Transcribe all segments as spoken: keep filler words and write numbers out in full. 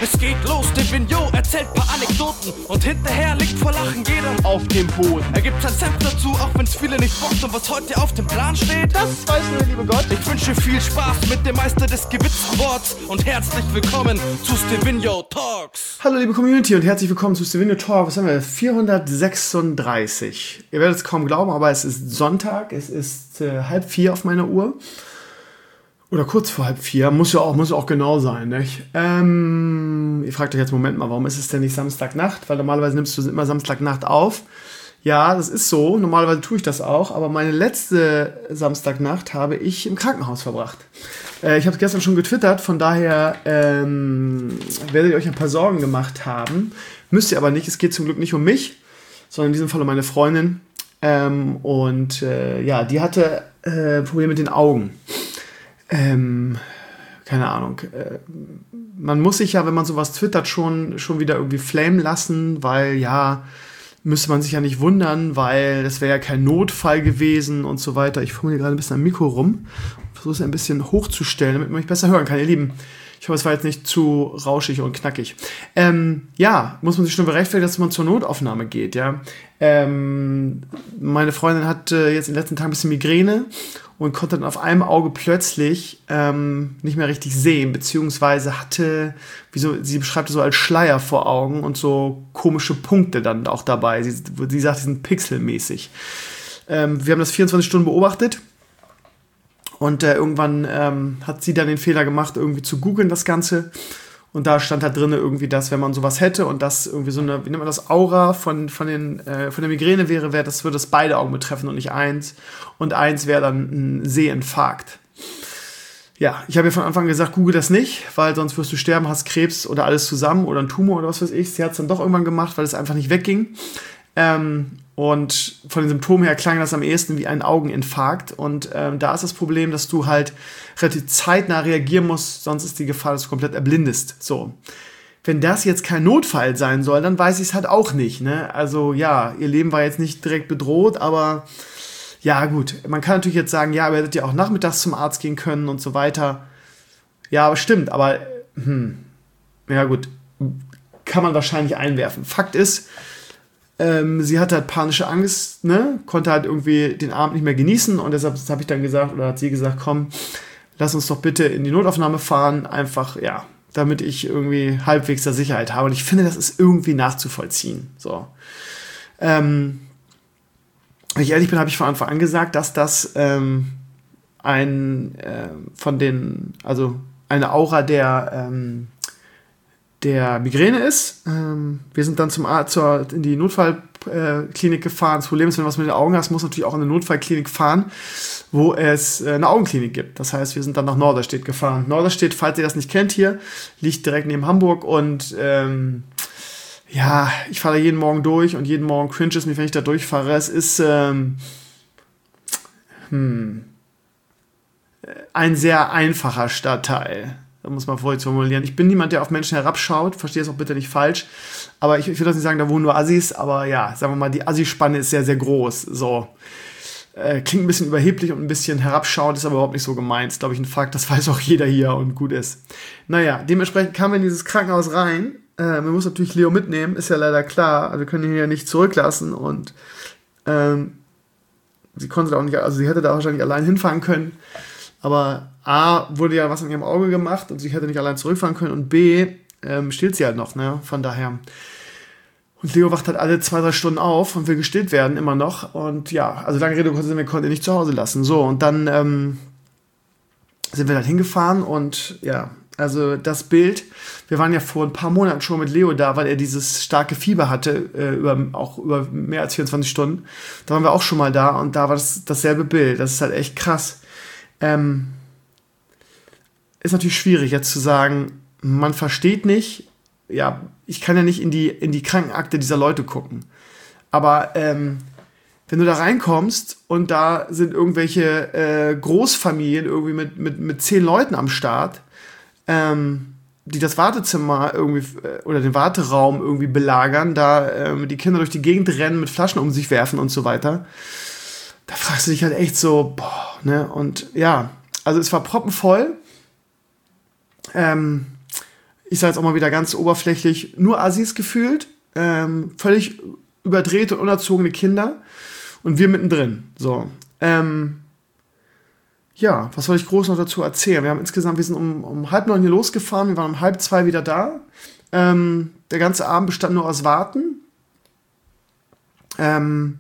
Es geht los, Divino erzählt paar Anekdoten und hinterher liegt vor Lachen jeder auf dem Boden. Er gibt sein Senf dazu, auch wenn's viele nicht bockt. Und was heute auf dem Plan steht, das weiß nur der liebe Gott. Ich wünsche viel Spaß mit dem Meister des gewitzten Worts und herzlich willkommen zu Stevino Talks. Hallo liebe Community und herzlich willkommen zu Stevino Talks. Was haben wir? vierhundertsechsunddreißig. Ihr werdet es kaum glauben, aber es ist Sonntag. Es ist äh, halb vier auf meiner Uhr. Oder kurz vor halb vier, muss ja auch, muss auch genau sein, nicht? Ähm, ihr fragt euch jetzt, Moment mal, warum ist es denn nicht Samstagnacht? Weil normalerweise nimmst du immer Samstagnacht auf. Ja, das ist so, normalerweise tue ich das auch, aber meine letzte Samstagnacht habe ich im Krankenhaus verbracht. Äh, ich habe es gestern schon getwittert, von daher ähm, werdet ihr euch ein paar Sorgen gemacht haben. Müsst ihr aber nicht, es geht zum Glück nicht um mich, sondern in diesem Fall um meine Freundin. Ähm, und äh, ja, die hatte äh, Probleme mit den Augen. Ähm, keine Ahnung. Äh, man muss sich ja, wenn man sowas twittert, schon, schon wieder irgendwie flamen lassen, weil ja, müsste man sich ja nicht wundern, weil das wäre ja kein Notfall gewesen und so weiter. Ich fummel hier gerade ein bisschen am Mikro rum, versuche es ein bisschen hochzustellen, damit man mich besser hören kann. Ihr Lieben, ich hoffe, es war jetzt nicht zu rauschig und knackig. Ähm, ja, muss man sich schon berechtfertigen, dass man zur Notaufnahme geht, ja. Ähm, meine Freundin hat äh, jetzt in den letzten Tagen ein bisschen Migräne und konnte dann auf einem Auge plötzlich ähm, nicht mehr richtig sehen, beziehungsweise hatte, wie so, sie beschreibt es so als Schleier vor Augen und so komische Punkte dann auch dabei. Sie, sie sagt, die sind pixelmäßig. Ähm, wir haben das vierundzwanzig Stunden beobachtet und äh, irgendwann ähm, hat sie dann den Fehler gemacht, irgendwie zu googeln das Ganze. Und da stand halt drin irgendwie, dass wenn man sowas hätte und das irgendwie so eine, wie nennt man das, Aura von, von, den, äh, von der Migräne wäre, wäre, das würde das beide Augen betreffen und nicht eins. Und eins wäre dann ein Sehinfarkt. Ja, ich habe ihr von Anfang an gesagt, google das nicht, weil sonst wirst du sterben, hast Krebs oder alles zusammen oder ein Tumor oder was weiß ich. Sie hat es dann doch irgendwann gemacht, weil es einfach nicht wegging. Ähm, und von den Symptomen her klang das am ehesten wie ein Augeninfarkt. Und ähm, da ist das Problem, dass du halt relativ zeitnah reagieren musst, sonst ist die Gefahr, dass du komplett erblindest. So. Wenn das jetzt kein Notfall sein soll, dann weiß ich es halt auch nicht, ne? Also ja, ihr Leben war jetzt nicht direkt bedroht, aber ja gut, man kann natürlich jetzt sagen, ja, ihr hättet ja auch nachmittags zum Arzt gehen können und so weiter. Ja, aber stimmt, aber hm, ja gut, kann man wahrscheinlich einwerfen. Fakt ist, Ähm, sie hatte halt panische Angst, ne? Konnte halt irgendwie den Abend nicht mehr genießen und deshalb habe ich dann gesagt, oder hat sie gesagt, komm, lass uns doch bitte in die Notaufnahme fahren, einfach, ja, damit ich irgendwie halbwegs da Sicherheit habe. Und ich finde, das ist irgendwie nachzuvollziehen. So. Ähm, wenn ich ehrlich bin, habe ich von Anfang an gesagt, dass das ähm, ein äh, von den, also eine Aura der ähm, der Migräne ist. Ähm, wir sind dann zum Arzt, zur, in die Notfallklinik äh, gefahren. Das Problem ist, wenn du was mit den Augen hast, musst du natürlich auch in eine Notfallklinik fahren, wo es äh, eine Augenklinik gibt. Das heißt, wir sind dann nach Norderstedt gefahren. Norderstedt, falls ihr das nicht kennt hier, liegt direkt neben Hamburg und ähm, ja, ich fahre da jeden Morgen durch und jeden Morgen cringe es mich, wenn ich da durchfahre. Es ist ähm, hm, ein sehr einfacher Stadtteil. Da muss man vorher formulieren. Ich bin niemand, der auf Menschen herabschaut. Verstehe es auch bitte nicht falsch. Aber ich, ich will das nicht sagen, da wohnen nur Assis. Aber ja, sagen wir mal, die Assi-Spanne ist sehr, sehr groß. So. Äh, klingt ein bisschen überheblich und ein bisschen herabschauend, ist aber überhaupt nicht so gemeint. Ist, glaube ich, ein Fakt. Das weiß auch jeder hier und gut ist. Naja, dementsprechend kamen wir in dieses Krankenhaus rein. Äh, man muss natürlich Leo mitnehmen, ist ja leider klar. Also wir können ihn ja nicht zurücklassen. Und ähm, sie konnte da auch nicht, also sie hätte da wahrscheinlich allein hinfahren können. Aber A, wurde ja was an ihrem Auge gemacht und sie hätte nicht allein zurückfahren können und B, ähm, stillt sie halt noch, ne, von daher. Und Leo wacht halt alle zwei, drei Stunden auf und will gestillt werden, immer noch. Und ja, also lange Rede, wir konnten ihn nicht zu Hause lassen. So, und dann ähm, sind wir halt hingefahren und ja, also das Bild, wir waren ja vor ein paar Monaten schon mit Leo da, weil er dieses starke Fieber hatte, äh, über, auch über mehr als vierundzwanzig Stunden. Da waren wir auch schon mal da und da war das dasselbe Bild. Das ist halt echt krass. Ähm, ist natürlich schwierig jetzt zu sagen, man versteht nicht, ja, ich kann ja nicht in die, in die Krankenakte dieser Leute gucken, aber ähm, wenn du da reinkommst und da sind irgendwelche äh, Großfamilien irgendwie mit, mit, mit zehn Leuten am Start, ähm, die das Wartezimmer irgendwie äh, oder den Warteraum irgendwie belagern, da ähm, die Kinder durch die Gegend rennen, mit Flaschen um sich werfen und so weiter, da fragst du dich halt echt so, boah, ne, und ja, also es war proppenvoll. Ähm, ich sage jetzt auch mal wieder ganz oberflächlich, nur Assis gefühlt, ähm, völlig überdrehte und unerzogene Kinder und wir mittendrin. So, ähm, ja, was soll ich groß noch dazu erzählen? Wir haben insgesamt, wir sind um, um halb neun hier losgefahren, wir waren um halb zwei wieder da. Ähm, der ganze Abend bestand nur aus Warten. Ähm,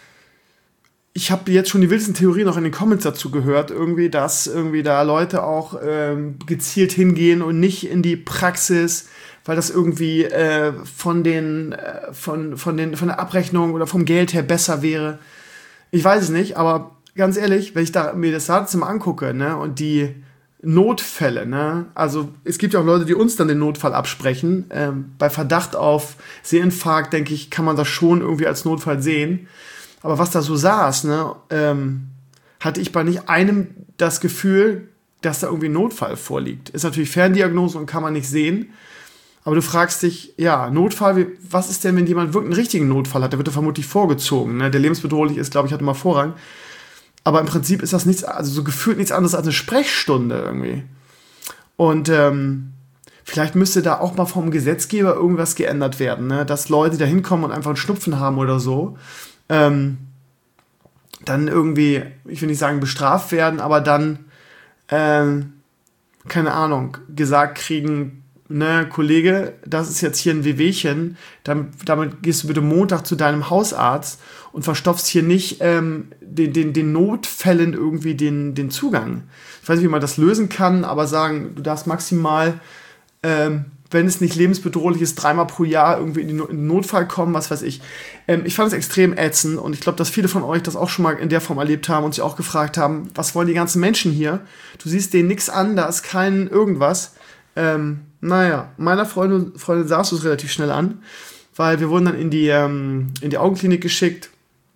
ich habe jetzt schon die wildesten Theorien noch in den Comments dazu gehört, irgendwie, dass irgendwie da Leute auch ähm, gezielt hingehen und nicht in die Praxis, weil das irgendwie äh, von den, äh, von, von den, von der Abrechnung oder vom Geld her besser wäre. Ich weiß es nicht, aber ganz ehrlich, wenn ich da mir das Wartezimmer angucke, ne, und die Notfälle, ne, also es gibt ja auch Leute, die uns dann den Notfall absprechen. Ähm, bei Verdacht auf Seherinfarkt, denke ich, kann man das schon irgendwie als Notfall sehen. Aber was da so saß, ne, ähm, hatte ich bei nicht einem das Gefühl, dass da irgendwie ein Notfall vorliegt. Ist natürlich Ferndiagnose und kann man nicht sehen. Aber du fragst dich, ja, Notfall, was ist denn, wenn jemand wirklich einen richtigen Notfall hat? Der wird ja vermutlich vorgezogen, ne? Der lebensbedrohlich ist, glaube ich, hat immer Vorrang. Aber im Prinzip ist das nichts, also so gefühlt nichts anderes als eine Sprechstunde irgendwie. Und ähm, vielleicht müsste da auch mal vom Gesetzgeber irgendwas geändert werden, ne? Dass Leute da hinkommen und einfach einen Schnupfen haben oder so. Ähm, dann irgendwie, ich will nicht sagen bestraft werden, aber dann, ähm, keine Ahnung, gesagt kriegen, ne, Kollege, das ist jetzt hier ein Wehwehchen, damit, damit gehst du bitte Montag zu deinem Hausarzt und verstopfst hier nicht ähm, den, den, den Notfällen irgendwie den, den Zugang. Ich weiß nicht, wie man das lösen kann, aber sagen, du darfst maximal, ähm, wenn es nicht lebensbedrohlich ist, dreimal pro Jahr irgendwie in den Notfall kommen, was weiß ich. Ähm, ich fand es extrem ätzend und ich glaube, dass viele von euch das auch schon mal in der Form erlebt haben und sich auch gefragt haben, was wollen die ganzen Menschen hier? Du siehst denen nichts an, da ist kein irgendwas. Ähm, naja, meiner Freundin, Freundin sahst du es relativ schnell an, weil wir wurden dann in die, ähm, in die Augenklinik geschickt.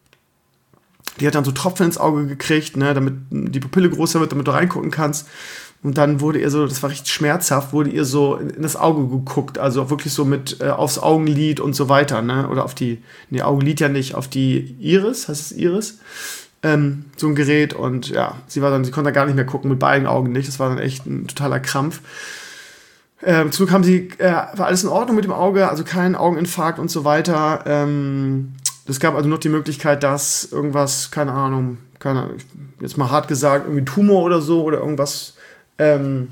Die hat dann so Tropfen ins Auge gekriegt, ne, damit die Pupille größer wird, damit du reingucken kannst. Und dann wurde ihr so, das war richtig schmerzhaft, wurde ihr so in, in das Auge geguckt, also wirklich so mit äh, aufs Augenlid und so weiter, ne, oder auf die, nee, Augenlid ja nicht, auf die Iris, heißt es Iris? Ähm, so ein Gerät und ja, sie war dann, sie konnte da gar nicht mehr gucken, mit beiden Augen nicht, das war dann echt ein totaler Krampf. Ähm, zurück haben sie, äh, war alles in Ordnung mit dem Auge, also kein Augeninfarkt und so weiter. Ähm, es gab also noch die Möglichkeit, dass irgendwas, keine Ahnung, keine Ahnung, jetzt mal hart gesagt, irgendwie Tumor oder so oder irgendwas, ähm,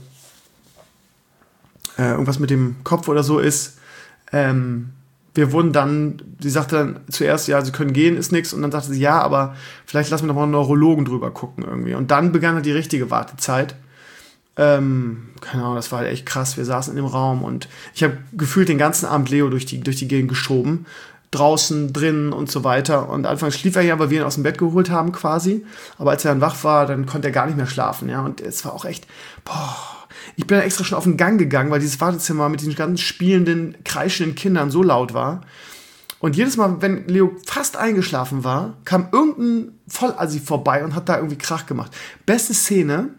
äh, irgendwas mit dem Kopf oder so ist. Ähm, wir wurden dann, sie sagte dann zuerst, ja, sie können gehen, ist nichts. Und dann sagte sie, ja, aber vielleicht lassen wir doch mal einen Neurologen drüber gucken irgendwie. Und dann begann halt die richtige Wartezeit. Ähm, keine Ahnung, das war halt echt krass. Wir saßen in dem Raum und ich habe gefühlt den ganzen Abend Leo durch die, durch die Gegend geschoben. Draußen, drinnen und so weiter. Und anfangs schlief er ja, weil wir ihn aus dem Bett geholt haben quasi. Aber als er dann wach war, dann konnte er gar nicht mehr schlafen. Ja, und es war auch echt, boah. Ich bin dann extra schon auf den Gang gegangen, weil dieses Wartezimmer mit diesen ganzen spielenden, kreischenden Kindern so laut war. Und jedes Mal, wenn Leo fast eingeschlafen war, kam irgendein Vollassi vorbei und hat da irgendwie Krach gemacht. Beste Szene,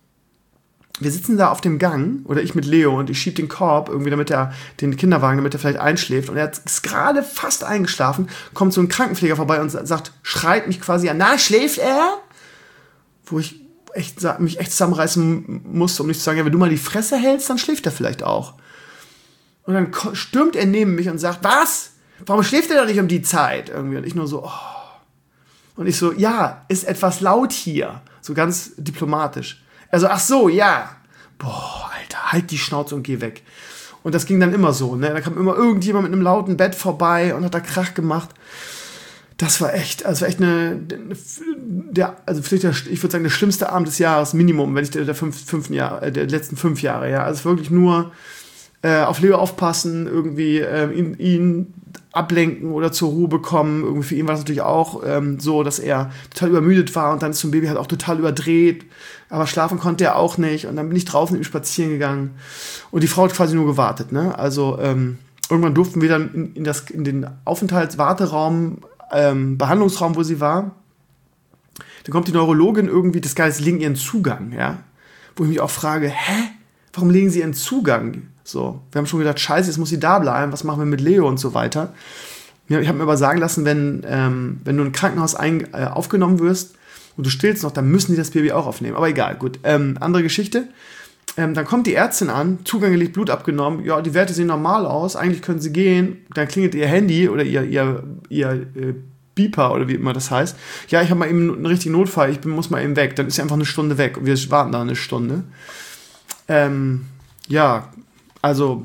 wir sitzen da auf dem Gang, oder ich mit Leo, und ich schieb den Korb irgendwie, damit er, den Kinderwagen, damit er vielleicht einschläft. Und er ist gerade fast eingeschlafen, kommt so ein Krankenpfleger vorbei und sagt, schreit mich quasi an, na, schläft er? Wo ich echt, mich echt zusammenreißen musste, um nicht zu sagen, ja, wenn du mal die Fresse hältst, dann schläft er vielleicht auch. Und dann stürmt er neben mich und sagt, was? Warum schläft er doch nicht um die Zeit? Irgendwie. Und ich nur so, oh. Und ich so, ja, ist etwas laut hier. So ganz diplomatisch. Also, ach so, ja. Boah, Alter, halt die Schnauze und geh weg. Und das ging dann immer so, ne? Da kam immer irgendjemand mit einem lauten Bett vorbei und hat da Krach gemacht. Das war echt, also echt eine, der, also vielleicht der, ich würde sagen, der schlimmste Abend des Jahres, Minimum, wenn ich der, der, fünf, fünften Jahr, der letzten fünf Jahre, ja. Also wirklich nur äh, auf Leo aufpassen, irgendwie äh, ihn, ihn ablenken oder zur Ruhe bekommen. Irgendwie für ihn war es natürlich auch ähm, so, dass er total übermüdet war und dann ist so ein Baby halt auch total überdreht. Aber schlafen konnte er auch nicht. Und dann bin ich draußen mit ihm spazieren gegangen. Und die Frau hat quasi nur gewartet, ne? Also ähm, irgendwann durften wir dann in, in, das, in den Aufenthaltswarteraum, ähm, Behandlungsraum, wo sie war. Dann kommt die Neurologin irgendwie, das Geist legen ihren Zugang, ja? Wo ich mich auch frage, hä? Warum legen sie ihren Zugang? So, wir haben schon gedacht, scheiße, jetzt muss sie da bleiben, was machen wir mit Leo und so weiter. Ich habe mir aber sagen lassen, wenn, ähm, wenn du in ein Krankenhaus ein, äh, aufgenommen wirst und du stillst noch, dann müssen die das Baby auch aufnehmen. Aber egal, gut. Ähm, andere Geschichte. ähm, dann kommt die Ärztin an, Zugang gelegt, Blut abgenommen, ja, die Werte sehen normal aus, eigentlich können sie gehen, dann klingelt ihr Handy oder ihr, ihr, ihr äh, Beeper oder wie immer das heißt. Ja, ich habe mal eben einen richtigen Notfall, ich bin, muss mal eben weg. Dann ist sie einfach eine Stunde weg und wir warten da eine Stunde. Ähm, ja, also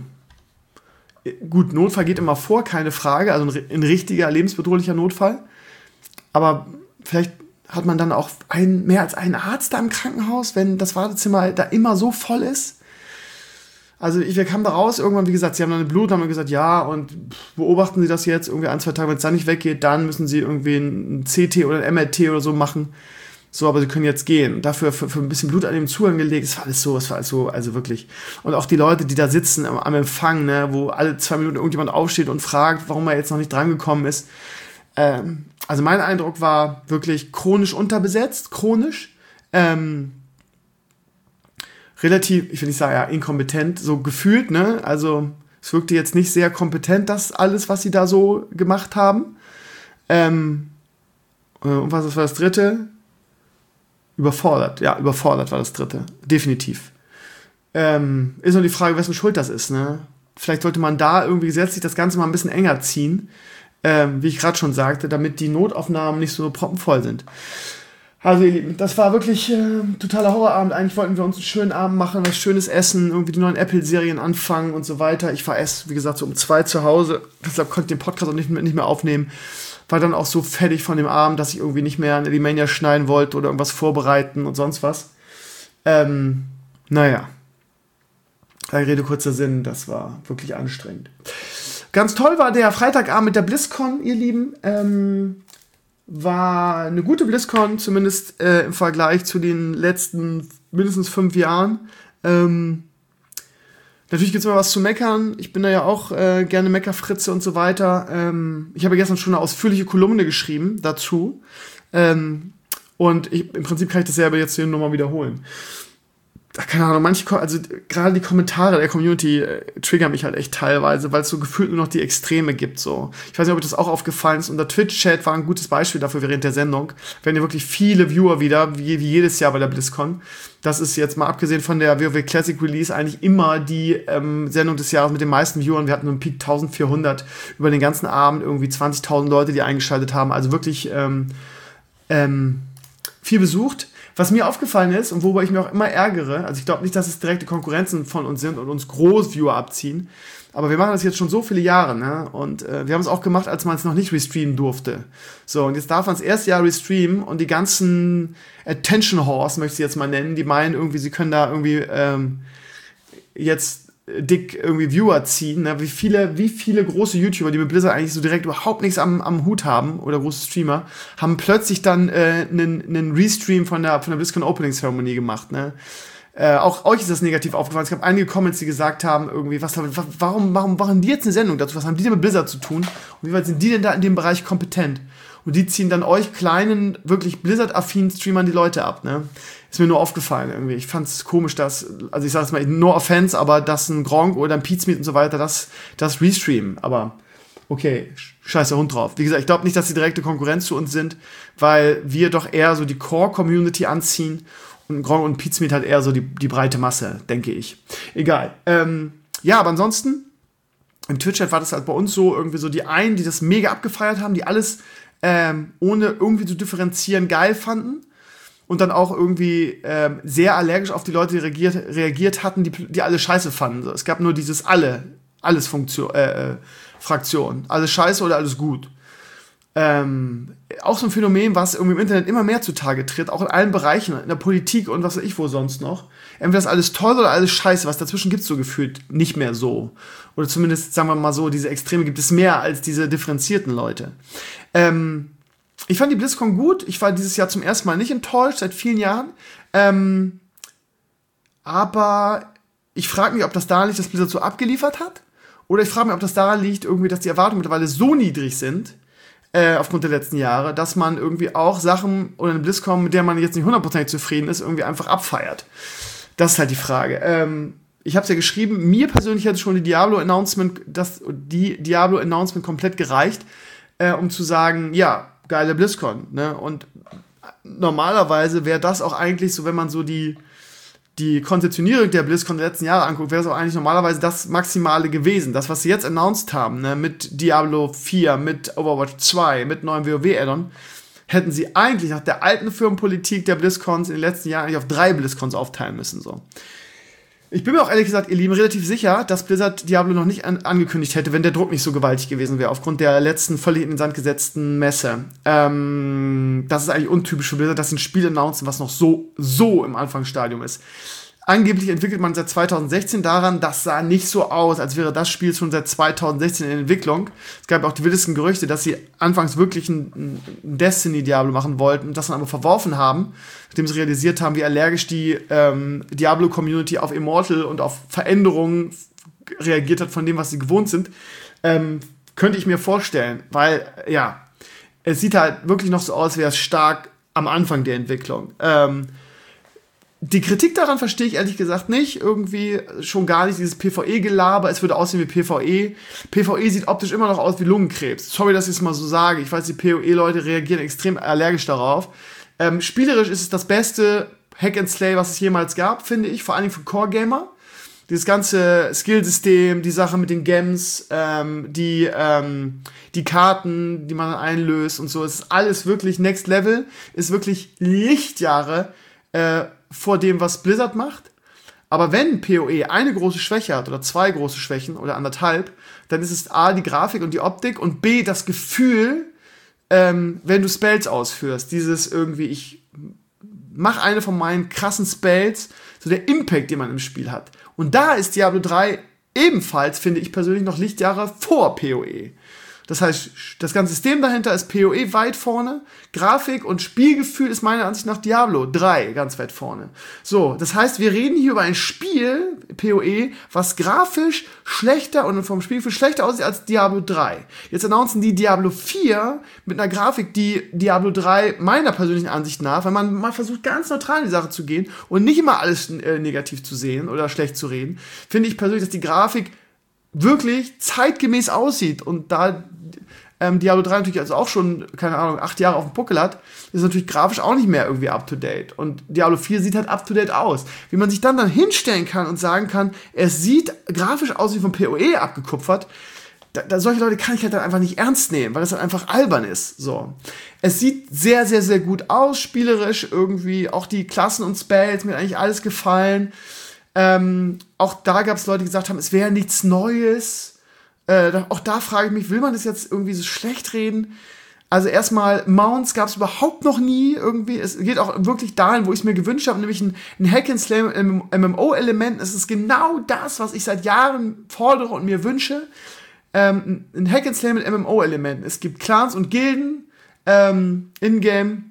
gut, Notfall geht immer vor, keine Frage, also ein, ein richtiger, lebensbedrohlicher Notfall. Aber vielleicht hat man dann auch ein, mehr als einen Arzt da im Krankenhaus, wenn das Wartezimmer da immer so voll ist. Also ich, wir kamen da raus, irgendwann, wie gesagt, sie haben dann eine Blut, haben gesagt, ja, und beobachten Sie das jetzt irgendwie ein, zwei Tage, wenn es dann nicht weggeht, dann müssen Sie irgendwie ein C T oder ein M R T oder so machen. So, aber Sie können jetzt gehen. Dafür für, für ein bisschen Blut an dem Zugang gelegt, es war alles so, es war alles so, also wirklich. Und auch die Leute, die da sitzen am, am Empfang, ne, wo alle zwei Minuten irgendjemand aufsteht und fragt, warum er jetzt noch nicht drangekommen ist. Ähm, also mein Eindruck war wirklich chronisch unterbesetzt, chronisch. Ähm, relativ, ich will nicht sagen, ja, inkompetent, so gefühlt, ne? Also es wirkte jetzt nicht sehr kompetent, das alles, was sie da so gemacht haben. Ähm, und was war das dritte? Überfordert, ja, überfordert war das dritte, definitiv. Ähm, ist nur die Frage, wessen Schuld das ist, ne? Vielleicht sollte man da irgendwie gesetzlich das Ganze mal ein bisschen enger ziehen, ähm, wie ich gerade schon sagte, damit die Notaufnahmen nicht so proppenvoll sind. Also ihr Lieben, das war wirklich äh, totaler Horrorabend. Eigentlich wollten wir uns einen schönen Abend machen, was schönes essen, irgendwie die neuen Apple-Serien anfangen und so weiter. Ich war erst, wie gesagt, so um zwei zu Hause, deshalb konnte ich den Podcast auch nicht, nicht mehr aufnehmen. War dann auch so fertig von dem Abend, dass ich irgendwie nicht mehr eine Elimania schneiden wollte oder irgendwas vorbereiten und sonst was. Ähm, naja. Lange Rede, kurzer Sinn, das war wirklich anstrengend. Ganz toll war der Freitagabend mit der BlizzCon, ihr Lieben. Ähm, war eine gute BlizzCon, zumindest äh, im Vergleich zu den letzten mindestens fünf Jahren. Ähm, natürlich gibt es immer was zu meckern. Ich bin da ja auch äh, gerne Meckerfritze und so weiter. Ähm, ich habe gestern schon eine ausführliche Kolumne geschrieben dazu. Ähm, und ich, im Prinzip kann ich dasselbe jetzt hier nochmal wiederholen. Keine Ahnung, manche, also gerade die Kommentare der Community äh, triggern mich halt echt teilweise, weil es so gefühlt nur noch die Extreme gibt, so. Ich weiß nicht, ob euch das auch aufgefallen ist, und der Twitch-Chat war ein gutes Beispiel dafür während der Sendung. Wir hatten ja wirklich viele Viewer wieder, wie, wie jedes Jahr bei der BlizzCon. Das ist jetzt mal abgesehen von der WoW Classic Release eigentlich immer die ähm, Sendung des Jahres mit den meisten Viewern. Wir hatten einen Peak eintausendvierhundert über den ganzen Abend, irgendwie zwanzigtausend Leute, die eingeschaltet haben, also wirklich ähm, ähm, viel besucht. Was mir aufgefallen ist und worüber ich mich auch immer ärgere, also ich glaube nicht, dass es direkte Konkurrenzen von uns sind und uns Großviewer abziehen, aber wir machen das jetzt schon so viele Jahre, ne? Und äh, wir haben es auch gemacht, als man es noch nicht restreamen durfte. So, und jetzt darf man das erste Jahr restreamen und die ganzen Attention Horse, möchte ich sie jetzt mal nennen, die meinen irgendwie, sie können da irgendwie ähm, jetzt dick irgendwie Viewer ziehen, ne? Wie viele, wie viele große YouTuber, die mit Blizzard eigentlich so direkt überhaupt nichts am, am Hut haben, oder große Streamer, haben plötzlich dann äh, einen, einen Restream von der, von der BlizzCon Opening Ceremony gemacht, ne? Äh, auch euch ist das negativ aufgefallen. Es gab einige Comments, die gesagt haben, irgendwie, was, warum, warum machen die jetzt eine Sendung dazu? Was haben die denn mit Blizzard zu tun? Und wie weit sind die denn da in dem Bereich kompetent? Und die ziehen dann euch kleinen, wirklich Blizzard-affinen Streamern die Leute ab, ne? Ist mir nur aufgefallen irgendwie. Ich fand's komisch, dass, also ich sag es mal, no offense, aber dass ein Gronk oder ein Pizmeet und so weiter, das, das restreamen. Aber okay, scheiß der Hund drauf. Wie gesagt, ich glaube nicht, dass die direkte Konkurrenz zu uns sind, weil wir doch eher so die Core-Community anziehen und Gronk und Pizmeet halt eher so die, die breite Masse, denke ich. Egal. Ähm, ja, aber ansonsten, im Twitch-Chat war das halt bei uns so, irgendwie so die einen, die das mega abgefeiert haben, die alles ähm, ohne irgendwie zu differenzieren geil fanden. Und dann auch irgendwie ähm, sehr allergisch auf die Leute, die reagiert, reagiert hatten, die, die alle scheiße fanden. So, es gab nur dieses alle, alles Funktion, äh, Fraktion. Alles scheiße oder alles gut. Ähm, auch so ein Phänomen, was irgendwie im Internet immer mehr zutage tritt, auch in allen Bereichen, in der Politik und was weiß ich wo sonst noch. Entweder ist alles toll oder alles scheiße. Was dazwischen gibt es so gefühlt nicht mehr so. Oder zumindest, sagen wir mal so, diese Extreme gibt es mehr als diese differenzierten Leute. Ähm, Ich fand die BlizzCon gut. Ich war dieses Jahr zum ersten Mal nicht enttäuscht, seit vielen Jahren. Ähm, aber ich frage mich, ob das daran liegt, dass Blizzard so abgeliefert hat. Oder ich frage mich, ob das daran liegt, irgendwie, dass die Erwartungen mittlerweile so niedrig sind, äh, aufgrund der letzten Jahre, dass man irgendwie auch Sachen oder eine BlizzCon, mit der man jetzt nicht hundertprozentig zufrieden ist, irgendwie einfach abfeiert. Das ist halt die Frage. Ähm, ich habe es ja geschrieben, mir persönlich hätte schon die Diablo-Announcement, das, die Diablo-Announcement komplett gereicht, äh, um zu sagen, ja, geile BlizzCon, ne? Und normalerweise wäre das auch eigentlich so, wenn man so die die Konzeptionierung der BlizzCon der letzten Jahre anguckt, wäre es auch eigentlich normalerweise das Maximale gewesen. Das, was sie jetzt announced haben, ne, mit Diablo vier, mit Overwatch zwei, mit neuem WoW-Addon, hätten sie eigentlich nach der alten Firmenpolitik der BlizzCons in den letzten Jahren eigentlich auf drei BlizzCons aufteilen müssen. So. Ich bin mir auch ehrlich gesagt, ihr Lieben, relativ sicher, dass Blizzard Diablo noch nicht an- angekündigt hätte, wenn der Druck nicht so gewaltig gewesen wäre, aufgrund der letzten völlig in den Sand gesetzten Messe. Ähm, das ist eigentlich untypisch für Blizzard, dass sie ein Spiel announcen, was noch so, so im Anfangsstadium ist. Angeblich entwickelt man seit zwanzig sechzehn daran, das sah nicht so aus, als wäre das Spiel schon seit zwanzig sechzehn in Entwicklung. Es gab auch die wildesten Gerüchte, dass sie anfangs wirklich ein, ein Destiny-Diablo machen wollten, das dann aber verworfen haben, nachdem sie realisiert haben, wie allergisch die ähm, Diablo-Community auf Immortal und auf Veränderungen reagiert hat von dem, was sie gewohnt sind. Ähm, könnte ich mir vorstellen, weil, ja, es sieht halt wirklich noch so aus, als wäre es stark am Anfang der Entwicklung. Ähm, Die Kritik daran verstehe ich ehrlich gesagt nicht. Irgendwie schon gar nicht dieses PvE-Gelaber. Es würde aussehen wie PvE. PvE sieht optisch immer noch aus wie Lungenkrebs. Sorry, dass ich es mal so sage. Ich weiß, die PvE-Leute reagieren extrem allergisch darauf. Ähm, spielerisch ist es das beste Hack-and-Slay, was es jemals gab, finde ich. Vor allem für Core-Gamer. Dieses ganze Skillsystem, die Sache mit den Gems, ähm, die, ähm, die Karten, die man einlöst und so. Es ist alles wirklich Next Level. Ist wirklich Lichtjahre äh, vor dem, was Blizzard macht. Aber wenn PoE eine große Schwäche hat oder zwei große Schwächen oder anderthalb, dann ist es A, die Grafik und die Optik und B, das Gefühl, ähm, wenn du Spells ausführst. Dieses irgendwie, ich mach eine von meinen krassen Spells, so der Impact, den man im Spiel hat. Und da ist Diablo drei ebenfalls, finde ich persönlich, noch Lichtjahre vor PoE. Das heißt, das ganze System dahinter ist PoE weit vorne. Grafik und Spielgefühl ist meiner Ansicht nach Diablo drei ganz weit vorne. So, das heißt, wir reden hier über ein Spiel, PoE, was grafisch schlechter und vom Spielgefühl schlechter aussieht als Diablo drei. Jetzt announcen die Diablo vier mit einer Grafik, die Diablo drei meiner persönlichen Ansicht nach, wenn man mal versucht, ganz neutral in die Sache zu gehen und nicht immer alles äh, negativ zu sehen oder schlecht zu reden, finde ich persönlich, dass die Grafik wirklich zeitgemäß aussieht und da ähm, Diablo drei natürlich also auch schon, keine Ahnung, acht Jahre auf dem Puckel hat, ist natürlich grafisch auch nicht mehr irgendwie up-to-date. Und Diablo vier sieht halt up-to-date aus. Wie man sich dann dann hinstellen kann und sagen kann, es sieht grafisch aus wie vom PoE abgekupfert, da, da solche Leute kann ich halt dann einfach nicht ernst nehmen, weil das halt einfach albern ist. So. Es sieht sehr, sehr, sehr gut aus, spielerisch irgendwie, auch die Klassen und Spells, mir hat eigentlich alles gefallen. Ähm, auch da gab es Leute, die gesagt haben, es wäre nichts Neues. Äh, da, auch da frage ich mich, will man das jetzt irgendwie so schlecht reden? Also erstmal, Mounts gab es überhaupt noch nie irgendwie. Es geht auch wirklich dahin, wo ich es mir gewünscht habe, nämlich ein, ein Hack-and-Slay M M O-Element. Es ist genau das, was ich seit Jahren fordere und mir wünsche. Ähm, ein Hack-and-Slay mit M M O-Elementen. Es gibt Clans und Gilden ähm, in-game.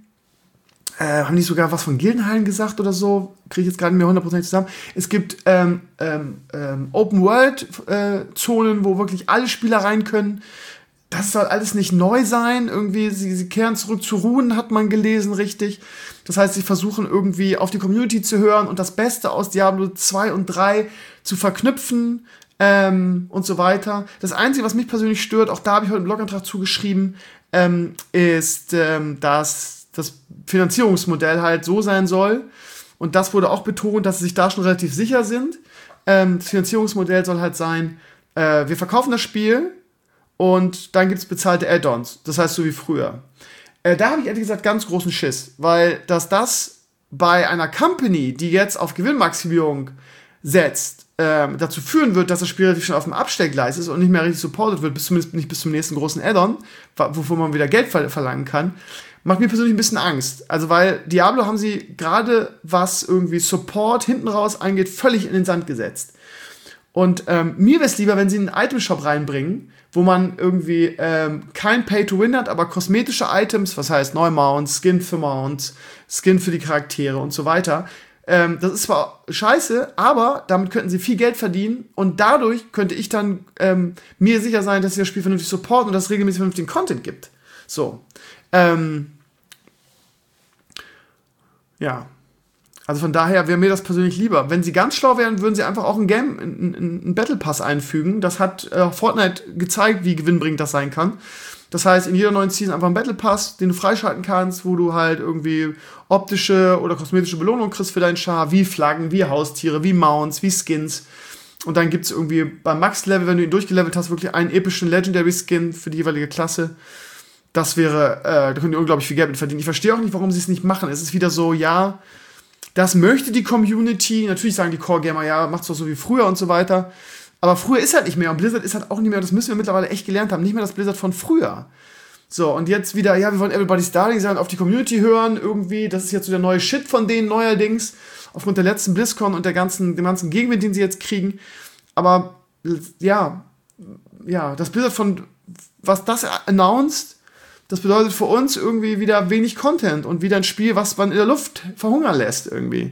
Äh, haben die sogar was von Gildenhallen gesagt oder so? Kriege ich jetzt gerade nicht mehr hundertprozentig zusammen. Es gibt ähm, ähm, ähm, Open-World-Zonen, äh, wo wirklich alle Spieler rein können. Das soll alles nicht neu sein. Irgendwie, sie, sie kehren zurück zu Runen, hat man gelesen, richtig. Das heißt, sie versuchen irgendwie auf die Community zu hören und das Beste aus Diablo zwei und drei zu verknüpfen ähm, und so weiter. Das Einzige, was mich persönlich stört, auch da habe ich heute einen Blogantrag zugeschrieben, ähm, ist, ähm, dass das Finanzierungsmodell halt so sein soll. Und das wurde auch betont, dass sie sich da schon relativ sicher sind. Ähm, das Finanzierungsmodell soll halt sein, äh, wir verkaufen das Spiel und dann gibt es bezahlte Add-ons. Das heißt, so wie früher. Äh, da habe ich ehrlich gesagt ganz großen Schiss, weil dass das bei einer Company, die jetzt auf Gewinnmaximierung setzt, ähm, dazu führen wird, dass das Spiel relativ schon auf dem Abstellgleis ist und nicht mehr richtig supported wird, bis zumindest nicht bis zum nächsten großen Add-on, wovon man wieder Geld ver- verlangen kann, macht mir persönlich ein bisschen Angst. Also, weil Diablo haben sie gerade, was irgendwie Support hinten raus angeht, völlig in den Sand gesetzt. Und ähm, mir wäre es lieber, wenn sie einen Item-Shop reinbringen, wo man irgendwie ähm, kein Pay-to-Win hat, aber kosmetische Items, was heißt Neumounts, Skin für Mounts, Skin für die Charaktere und so weiter. Ähm, das ist zwar scheiße, aber damit könnten sie viel Geld verdienen und dadurch könnte ich dann ähm, mir sicher sein, dass sie das Spiel vernünftig supporten und dass es regelmäßig vernünftigen Content gibt. So. Ähm, ja. Also von daher wäre mir das persönlich lieber. Wenn sie ganz schlau wären, würden sie einfach auch ein Game, einen Battle Pass einfügen. Das hat äh, Fortnite gezeigt, wie gewinnbringend das sein kann. Das heißt, in jeder neuen Season einfach einen Battle Pass, den du freischalten kannst, wo du halt irgendwie optische oder kosmetische Belohnungen kriegst für deinen Char, wie Flaggen, wie Haustiere, wie Mounts, wie Skins. Und dann gibt es irgendwie beim Max-Level, wenn du ihn durchgelevelt hast, wirklich einen epischen Legendary-Skin für die jeweilige Klasse. Das wäre, äh, da könnt ihr unglaublich viel Geld mit verdienen. Ich verstehe auch nicht, warum sie es nicht machen. Es ist wieder so, ja, das möchte die Community. Natürlich sagen die Core-Gamer, ja, macht's doch so wie früher und so weiter. Aber früher ist halt nicht mehr. Und Blizzard ist halt auch nicht mehr, das müssen wir mittlerweile echt gelernt haben, nicht mehr das Blizzard von früher. So, und jetzt wieder, ja, wir wollen Everybody's Darling sein, auf die Community hören irgendwie. Das ist jetzt so der neue Shit von denen neuerdings. Aufgrund der letzten BlizzCon und der ganzen, dem ganzen Gegenwind, den sie jetzt kriegen. Aber, ja, ja, das Blizzard von, was das announced, das bedeutet für uns irgendwie wieder wenig Content und wieder ein Spiel, was man in der Luft verhungern lässt irgendwie.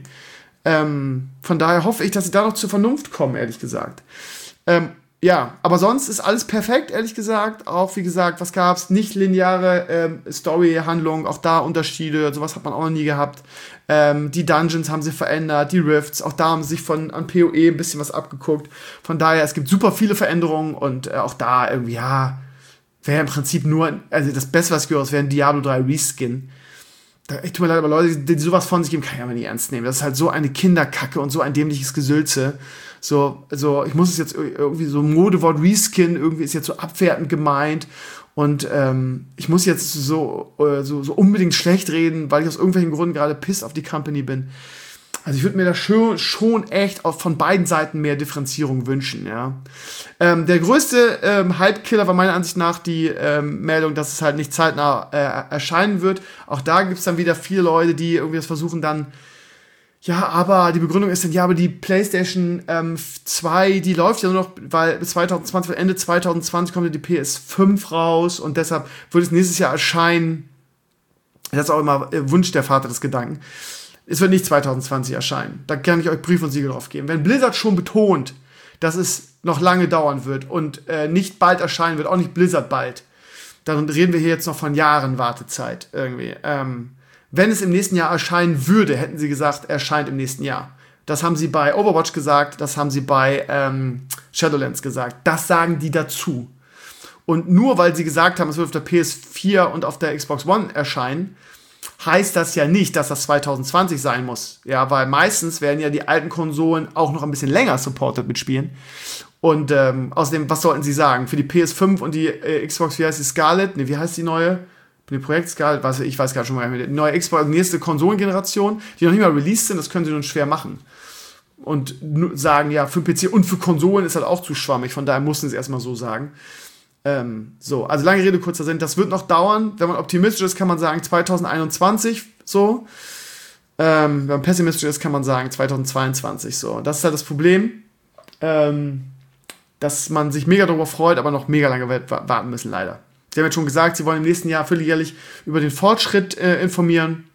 Ähm, von daher hoffe ich, dass sie da noch zur Vernunft kommen, ehrlich gesagt. Ähm, ja, aber sonst ist alles perfekt, ehrlich gesagt. Auch, wie gesagt, was gab's? Nicht lineare ähm, Story-Handlung, auch da Unterschiede, sowas hat man auch noch nie gehabt. Ähm, die Dungeons haben sie verändert, die Rifts, auch da haben sie sich von an P O E ein bisschen was abgeguckt. Von daher, es gibt super viele Veränderungen und äh, auch da irgendwie, ja, wäre im Prinzip nur, also das Beste, was gehört, wäre ein Diablo drei Reskin. Da, ich tut mir leid, aber Leute, die, die sowas von sich geben, kann ich aber nicht ernst nehmen. Das ist halt so eine Kinderkacke und so ein dämliches Gesülze. So, also ich muss es jetzt irgendwie so Modewort Reskin, irgendwie ist jetzt so abwertend gemeint. Und ähm, ich muss jetzt so, äh, so, so unbedingt schlecht reden, weil ich aus irgendwelchen Gründen gerade pissed auf die Company bin. Also ich würde mir da schon, schon echt auch von beiden Seiten mehr Differenzierung wünschen, ja. Ähm, der größte ähm, Hype-Killer war meiner Ansicht nach die ähm, Meldung, dass es halt nicht zeitnah äh, erscheinen wird. Auch da gibt es dann wieder viele Leute, die irgendwie das versuchen dann, ja, aber die Begründung ist dann, ja, aber die PlayStation ähm, zwei, die läuft ja nur noch, weil bis zwanzig zwanzig, Ende zwanzig zwanzig kommt ja die P S fünf raus und deshalb wird es nächstes Jahr erscheinen. Das ist auch immer äh, Wunsch der Vater des Gedanken. Es wird nicht zwanzig zwanzig erscheinen. Da kann ich euch Brief und Siegel drauf geben. Wenn Blizzard schon betont, dass es noch lange dauern wird und äh, nicht bald erscheinen wird, auch nicht Blizzard bald, dann reden wir hier jetzt noch von Jahren Wartezeit irgendwie. Ähm, wenn es im nächsten Jahr erscheinen würde, hätten sie gesagt, erscheint im nächsten Jahr. Das haben sie bei Overwatch gesagt, das haben sie bei ähm, Shadowlands gesagt. Das sagen die dazu. Und nur weil sie gesagt haben, es wird auf der P S vier und auf der Xbox One erscheinen, heißt das ja nicht, dass das zwanzig zwanzig sein muss. Ja, weil meistens werden ja die alten Konsolen auch noch ein bisschen länger supported mit Spielen. Und ähm, außerdem, was sollten sie sagen? Für die P S fünf und die äh, Xbox, wie heißt die, Scarlett? Ne, wie heißt die neue? Die Projekt Scarlett, weiß ich, ich weiß gar nicht schon mal. Die neue Xbox, nächste Konsolengeneration, die noch nicht mal released sind, das können sie nun schwer machen. Und sagen, ja, für P C und für Konsolen ist halt auch zu schwammig. Von daher mussten sie erstmal so sagen. Ähm, so, also lange Rede, kurzer Sinn, das wird noch dauern. Wenn man optimistisch ist, kann man sagen zwanzig einundzwanzig, so. Ähm, wenn man pessimistisch ist, kann man sagen zwanzig zweiundzwanzig, so. Das ist halt das Problem, ähm, dass man sich mega darüber freut, aber noch mega lange warten müssen, leider. Sie haben jetzt schon gesagt, sie wollen im nächsten Jahr vierteljährlich über den Fortschritt äh, informieren.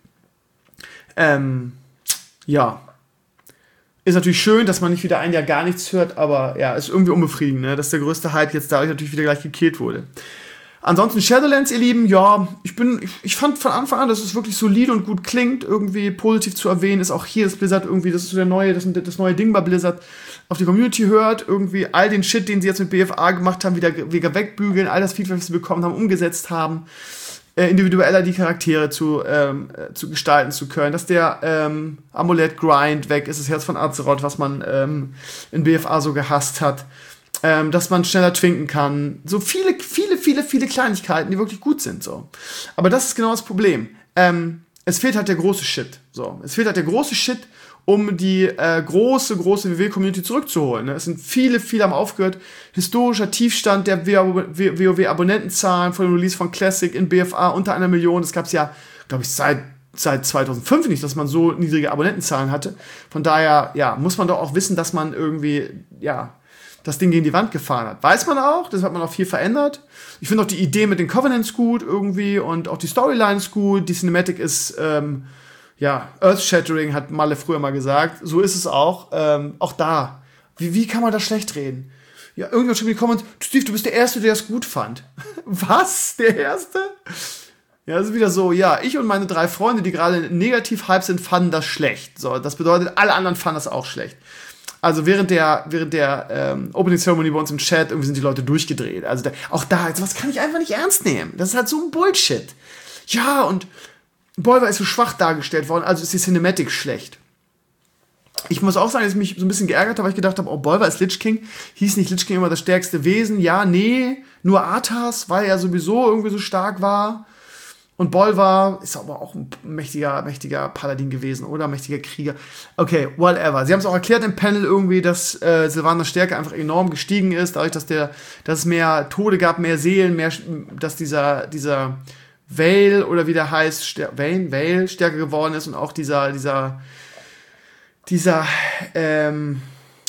Ähm, ja. Ist natürlich schön, dass man nicht wieder ein Jahr gar nichts hört, aber ja, ist irgendwie unbefriedigend, ne? Dass der größte Hype jetzt dadurch natürlich wieder gleich gekillt wurde. Ansonsten Shadowlands, ihr Lieben, ja, ich bin, ich, ich fand von Anfang an, dass es wirklich solide und gut klingt, irgendwie positiv zu erwähnen, ist auch hier das Blizzard irgendwie, das ist so der neue, das, das neue Ding bei Blizzard, auf die Community hört, irgendwie all den Shit, den sie jetzt mit B F A gemacht haben, wieder, wieder wegbügeln, all das Feedback, was sie bekommen haben, umgesetzt haben, äh, individueller die Charaktere zu, ähm, zu gestalten zu können, dass der ähm, Amulett-Grind weg ist, das Herz von Azeroth, was man ähm, in B F A so gehasst hat. Ähm, dass man schneller twinken kann. So viele, viele, viele, viele Kleinigkeiten, die wirklich gut sind. So. Aber das ist genau das Problem. Ähm, es fehlt halt der große Shit. So. Es fehlt halt der große Shit, um die äh, große, große W W-Community zurückzuholen. Ne? Es sind viele, viele haben aufgehört. Historischer Tiefstand der W O W-Abonnentenzahlen von dem Release von Classic in B F A unter einer Million. Das gab es ja, glaube ich, seit seit zweitausendfünf nicht, dass man so niedrige Abonnentenzahlen hatte. Von daher, ja, muss man doch auch wissen, dass man irgendwie, ja, das Ding gegen die Wand gefahren hat. Weiß man auch, das hat man auch viel verändert. Ich finde auch die Idee mit den Covenants gut irgendwie und auch die Storyline ist gut. Die Cinematic ist, ähm, ja, earth-shattering, hat Malle früher mal gesagt. So ist es auch. Ähm, auch da. Wie, wie kann man das schlecht reden? Ja, irgendjemand schreibt in die Comments, Steve, du bist der Erste, der es gut fand. Was? Der Erste? Ja, das ist wieder so, ja, ich und meine drei Freunde, die gerade negativ hype sind, fanden das schlecht. So, das bedeutet, alle anderen fanden das auch schlecht. Also während der, während der ähm, Opening Ceremony bei uns im Chat irgendwie sind die Leute durchgedreht. Also da, auch da, sowas kann ich einfach nicht ernst nehmen. Das ist halt so ein Bullshit. Ja, und Bolvar ist so schwach dargestellt worden, also ist die Cinematic schlecht. Ich muss auch sagen, dass ich mich so ein bisschen geärgert habe, weil ich gedacht habe, oh, Bolvar ist Lich King. Hieß nicht Lich King immer das stärkste Wesen? Ja, nee, nur Arthas, weil er sowieso irgendwie so stark war. Und Bolvar ist aber auch ein mächtiger, mächtiger Paladin gewesen, oder? Mächtiger Krieger. Okay, whatever. Sie haben es auch erklärt im Panel irgendwie, dass äh, Sylvaners Stärke einfach enorm gestiegen ist, dadurch, dass, der, dass es mehr Tode gab, mehr Seelen, mehr, dass dieser, dieser Vale, oder wie der heißt, Stär- Vale, Vale stärker geworden ist und auch dieser, dieser, dieser ähm,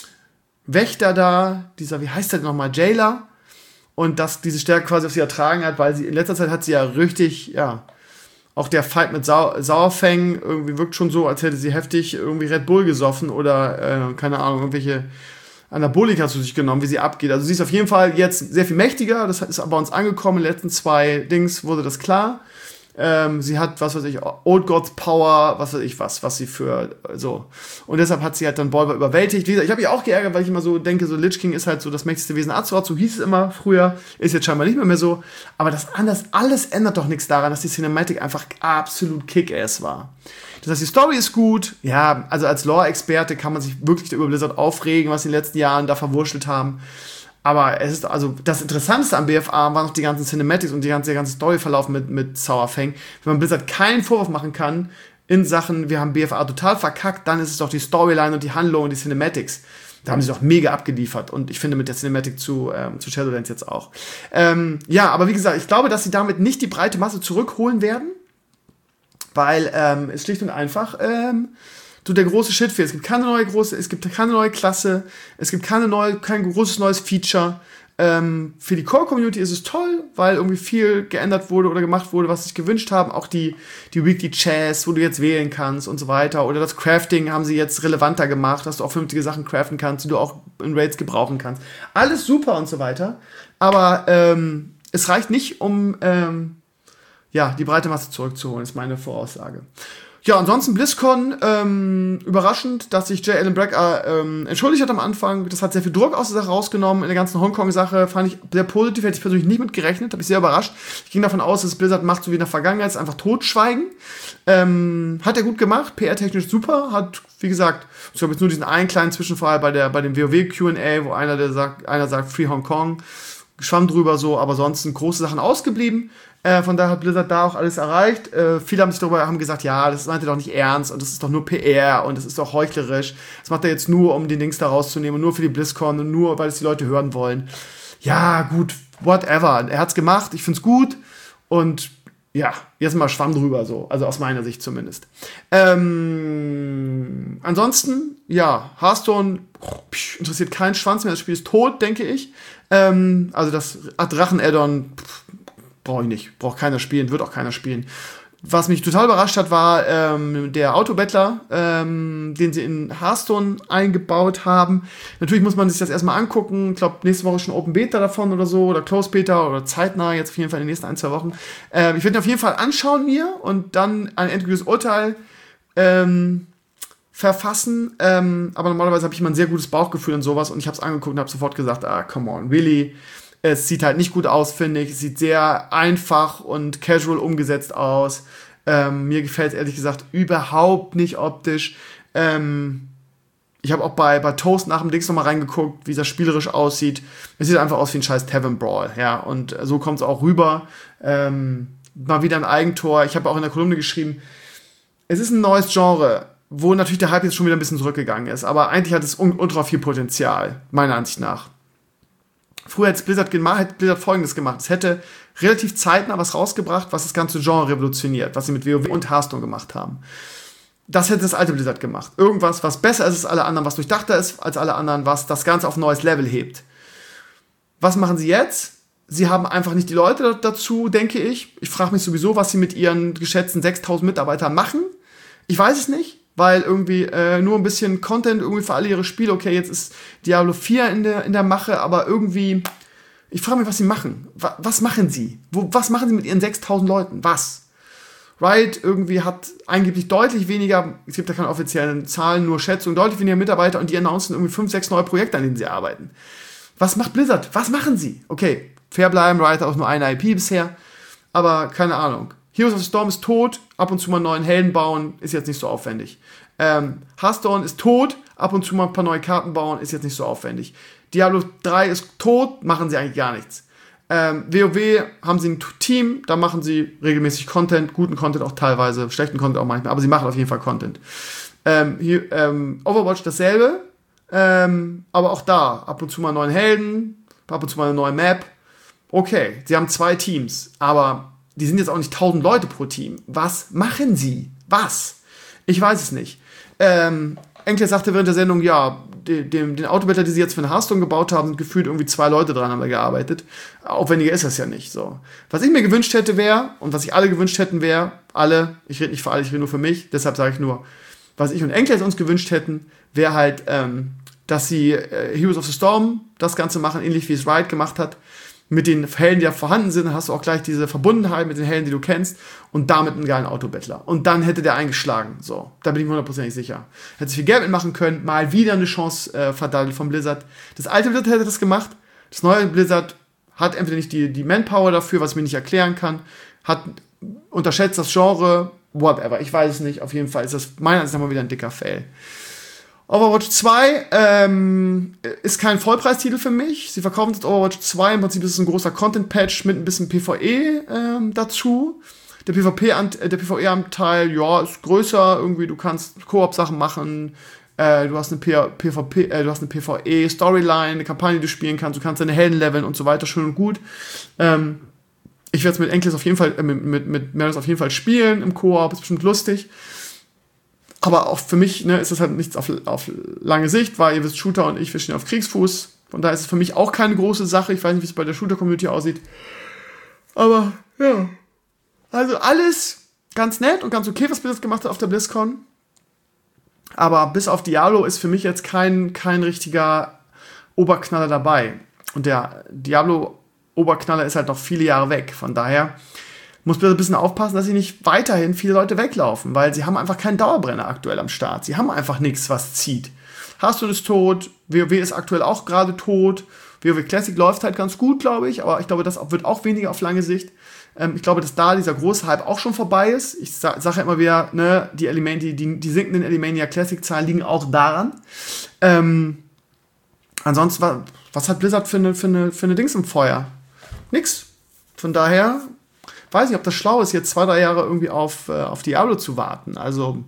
Wächter da, dieser, wie heißt der denn nochmal, Jailer, und dass diese Stärke quasi auf sie ertragen hat, weil sie in letzter Zeit hat sie ja richtig, ja, auch der Fight mit Sau- Sauerfang irgendwie wirkt schon so, als hätte sie heftig irgendwie Red Bull gesoffen oder, äh, keine Ahnung, irgendwelche Anabolika zu sich genommen, wie sie abgeht. Also sie ist auf jeden Fall jetzt sehr viel mächtiger, das ist bei uns angekommen, in den letzten zwei Dings wurde das klar. Ähm, sie hat, was weiß ich, Old Gods Power, was weiß ich was, was sie für, so. Und deshalb hat sie halt dann Bolvar überwältigt. Wie gesagt, ich habe mich auch geärgert, weil ich immer so denke, so Lich King ist halt so das mächtigste Wesen Azeroth, so hieß es immer früher, ist jetzt scheinbar nicht mehr, mehr so. Aber das anders, alles ändert doch nichts daran, dass die Cinematic einfach absolut Kick-Ass war. Das heißt, die Story ist gut, ja, also als Lore-Experte kann man sich wirklich über Blizzard aufregen, was sie in den letzten Jahren da verwurschtelt haben. Aber es ist, also, das Interessanteste am B F A waren noch die ganzen Cinematics und die ganze, der ganze Storyverlauf mit, mit Sauerfang. Wenn man Blizzard keinen Vorwurf machen kann in Sachen, wir haben B F A total verkackt, dann ist es doch die Storyline und die Handlung und die Cinematics. Da haben sie doch mega abgeliefert. Und ich finde mit der Cinematic zu, ähm, zu Shadowlands jetzt auch. Ähm, ja, aber wie gesagt, ich glaube, dass sie damit nicht die breite Masse zurückholen werden. Weil ähm, es schlicht und einfach ähm, so der große Shit fehlt. Es gibt keine neue große, es gibt keine neue Klasse, es gibt keine neue, kein großes neues Feature. Ähm, für die Core-Community ist es toll, weil irgendwie viel geändert wurde oder gemacht wurde, was sie sich gewünscht haben. Auch die, die Weekly Chests, wo du jetzt wählen kannst und so weiter. Oder das Crafting haben sie jetzt relevanter gemacht, dass du auch vernünftige Sachen craften kannst, die du auch in Raids gebrauchen kannst. Alles super und so weiter. Aber ähm, es reicht nicht, um ähm, ja, die breite Masse zurückzuholen, ist meine Voraussage. Ja, ansonsten BlizzCon, ähm, überraschend, dass sich J. Allen Brack äh, ähm, entschuldigt hat am Anfang. Das hat sehr viel Druck aus der Sache rausgenommen. In der ganzen Hongkong-Sache fand ich sehr positiv, hätte ich persönlich nicht mit gerechnet, habe ich sehr überrascht. Ich ging davon aus, dass Blizzard macht, so wie in der Vergangenheit, einfach totschweigen. Ähm, hat er gut gemacht, P R-technisch super, hat, wie gesagt, ich habe jetzt nur diesen einen kleinen Zwischenfall bei der bei dem WoW-Q and A, wo einer, der sagt, einer sagt Free Hong Kong, schwamm drüber so, aber sonst sind große Sachen ausgeblieben. Äh, von daher hat Blizzard da auch alles erreicht. Äh, viele haben sich darüber haben gesagt, ja, das meint er doch nicht ernst und das ist doch nur P R und das ist doch heuchlerisch. Das macht er jetzt nur, um den Dings da rauszunehmen, nur für die BlizzCon und nur, weil es die Leute hören wollen. Ja, gut, whatever. Er hat's gemacht, ich find's gut und ja, jetzt mal Schwamm drüber so, also aus meiner Sicht zumindest. Ähm, ansonsten, ja, Hearthstone pff, interessiert keinen Schwanz mehr, das Spiel ist tot, denke ich. Ähm, also das Drachen-Addon brauche ich nicht, braucht keiner spielen, wird auch keiner spielen. Was mich total überrascht hat, war ähm, der Autobattler, ähm, den sie in Hearthstone eingebaut haben. Natürlich muss man sich das erstmal angucken. Ich glaube, nächste Woche ist schon Open Beta davon oder so, oder Close Beta oder zeitnah, jetzt auf jeden Fall in den nächsten ein, zwei Wochen. Ähm, ich werde ihn auf jeden Fall anschauen mir und dann ein endgültiges Urteil ähm, verfassen. Ähm, aber normalerweise habe ich immer ein sehr gutes Bauchgefühl und sowas und ich habe es angeguckt und habe sofort gesagt, ah, come on, really? Es sieht halt nicht gut aus, finde ich. Es sieht sehr einfach und casual umgesetzt aus. Ähm, mir gefällt es ehrlich gesagt überhaupt nicht optisch. Ähm, ich habe auch bei, bei Toast nach dem Dings nochmal reingeguckt, wie das spielerisch aussieht. Es sieht einfach aus wie ein scheiß Tavern Brawl. Ja, und so kommt es auch rüber. Ähm, mal wieder ein Eigentor. Ich habe auch in der Kolumne geschrieben, es ist ein neues Genre, wo natürlich der Hype jetzt schon wieder ein bisschen zurückgegangen ist. Aber eigentlich hat es un- ultra viel Potenzial, meiner Ansicht nach. Früher hätte Blizzard, gemacht, hätte Blizzard Folgendes gemacht. Es hätte relativ zeitnah was rausgebracht, was das ganze Genre revolutioniert, was sie mit WoW und Hearthstone gemacht haben. Das hätte das alte Blizzard gemacht. Irgendwas, was besser ist als alle anderen, was durchdachter ist als alle anderen, was das Ganze auf ein neues Level hebt. Was machen sie jetzt? Sie haben einfach nicht die Leute dazu, denke ich. Ich frage mich sowieso, was sie mit ihren geschätzten sechstausend Mitarbeitern machen. Ich weiß es nicht. Weil irgendwie äh, nur ein bisschen Content irgendwie für alle ihre Spiele. Okay, jetzt ist Diablo vier in der, in der Mache, aber irgendwie, ich frage mich, was sie machen. Was, was machen sie? Wo, was machen sie mit ihren sechstausend Leuten? Was? Riot irgendwie hat angeblich deutlich weniger, es gibt da keine offiziellen Zahlen, nur Schätzungen, deutlich weniger Mitarbeiter und die announcen irgendwie fünf, sechs neue Projekte, an denen sie arbeiten. Was macht Blizzard? Was machen sie? Okay, fair bleiben, Riot hat auch nur eine I P bisher, aber keine Ahnung. Heroes of the Storm ist tot, ab und zu mal einen neuen Helden bauen, ist jetzt nicht so aufwendig. Ähm, Hearthstone ist tot, ab und zu mal ein paar neue Karten bauen, ist jetzt nicht so aufwendig. Diablo drei ist tot, machen sie eigentlich gar nichts. Ähm, WoW haben sie ein Team, da machen sie regelmäßig Content, guten Content auch teilweise, schlechten Content auch manchmal, aber sie machen auf jeden Fall Content. Ähm, hier, ähm, Overwatch dasselbe, ähm, aber auch da, ab und zu mal einen neuen Helden, ab und zu mal eine neue Map. Okay, sie haben zwei Teams, aber die sind jetzt auch nicht tausend Leute pro Team. Was machen sie? Was? Ich weiß es nicht. Ähm, Enkel sagte während der Sendung, ja, den, den, den Autobattler, die sie jetzt für den Hearthstone gebaut haben, sind gefühlt irgendwie zwei Leute dran, haben da gearbeitet. Aufwendiger ist das ja nicht. So. Was ich mir gewünscht hätte wäre, und was sich alle gewünscht hätten wäre, alle, ich rede nicht für alle, ich rede nur für mich, deshalb sage ich nur, was ich und Enkel uns gewünscht hätten, wäre halt, ähm, dass sie äh, Heroes of the Storm das Ganze machen, ähnlich wie es Riot gemacht hat, mit den Helden, die ja vorhanden sind, dann hast du auch gleich diese Verbundenheit mit den Helden, die du kennst, und damit einen geilen Autobattler. Und dann hätte der eingeschlagen. So, da bin ich mir hundertprozentig sicher. Hätte sich viel Geld mitmachen können, mal wieder eine Chance äh, verdattelt vom Blizzard. Das alte Blizzard hätte das gemacht, das neue Blizzard hat entweder nicht die, die Manpower dafür, was ich mir nicht erklären kann, hat unterschätzt das Genre, whatever, ich weiß es nicht, auf jeden Fall ist das meiner Ansicht nach mal wieder ein dicker Fail. Overwatch zwei ähm, ist kein Vollpreistitel für mich. Sie verkaufen jetzt Overwatch zwei. Im Prinzip ist es ein großer Content-Patch mit ein bisschen PvE ähm, dazu. Der PvP-Ant- äh, der PvE-Anteil, ja, ist größer. Irgendwie, du kannst Koop-Sachen machen. Äh, du hast eine P- PvP, äh, du hast eine PvE-Storyline, eine Kampagne, die du spielen kannst. Du kannst deine Helden leveln und so weiter. Schön und gut. Ähm, ich werde es mit Enkles auf jeden Fall, äh, mit, mit, mit Meredith auf jeden Fall spielen im Koop. Ist bestimmt lustig. Aber auch für mich, ne, ist das halt nichts auf, auf lange Sicht, weil ihr wisst, Shooter und ich, wir stehen auf Kriegsfuß. Von daher ist es für mich auch keine große Sache. Ich weiß nicht, wie es bei der Shooter-Community aussieht. Aber, ja. Also alles ganz nett und ganz okay, was Blizzard gemacht hat auf der BlizzCon. Aber bis auf Diablo ist für mich jetzt kein, kein richtiger Oberknaller dabei. Und der Diablo-Oberknaller ist halt noch viele Jahre weg. Von daher muss Blizzard ein bisschen aufpassen, dass sie nicht weiterhin viele Leute weglaufen, weil sie haben einfach keinen Dauerbrenner aktuell am Start. Sie haben einfach nichts, was zieht. Hearthstone ist tot, WoW ist aktuell auch gerade tot, WoW Classic läuft halt ganz gut, glaube ich, aber ich glaube, das wird auch weniger auf lange Sicht. Ähm, ich glaube, dass da dieser große Hype auch schon vorbei ist. Ich sa- sage ja immer wieder, ne, die, Element, die, die, die sinkenden Elemania Classic-Zahlen liegen auch daran. Ähm, ansonsten, was, was hat Blizzard für eine, für, eine, für eine Dings im Feuer? Nix. Von daher weiß nicht, ob das schlau ist, jetzt zwei, drei Jahre irgendwie auf, äh, auf Diablo zu warten. Also,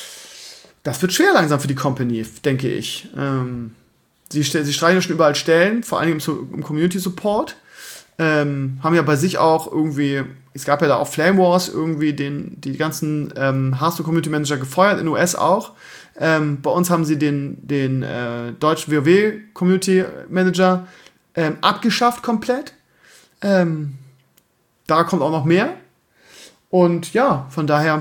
das wird schwer langsam für die Company, denke ich. Ähm, sie, sie streichen schon überall Stellen, vor allem im, im Community-Support. Ähm, haben ja bei sich auch irgendwie, es gab ja da auch Flame Wars, irgendwie den, die ganzen ähm, Hearthstone-Community-Manager gefeuert, in den U S auch. Ähm, bei uns haben sie den, den äh, deutschen WoW-Community-Manager ähm, abgeschafft komplett. Ähm, Da kommt auch noch mehr. Und ja, von daher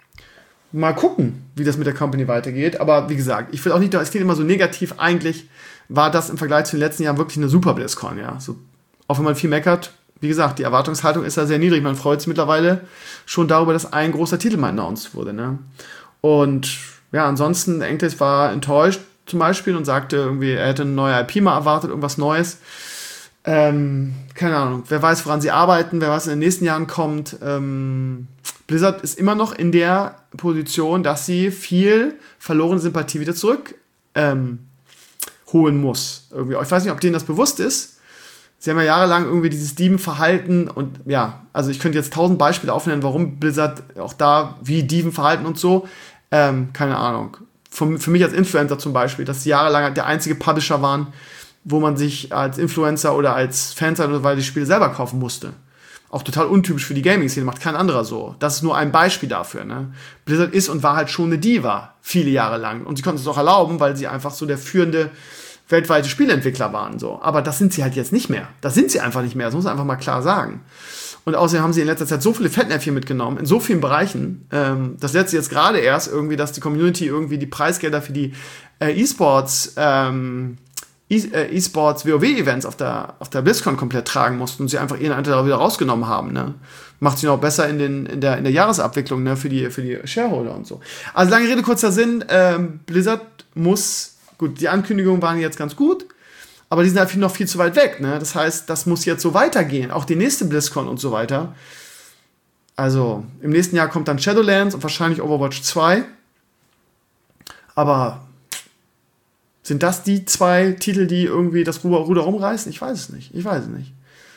mal gucken, wie das mit der Company weitergeht. Aber wie gesagt, ich will auch nicht, es klingt immer so negativ. Eigentlich war das im Vergleich zu den letzten Jahren wirklich eine super BlizzCon, ja. So, auch wenn man viel meckert, wie gesagt, die Erwartungshaltung ist ja sehr niedrig. Man freut sich mittlerweile schon darüber, dass ein großer Titel mal announced wurde, ne? Und ja, ansonsten, Enkles war enttäuscht zum Beispiel und sagte irgendwie, er hätte eine neue I P mal erwartet, irgendwas Neues. Ähm, keine Ahnung, wer weiß, woran sie arbeiten, wer weiß, in den nächsten Jahren kommt. Ähm, Blizzard ist immer noch in der Position, dass sie viel verlorene Sympathie wieder zurück ähm, holen muss. Irgendwie. Ich weiß nicht, ob denen das bewusst ist. Sie haben ja jahrelang irgendwie dieses Dievenverhalten und ja, also ich könnte jetzt tausend Beispiele aufnehmen, warum Blizzard auch da wie Dieven verhalten und so. Ähm, keine Ahnung. Für, für mich als Influencer zum Beispiel, dass sie jahrelang der einzige Publisher waren, wo man sich als Influencer oder als Fan oder weil die Spiele selber kaufen musste. Auch total untypisch für die Gaming-Szene, macht kein anderer so. Das ist nur ein Beispiel dafür, ne? Blizzard ist und war halt schon eine Diva, viele Jahre lang. Und sie konnten es auch erlauben, weil sie einfach so der führende weltweite Spieleentwickler waren, so. Aber das sind sie halt jetzt nicht mehr. Das sind sie einfach nicht mehr, das muss man einfach mal klar sagen. Und außerdem haben sie in letzter Zeit so viele Fettnäpfchen mitgenommen, in so vielen Bereichen. Ähm, das letzte jetzt gerade erst irgendwie, dass die Community irgendwie die Preisgelder für die äh, E-Sports, ähm, E-Sports, WoW-Events auf der, auf der BlizzCon komplett tragen mussten und sie einfach ihren Anteil wieder rausgenommen haben, ne? Macht sie noch besser in, den, in, der, in der Jahresabwicklung, ne? für, die, für die Shareholder und so. Also lange Rede, kurzer Sinn, ähm, Blizzard muss, gut, die Ankündigungen waren jetzt ganz gut, aber die sind halt noch viel zu weit weg, ne? Das heißt, das muss jetzt so weitergehen, auch die nächste BlizzCon und so weiter. Also, im nächsten Jahr kommt dann Shadowlands und wahrscheinlich Overwatch zwei. Aber sind das die zwei Titel, die irgendwie das Ruder rumreißen? Ich weiß es nicht. Ich weiß es nicht.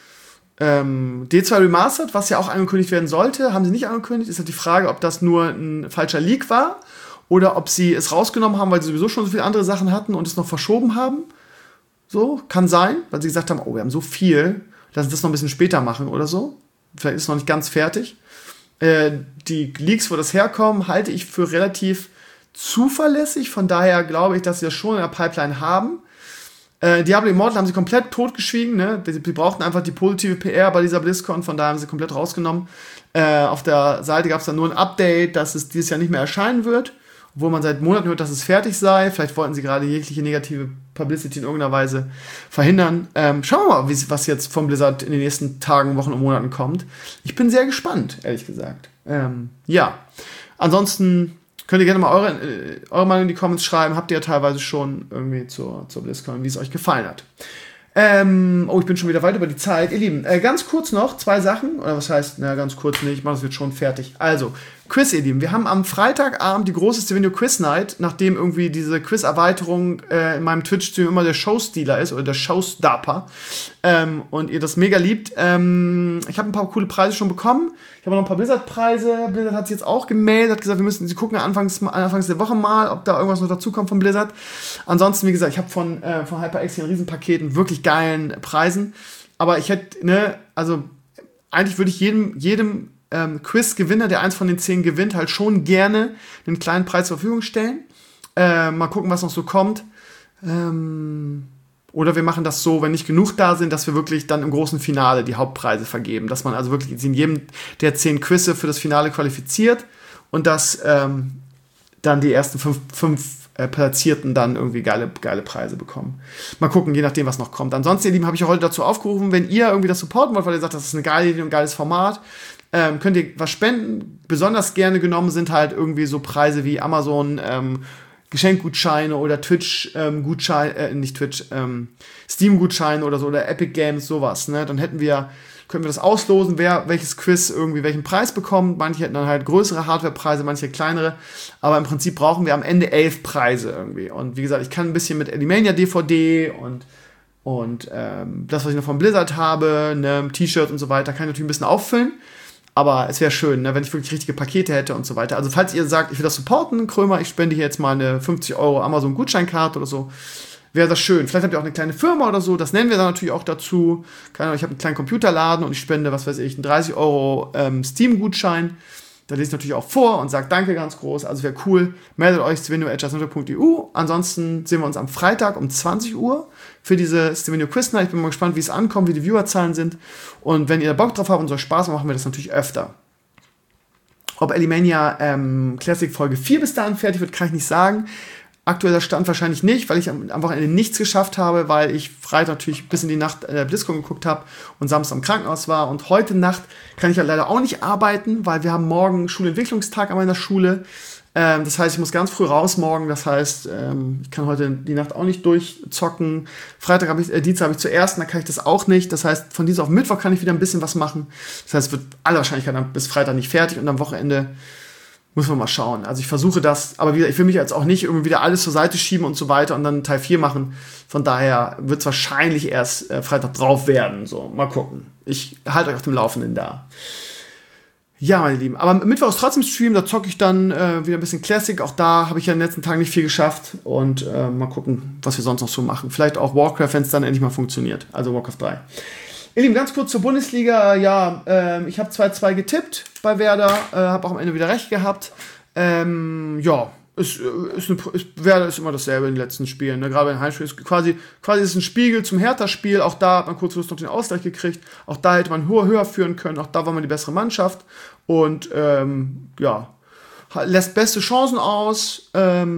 Ähm, D zwei Remastered, was ja auch angekündigt werden sollte, haben sie nicht angekündigt. Ist halt die Frage, ob das nur ein falscher Leak war oder ob sie es rausgenommen haben, weil sie sowieso schon so viele andere Sachen hatten und es noch verschoben haben. So, kann sein, weil sie gesagt haben, oh, wir haben so viel, lass uns das noch ein bisschen später machen oder so. Vielleicht ist es noch nicht ganz fertig. Äh, die Leaks, wo das herkommen, halte ich für relativ zuverlässig. Von daher glaube ich, dass sie das schon in der Pipeline haben. Äh, Diablo Immortal haben sie komplett totgeschwiegen. Ne? Sie, sie brauchten einfach die positive P R bei dieser BlizzCon. Von daher haben sie komplett rausgenommen. Äh, auf der Seite gab es dann nur ein Update, dass es dieses Jahr nicht mehr erscheinen wird. Obwohl man seit Monaten hört, dass es fertig sei. Vielleicht wollten sie gerade jegliche negative Publicity in irgendeiner Weise verhindern. Ähm, schauen wir mal, was jetzt von Blizzard in den nächsten Tagen, Wochen und Monaten kommt. Ich bin sehr gespannt, ehrlich gesagt. Ähm, ja, ansonsten könnt ihr gerne mal eure, äh, eure Meinung in die Comments schreiben. Habt ihr ja teilweise schon irgendwie zur, zur BlizzCon, wie es euch gefallen hat. Ähm, oh, ich bin schon wieder weit über die Zeit. Ihr Lieben, äh, ganz kurz noch zwei Sachen. Oder was heißt, na ganz kurz nicht, ich mache das jetzt schon fertig. Also, Quiz, ihr Lieben. Wir haben am Freitagabend die große Stevenio Quiz Night, nachdem irgendwie diese Quiz-Erweiterung äh, in meinem Twitch-Stream immer der Showstealer ist oder der Showstopper ähm, und ihr das mega liebt. Ähm, ich habe ein paar coole Preise schon bekommen. Ich habe noch ein paar Blizzard-Preise. Blizzard hat sich jetzt auch gemeldet, hat gesagt, wir müssen sie gucken anfangs, anfangs der Woche mal, ob da irgendwas noch dazukommt von Blizzard. Ansonsten, wie gesagt, ich habe von, äh, von HyperX hier ein Riesenpaket, wirklich geilen Preisen. Aber ich hätte, ne, also eigentlich würde ich jedem, jedem Ähm, Quiz-Gewinner, der eins von den zehn gewinnt, halt schon gerne einen kleinen Preis zur Verfügung stellen. Äh, mal gucken, was noch so kommt. Ähm, oder wir machen das so, wenn nicht genug da sind, dass wir wirklich dann im großen Finale die Hauptpreise vergeben. Dass man also wirklich in jedem der zehn Quizze für das Finale qualifiziert und dass ähm, dann die ersten fünf, fünf äh, Platzierten dann irgendwie geile, geile Preise bekommen. Mal gucken, je nachdem, was noch kommt. Ansonsten, ihr Lieben, habe ich auch heute dazu aufgerufen, wenn ihr irgendwie das supporten wollt, weil ihr sagt, das ist eine geile Idee und ein geiles Format, Ähm, könnt ihr was spenden. Besonders gerne genommen sind halt irgendwie so Preise wie Amazon ähm, Geschenkgutscheine oder Twitch-Gutscheine, ähm, äh, nicht Twitch, ähm, Steam-Gutscheine oder so oder Epic Games, sowas. Ne? Dann hätten wir, können wir das auslosen, wer welches Quiz irgendwie welchen Preis bekommt. Manche hätten dann halt größere Hardware-Preise, manche kleinere. Aber im Prinzip brauchen wir am Ende elf Preise irgendwie. Und wie gesagt, ich kann ein bisschen mit Elimania D V D und und ähm, das, was ich noch von Blizzard habe, ne, T-Shirt und so weiter, kann ich natürlich ein bisschen auffüllen. Aber es wäre schön, ne, wenn ich wirklich richtige Pakete hätte und so weiter. Also falls ihr sagt, ich will das supporten, Krömer, ich spende hier jetzt mal eine fünfzig Euro Amazon-Gutscheinkarte oder so, wäre das schön. Vielleicht habt ihr auch eine kleine Firma oder so, das nennen wir dann natürlich auch dazu. Keine Ahnung, ich habe einen kleinen Computerladen und ich spende, was weiß ich, einen dreißig Euro ähm, Steam-Gutschein. Da lese ich natürlich auch vor und sage Danke ganz groß. Also wäre cool. Meldet euch stevenio at just punkt e u. Ansonsten sehen wir uns am Freitag um zwanzig Uhr für diese Stevenio Quiz Night. Ich bin mal gespannt, wie es ankommt, wie die Viewerzahlen sind. Und wenn ihr da Bock drauf habt und so Spaß macht, machen wir das natürlich öfter. Ob Elimania ähm, Classic Folge vier bis dahin fertig wird, kann ich nicht sagen. Aktueller Stand wahrscheinlich nicht, weil ich am, am Wochenende nichts geschafft habe, weil ich Freitag natürlich bis in die Nacht äh, BlizzCon geguckt habe und Samstag im Krankenhaus war. Und heute Nacht kann ich ja leider auch nicht arbeiten, weil wir haben morgen Schulentwicklungstag an meiner Schule. Ähm, das heißt, ich muss ganz früh raus morgen. Das heißt, ähm, ich kann heute die Nacht auch nicht durchzocken. Freitag habe ich, äh, Dienstag habe ich zuerst, da kann ich das auch nicht. Das heißt, von Dienstag auf Mittwoch kann ich wieder ein bisschen was machen. Das heißt, es wird aller Wahrscheinlichkeit dann bis Freitag nicht fertig und am Wochenende muss man mal schauen. Also ich versuche das, aber wie gesagt, ich will mich jetzt auch nicht irgendwie wieder alles zur Seite schieben und so weiter und dann Teil vier machen. Von daher wird es wahrscheinlich erst äh, Freitag drauf werden. So, mal gucken. Ich halte euch auf dem Laufenden da. Ja, meine Lieben. Aber Mittwoch ist trotzdem Stream, da zocke ich dann äh, wieder ein bisschen Classic. Auch da habe ich ja in den letzten Tagen nicht viel geschafft. Und äh, mal gucken, was wir sonst noch so machen. Vielleicht auch Warcraft, wenn es dann endlich mal funktioniert. Also Warcraft drei. Ihr Lieben, ganz kurz zur Bundesliga. Ja, ähm, ich habe zwei zwei getippt bei Werder, äh, habe auch am Ende wieder recht gehabt. Ähm, ja, ist, ist eine, ist, Werder ist immer dasselbe in den letzten Spielen. Ne? Gerade bei den Heimspielen ist quasi, quasi ist ein Spiegel zum Hertha-Spiel. Auch da hat man kurz noch den Ausgleich gekriegt. Auch da hätte man höher, höher führen können. Auch da war man die bessere Mannschaft. Und ähm, ja, lässt beste Chancen aus. Ähm,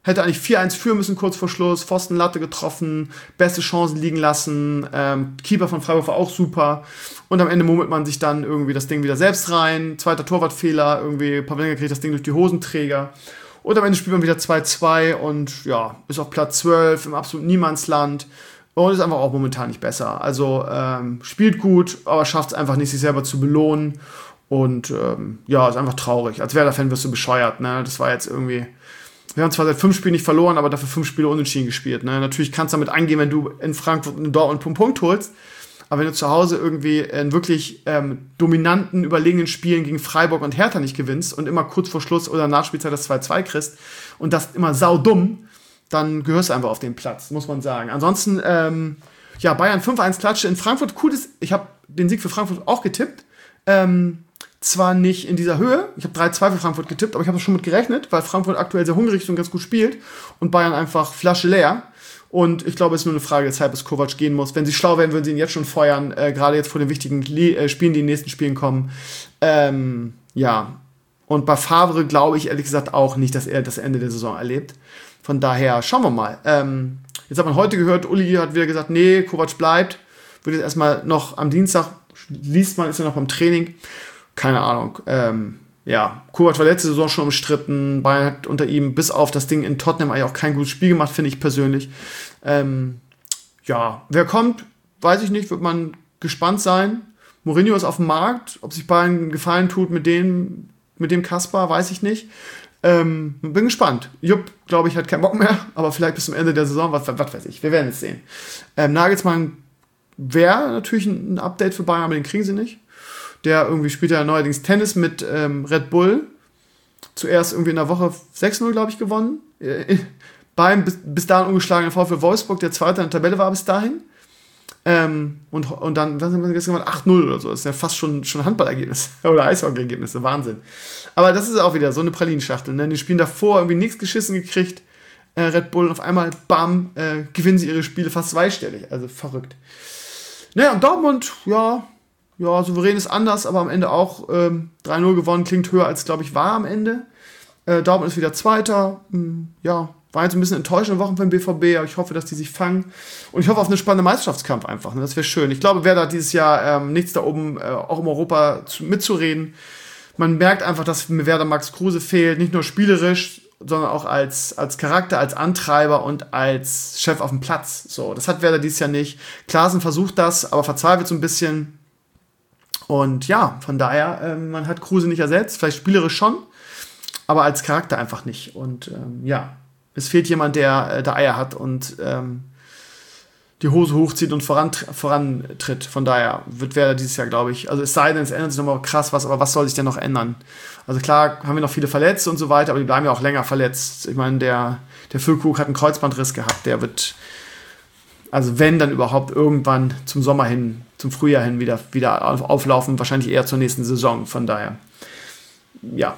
Hätte eigentlich vier eins führen müssen, kurz vor Schluss. Pfosten, Latte getroffen, beste Chancen liegen lassen. Ähm, Keeper von Freiburg war auch super. Und am Ende murmelt man sich dann irgendwie das Ding wieder selbst rein. Zweiter Torwartfehler, irgendwie Pavlenka kriegt das Ding durch die Hosenträger. Und am Ende spielt man wieder zwei zwei und ja, ist auf Platz zwölf im absoluten Niemandsland. Und ist einfach auch momentan nicht besser. Also ähm, spielt gut, aber schafft es einfach nicht, sich selber zu belohnen. Und ähm, ja, ist einfach traurig. Als Werder-Fan wirst du bescheuert. Ne? Das war jetzt irgendwie... Wir haben zwar seit fünf Spielen nicht verloren, aber dafür fünf Spiele unentschieden gespielt. Ne? Natürlich kannst du damit angehen, wenn du in Frankfurt und Dortmund einen Punkt holst. Aber wenn du zu Hause irgendwie in wirklich ähm, dominanten, überlegenen Spielen gegen Freiburg und Hertha nicht gewinnst und immer kurz vor Schluss oder Nachspielzeit das zwei zwei kriegst und das immer saudumm, dann gehörst du einfach auf den Platz, muss man sagen. Ansonsten, ähm, ja, Bayern fünf eins Klatsche in Frankfurt. Cool ist, ich habe den Sieg für Frankfurt auch getippt. Ähm, Zwar nicht in dieser Höhe, ich habe drei zwei für Frankfurt getippt, aber ich habe schon mit gerechnet, weil Frankfurt aktuell sehr hungrig ist und ganz gut spielt und Bayern einfach Flasche leer. Und ich glaube, es ist nur eine Frage der Zeit, bis Kovac gehen muss. Wenn sie schlau wären, würden sie ihn jetzt schon feuern, äh, gerade jetzt vor den wichtigen Le- äh, Spielen, die in den nächsten Spielen kommen. Ähm, ja, und bei Favre glaube ich ehrlich gesagt auch nicht, dass er das Ende der Saison erlebt. Von daher schauen wir mal. Ähm, jetzt hat man heute gehört, Uli hat wieder gesagt, nee, Kovac bleibt. Wird jetzt erstmal noch am Dienstag, liest man, ist er noch beim Training. Keine Ahnung. Ähm, ja, Kovac war letzte Saison schon umstritten. Bayern hat unter ihm bis auf das Ding in Tottenham eigentlich auch kein gutes Spiel gemacht, finde ich persönlich. Ähm, ja, wer kommt, weiß ich nicht, wird man gespannt sein. Mourinho ist auf dem Markt. Ob sich Bayern einen Gefallen tut mit dem, mit dem Kaspar, weiß ich nicht. Ähm, bin gespannt. Jupp, glaube ich, hat keinen Bock mehr, aber vielleicht bis zum Ende der Saison, was, was weiß ich. Wir werden es sehen. Ähm, Nagelsmann wäre natürlich ein Update für Bayern, aber den kriegen sie nicht. Der irgendwie spielt ja neuerdings Tennis mit ähm, Red Bull. Zuerst irgendwie in der Woche sechs null, glaube ich, gewonnen. Äh, beim bis, bis dahin ungeschlagenen VfL Wolfsburg, der Zweite in der Tabelle war bis dahin. Ähm, und, und dann, was haben wir jetzt gemacht? acht null oder so. Das ist ja fast schon, schon Handballergebnis. Oder Eishockey-Ergebnisse. Wahnsinn. Aber das ist auch wieder so eine Pralinenschachtel. Ne? Die spielen davor irgendwie nichts geschissen gekriegt. Äh, Red Bull und auf einmal, bam, äh, gewinnen sie ihre Spiele fast zweistellig. Also verrückt. Naja, und Dortmund, ja... Ja, souverän ist anders, aber am Ende auch ähm, drei null gewonnen, klingt höher als, glaube ich, war am Ende. Äh, Dortmund ist wieder Zweiter. Hm, ja, war jetzt ein bisschen enttäuschende Wochen für den B V B, aber ich hoffe, dass die sich fangen. Und ich hoffe auf einen spannenden Meisterschaftskampf einfach. Ne? Das wäre schön. Ich glaube, wer da dieses Jahr ähm, nichts da oben, äh, auch im Europa zu, mitzureden. Man merkt einfach, dass mir Werder Max Kruse fehlt, nicht nur spielerisch, sondern auch als, als Charakter, als Antreiber und als Chef auf dem Platz. So, das hat Werder dieses Jahr nicht. Klaasen versucht das, aber verzweifelt so ein bisschen. Und ja, von daher, ähm, man hat Kruse nicht ersetzt, vielleicht spielerisch schon, aber als Charakter einfach nicht. Und ähm, ja, es fehlt jemand, der äh, da Eier hat und ähm, die Hose hochzieht und vorant- vorantritt. Von daher wird Werder dieses Jahr, glaube ich, also es sei denn, es ändert sich nochmal krass was, aber was soll sich denn noch ändern? Also klar haben wir noch viele Verletzte und so weiter, aber die bleiben ja auch länger verletzt. Ich meine, der, der Füllkrug hat einen Kreuzbandriss gehabt, der wird... Also wenn, dann überhaupt irgendwann zum Sommer hin, zum Frühjahr hin wieder, wieder auflaufen, wahrscheinlich eher zur nächsten Saison. Von daher, ja,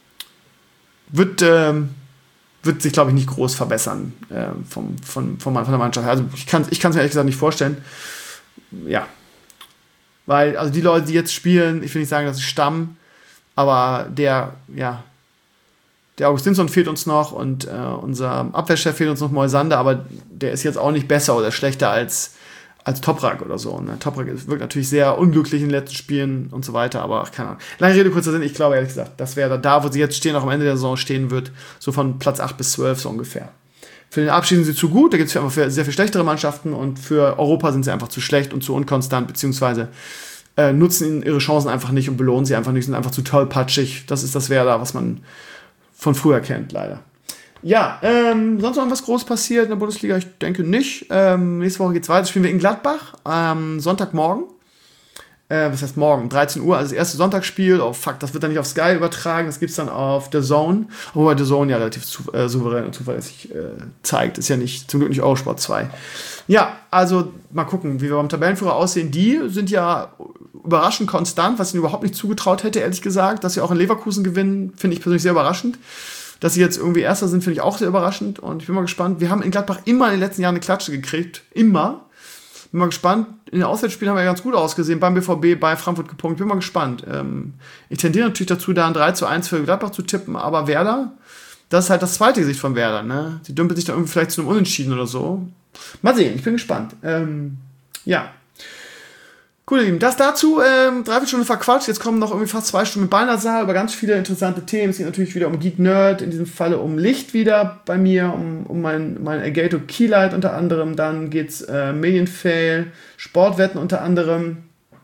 wird, ähm, wird sich, glaube ich, nicht groß verbessern äh, vom, von, von, von der Mannschaft. Also ich kann es ich kann's mir ehrlich gesagt nicht vorstellen. Ja, weil also die Leute, die jetzt spielen, ich will nicht sagen, dass sie stammen, aber der, ja, der Augustinsson fehlt uns noch und äh, unser Abwehrchef fehlt uns noch, Moisander, aber der ist jetzt auch nicht besser oder schlechter als, als Toprak oder so. Ne? Toprak wirkt natürlich sehr unglücklich in den letzten Spielen und so weiter, aber ach, keine Ahnung. Lange Rede, kurzer Sinn, ich glaube ehrlich gesagt, dass Werder da, wo sie jetzt stehen, auch am Ende der Saison stehen wird, so von Platz acht bis zwölf so ungefähr. Für den Abschied sind sie zu gut, da gibt es einfach sehr viel schlechtere Mannschaften und für Europa sind sie einfach zu schlecht und zu unkonstant, beziehungsweise äh, nutzen ihre Chancen einfach nicht und belohnen sie einfach nicht, sind einfach zu tollpatschig. Das ist das Werder, was man von früher kennt, leider. Ja, ähm, sonst noch was groß passiert in der Bundesliga? Ich denke nicht. Ähm, nächste Woche geht's weiter. Spielen wir in Gladbach am ähm, Sonntagmorgen. Äh, was heißt morgen? dreizehn Uhr, also das erste Sonntagsspiel. Oh fuck, das wird dann nicht auf Sky übertragen, das gibt's dann auf The Zone. Wobei The Zone ja relativ zu, äh, souverän und zuverlässig äh, zeigt. Ist ja nicht, zum Glück nicht Eurosport zwei. Ja, also mal gucken, wie wir beim Tabellenführer aussehen. Die sind ja überraschend konstant, was ich ihnen überhaupt nicht zugetraut hätte, ehrlich gesagt. Dass sie auch in Leverkusen gewinnen, finde ich persönlich sehr überraschend. Dass sie jetzt irgendwie Erster sind, finde ich auch sehr überraschend. Und ich bin mal gespannt. Wir haben in Gladbach immer in den letzten Jahren eine Klatsche gekriegt. Immer. Bin mal gespannt. In den Auswärtsspielen haben wir ja ganz gut ausgesehen. Beim B V B, bei Frankfurt gepunktet. Bin mal gespannt. Ähm, ich tendiere natürlich dazu, da ein drei zu eins für Gladbach zu tippen. Aber Werder, das ist halt das zweite Gesicht von Werder, ne? Die dümpelt sich dann irgendwie vielleicht zu einem Unentschieden oder so. Mal sehen, ich bin gespannt. Ähm, ja. Cool, ihr Lieben. Das dazu, ähm, dreiviertel Stunde verquatscht. Jetzt kommen noch irgendwie fast zwei Stunden mit Balnasar über ganz viele interessante Themen. Es geht natürlich wieder um Geek Nerd, in diesem Falle um Licht wieder bei mir, um, um mein, mein Elgato Keylight unter anderem. Dann geht's äh, Medienfail, Sportwetten unter anderem.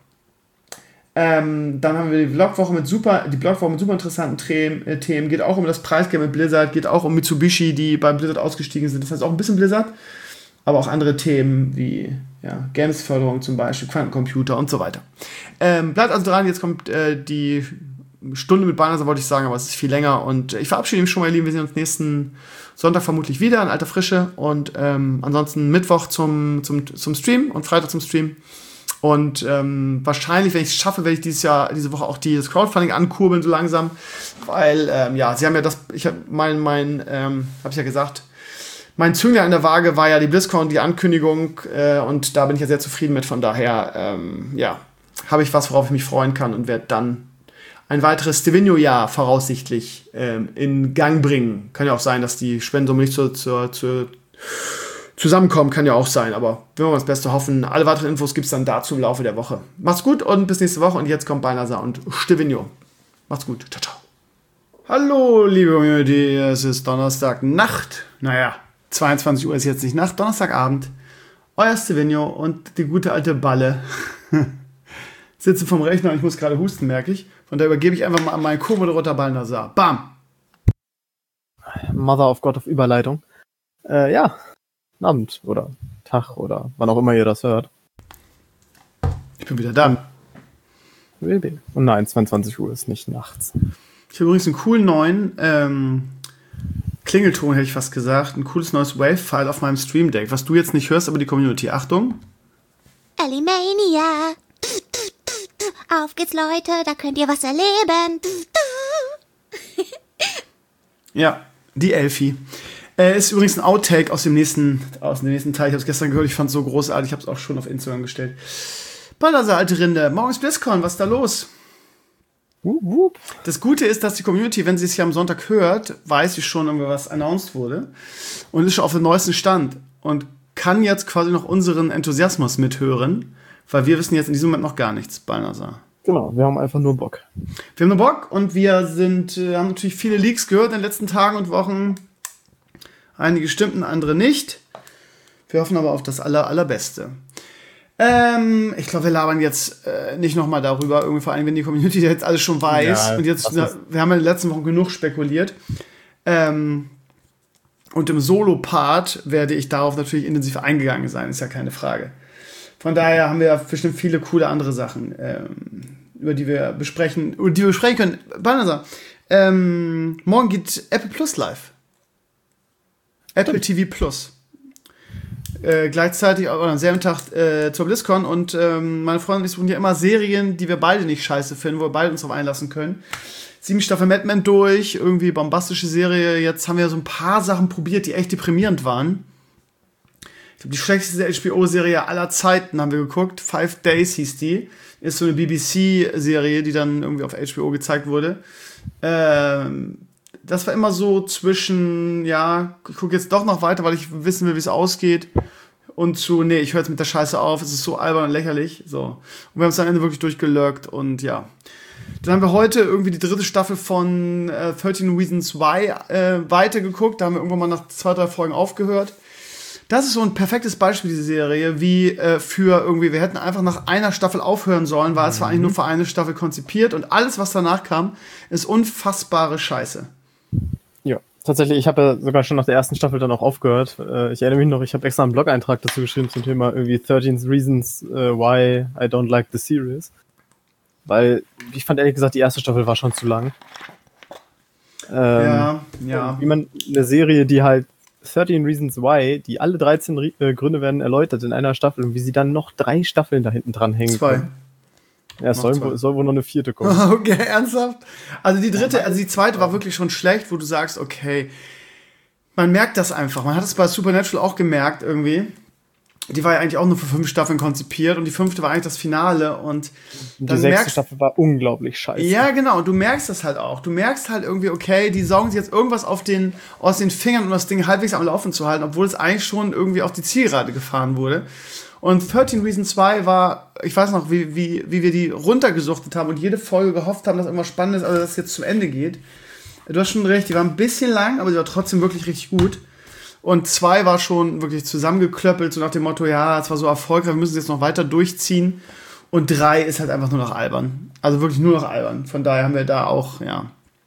Ähm, dann haben wir die Vlogwoche mit super, die Vlogwoche mit super interessanten Themen, äh, Themen. Geht auch um das Preisgeld mit Blizzard, geht auch um Mitsubishi, die bei Blizzard ausgestiegen sind. Das heißt auch ein bisschen Blizzard. Aber auch andere Themen wie ja, Games-Förderung zum Beispiel, Quantencomputer und so weiter. Ähm, bleibt also dran, jetzt kommt äh, die Stunde mit Balnasar, wollte ich sagen, aber es ist viel länger. Und ich verabschiede mich schon mal, ihr Lieben. Wir sehen uns nächsten Sonntag vermutlich wieder in alter Frische. Und ähm, ansonsten Mittwoch zum, zum, zum Stream und Freitag zum Stream. Und ähm, wahrscheinlich, wenn ich es schaffe, werde ich dieses Jahr, diese Woche auch das Crowdfunding ankurbeln, so langsam. Weil, ähm, ja, sie haben ja das, ich habe mein, mein, ähm, habe ich ja gesagt, mein Zünglein an der Waage war ja die BlizzCon, die Ankündigung, äh, und da bin ich ja sehr zufrieden mit. Von daher, ähm, ja, habe ich was, worauf ich mich freuen kann und werde dann ein weiteres Stevino-Jahr voraussichtlich ähm, in Gang bringen. Kann ja auch sein, dass die Spendensumme nicht zur, zur, zur zusammenkommen, kann ja auch sein, aber wenn wir mal das Beste hoffen. Alle weiteren Infos gibt es dann dazu im Laufe der Woche. Macht's gut und bis nächste Woche. Und jetzt kommt Balnasar und Stevino. Macht's gut. Ciao, ciao. Hallo, liebe Community. Es ist Donnerstag Nacht. Naja, zweiundzwanzig Uhr ist jetzt nicht Nacht. Donnerstagabend. Euer Stevino und die gute alte Balle sitzen vom Rechner und ich muss gerade husten, merke ich. Von daher übergebe ich einfach mal an meinen Co-Moderator Balnasar. Bam! Mother of God of Überleitung. Äh, ja. Abend oder Tag oder wann auch immer ihr das hört. Ich bin wieder da. Und nein, zweiundzwanzig Uhr ist nicht nachts. Ich habe übrigens einen coolen neuen ähm, Klingelton, hätte ich fast gesagt. Ein cooles neues Wave-File auf meinem Stream Deck, was du jetzt nicht hörst, aber die Community. Achtung. Alimania. Auf geht's, Leute, da könnt ihr was erleben. Ja, die Elfi. Äh, ist übrigens ein Outtake aus dem nächsten, aus dem nächsten Teil. Ich habe es gestern gehört, ich fand es so großartig. Ich habe es auch schon auf Instagram gestellt. Balnasar, alte Rinde. Morgen ist BlizzCon, was ist da los? Wup, wup. Das Gute ist, dass die Community, wenn sie es hier am Sonntag hört, weiß sie schon, was announced wurde. Und ist schon auf dem neuesten Stand. Und kann jetzt quasi noch unseren Enthusiasmus mithören. Weil wir wissen jetzt in diesem Moment noch gar nichts, Balnasar. Genau, wir haben einfach nur Bock. Wir haben nur Bock und wir sind, äh, haben natürlich viele Leaks gehört in den letzten Tagen und Wochen. Einige stimmten, andere nicht. Wir hoffen aber auf das aller, allerbeste. Ähm, ich glaube, wir labern jetzt äh, nicht nochmal darüber, irgendwie vor allem, wenn die Community jetzt alles schon weiß. Ja, und jetzt, na, wir haben ja in den letzten Wochen genug spekuliert. Ähm, und im Solo-Part werde ich darauf natürlich intensiv eingegangen sein, ist ja keine Frage. Von daher haben wir ja bestimmt viele coole andere Sachen, ähm, über die wir besprechen, über die wir besprechen können. Balnasar, ähm, morgen geht Apple Plus live. Apple T V Plus. Äh, gleichzeitig oder am selben Tag äh, zur BlizzCon und ähm, meine Freunde und ich suchen ja immer Serien, die wir beide nicht scheiße finden, wo wir beide uns drauf einlassen können. Sieben Staffel Mad Men durch, irgendwie bombastische Serie. Jetzt haben wir so ein paar Sachen probiert, die echt deprimierend waren. Ich glaube, die schlechteste H B O-Serie aller Zeiten haben wir geguckt. Five Days hieß die. Ist so eine B B C-Serie, die dann irgendwie auf H B O gezeigt wurde. Ähm... Das war immer so zwischen, ja, ich gucke jetzt doch noch weiter, weil ich wissen will, wie es ausgeht, und zu, nee, ich höre jetzt mit der Scheiße auf, es ist so albern und lächerlich, so. Und wir haben es am Ende wirklich durchgelurkt und ja. Dann haben wir heute irgendwie die dritte Staffel von äh, thirteen Reasons Why äh, weitergeguckt, da haben wir irgendwann mal nach zwei, drei Folgen aufgehört. Das ist so ein perfektes Beispiel, diese Serie, wie äh, für irgendwie, wir hätten einfach nach einer Staffel aufhören sollen, weil mhm. es war eigentlich nur für eine Staffel konzipiert und alles, was danach kam, ist unfassbare Scheiße. Ja, tatsächlich, ich habe ja sogar schon nach der ersten Staffel dann auch aufgehört. Äh, ich erinnere mich noch, ich habe extra einen Blog-Eintrag dazu geschrieben zum Thema irgendwie thirteen Reasons uh, Why I Don't Like the Series. Weil ich fand ehrlich gesagt, die erste Staffel war schon zu lang. Ähm, ja, ja. Wie man eine Serie, die halt thirteen Reasons Why, die alle dreizehn Re- äh, Gründe werden erläutert in einer Staffel und wie sie dann noch drei Staffeln da hinten dran hängen. Zwei. Können. Ja, es soll, wohl, soll wohl noch eine vierte kommen. Okay, ernsthaft? Also die dritte, also die zweite war wirklich schon schlecht, wo du sagst, okay, man merkt das einfach. Man hat es bei Supernatural auch gemerkt irgendwie. die war ja eigentlich auch nur für fünf Staffeln konzipiert und die fünfte war eigentlich das Finale und Die dann sechste merkst, Staffel war unglaublich scheiße. ja, genau, und du merkst das halt auch. Du merkst halt irgendwie, okay, die saugen sich jetzt irgendwas auf den, aus den Fingern, um das Ding halbwegs am Laufen zu halten, obwohl es eigentlich schon irgendwie auf die Zielgerade gefahren wurde. Und dreizehn Reasons zwei war, ich weiß noch, wie, wie, wie wir die runtergesuchtet haben und jede Folge gehofft haben, dass irgendwas Spannendes, also dass es jetzt zum Ende geht. Du hast schon recht, die war ein bisschen lang, aber die war trotzdem wirklich richtig gut. Und zwei war schon wirklich zusammengeklöppelt, so nach dem Motto, ja, es war so erfolgreich, wir müssen es jetzt noch weiter durchziehen. Und drei ist halt einfach nur noch albern. Also wirklich nur noch albern. Von daher haben wir da auch, ja.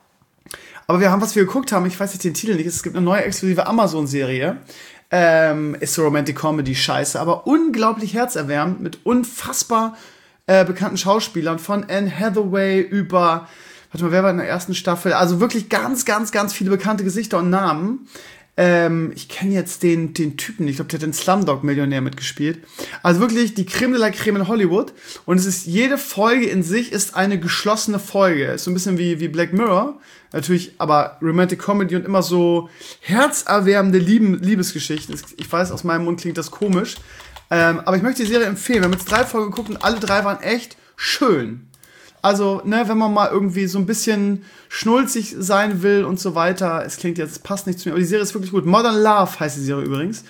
Aber wir haben, was wir geguckt haben, ich weiß jetzt den Titel nicht, es gibt eine neue exklusive Amazon-Serie. Ähm, ist so Romantic Comedy Scheiße, aber unglaublich herzerwärmend mit unfassbar äh, bekannten Schauspielern von Anne Hathaway über, warte mal, wer war in der ersten Staffel? Also wirklich ganz, ganz, ganz viele bekannte Gesichter und Namen. Ähm, ich kenne jetzt den, den Typen, ich glaube, der hat den Slumdog-Millionär mitgespielt. Also wirklich die Creme de la Creme in Hollywood. Und es ist, jede Folge in sich ist eine geschlossene Folge. Ist so ein bisschen wie, wie Black Mirror. Natürlich, aber Romantic Comedy und immer so herzerwärmende Lieben, Liebesgeschichten. Ich weiß, aus meinem Mund klingt das komisch. Ähm, aber ich möchte die Serie empfehlen. Wir haben jetzt drei Folgen geguckt und alle drei waren echt schön. Also, ne, wenn man mal irgendwie so ein bisschen schnulzig sein will und so weiter, es klingt jetzt, es passt nicht zu mir, aber die Serie ist wirklich gut. Modern Love heißt die Serie übrigens.